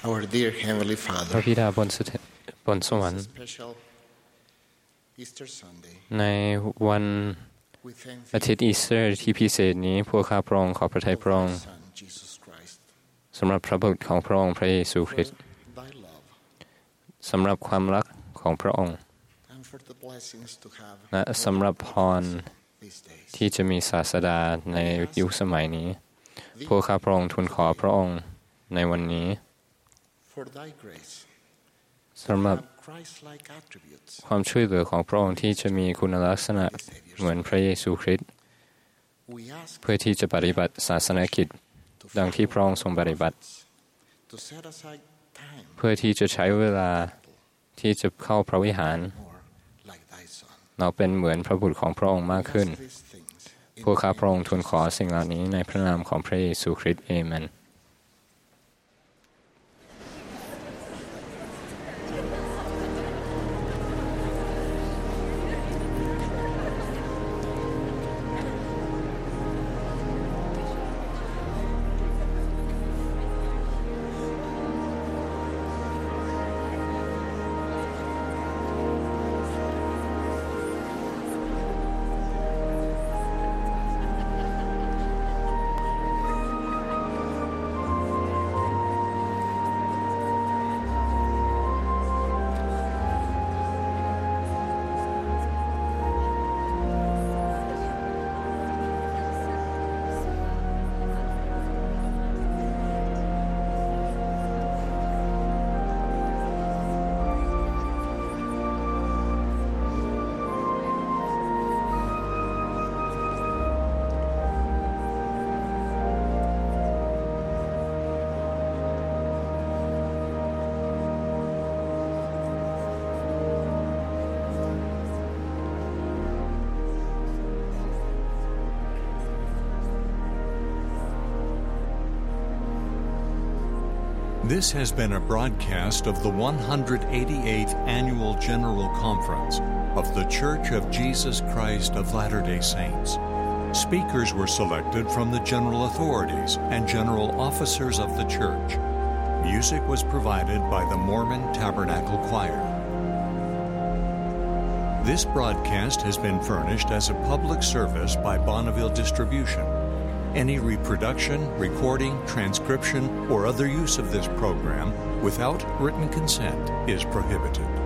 Our dear Heavenly พระ Father, บิดาบนสวรรค์ special Easter Sunday, ในวัน we thank อาทิตย์อีสเตอร์ที่พิเศษนี้พวกข้าพระองค์ขอพระทัยพระองค์ Son Jesus Christ, สำหรับพระบุตรของพระองค์พระเยซูคริสต์ Thy love, สำหรับความรักของพระองค์ and for the blessings to have และสำหรับพร these days. ที่จะมีศาสดาในยุคสมัยนี้ พวกข้าพระองค์ทูลขอพระองค์ในวันนี้ For Thy grace, สำหรับ have Christ-like attributes, ความช่วยเหลือของพระองค์ที่จะมีคุณลักษณะเหมือนพระเยซูคริสต์ we ask เพื่อที่จะปฏิบัติศาสนกิจ ดังที่พระองค์ทรงปฏิบัติ to set aside time เพื่อที่จะใช้เวลาที่จะเข้าพระวิหาร more like Thy Son. เราเป็นเหมือนพระบุตรของพระองค์มากขึ้น Ask these things in พวกข้า the พระองค์ name ทูลขอสิ่งเหล่านี้ในพระนามของพระเยซูคริสต์เอเมน This has been a broadcast of the 188th Annual General Conference of The Church of Jesus Christ of Latter-day Saints. Speakers were selected from the general authorities and general officers of the church. Music was provided by the Mormon Tabernacle Choir. This broadcast has been furnished as a public service by Bonneville Distribution. Any reproduction, recording, transcription, or other use of this program without written consent is prohibited.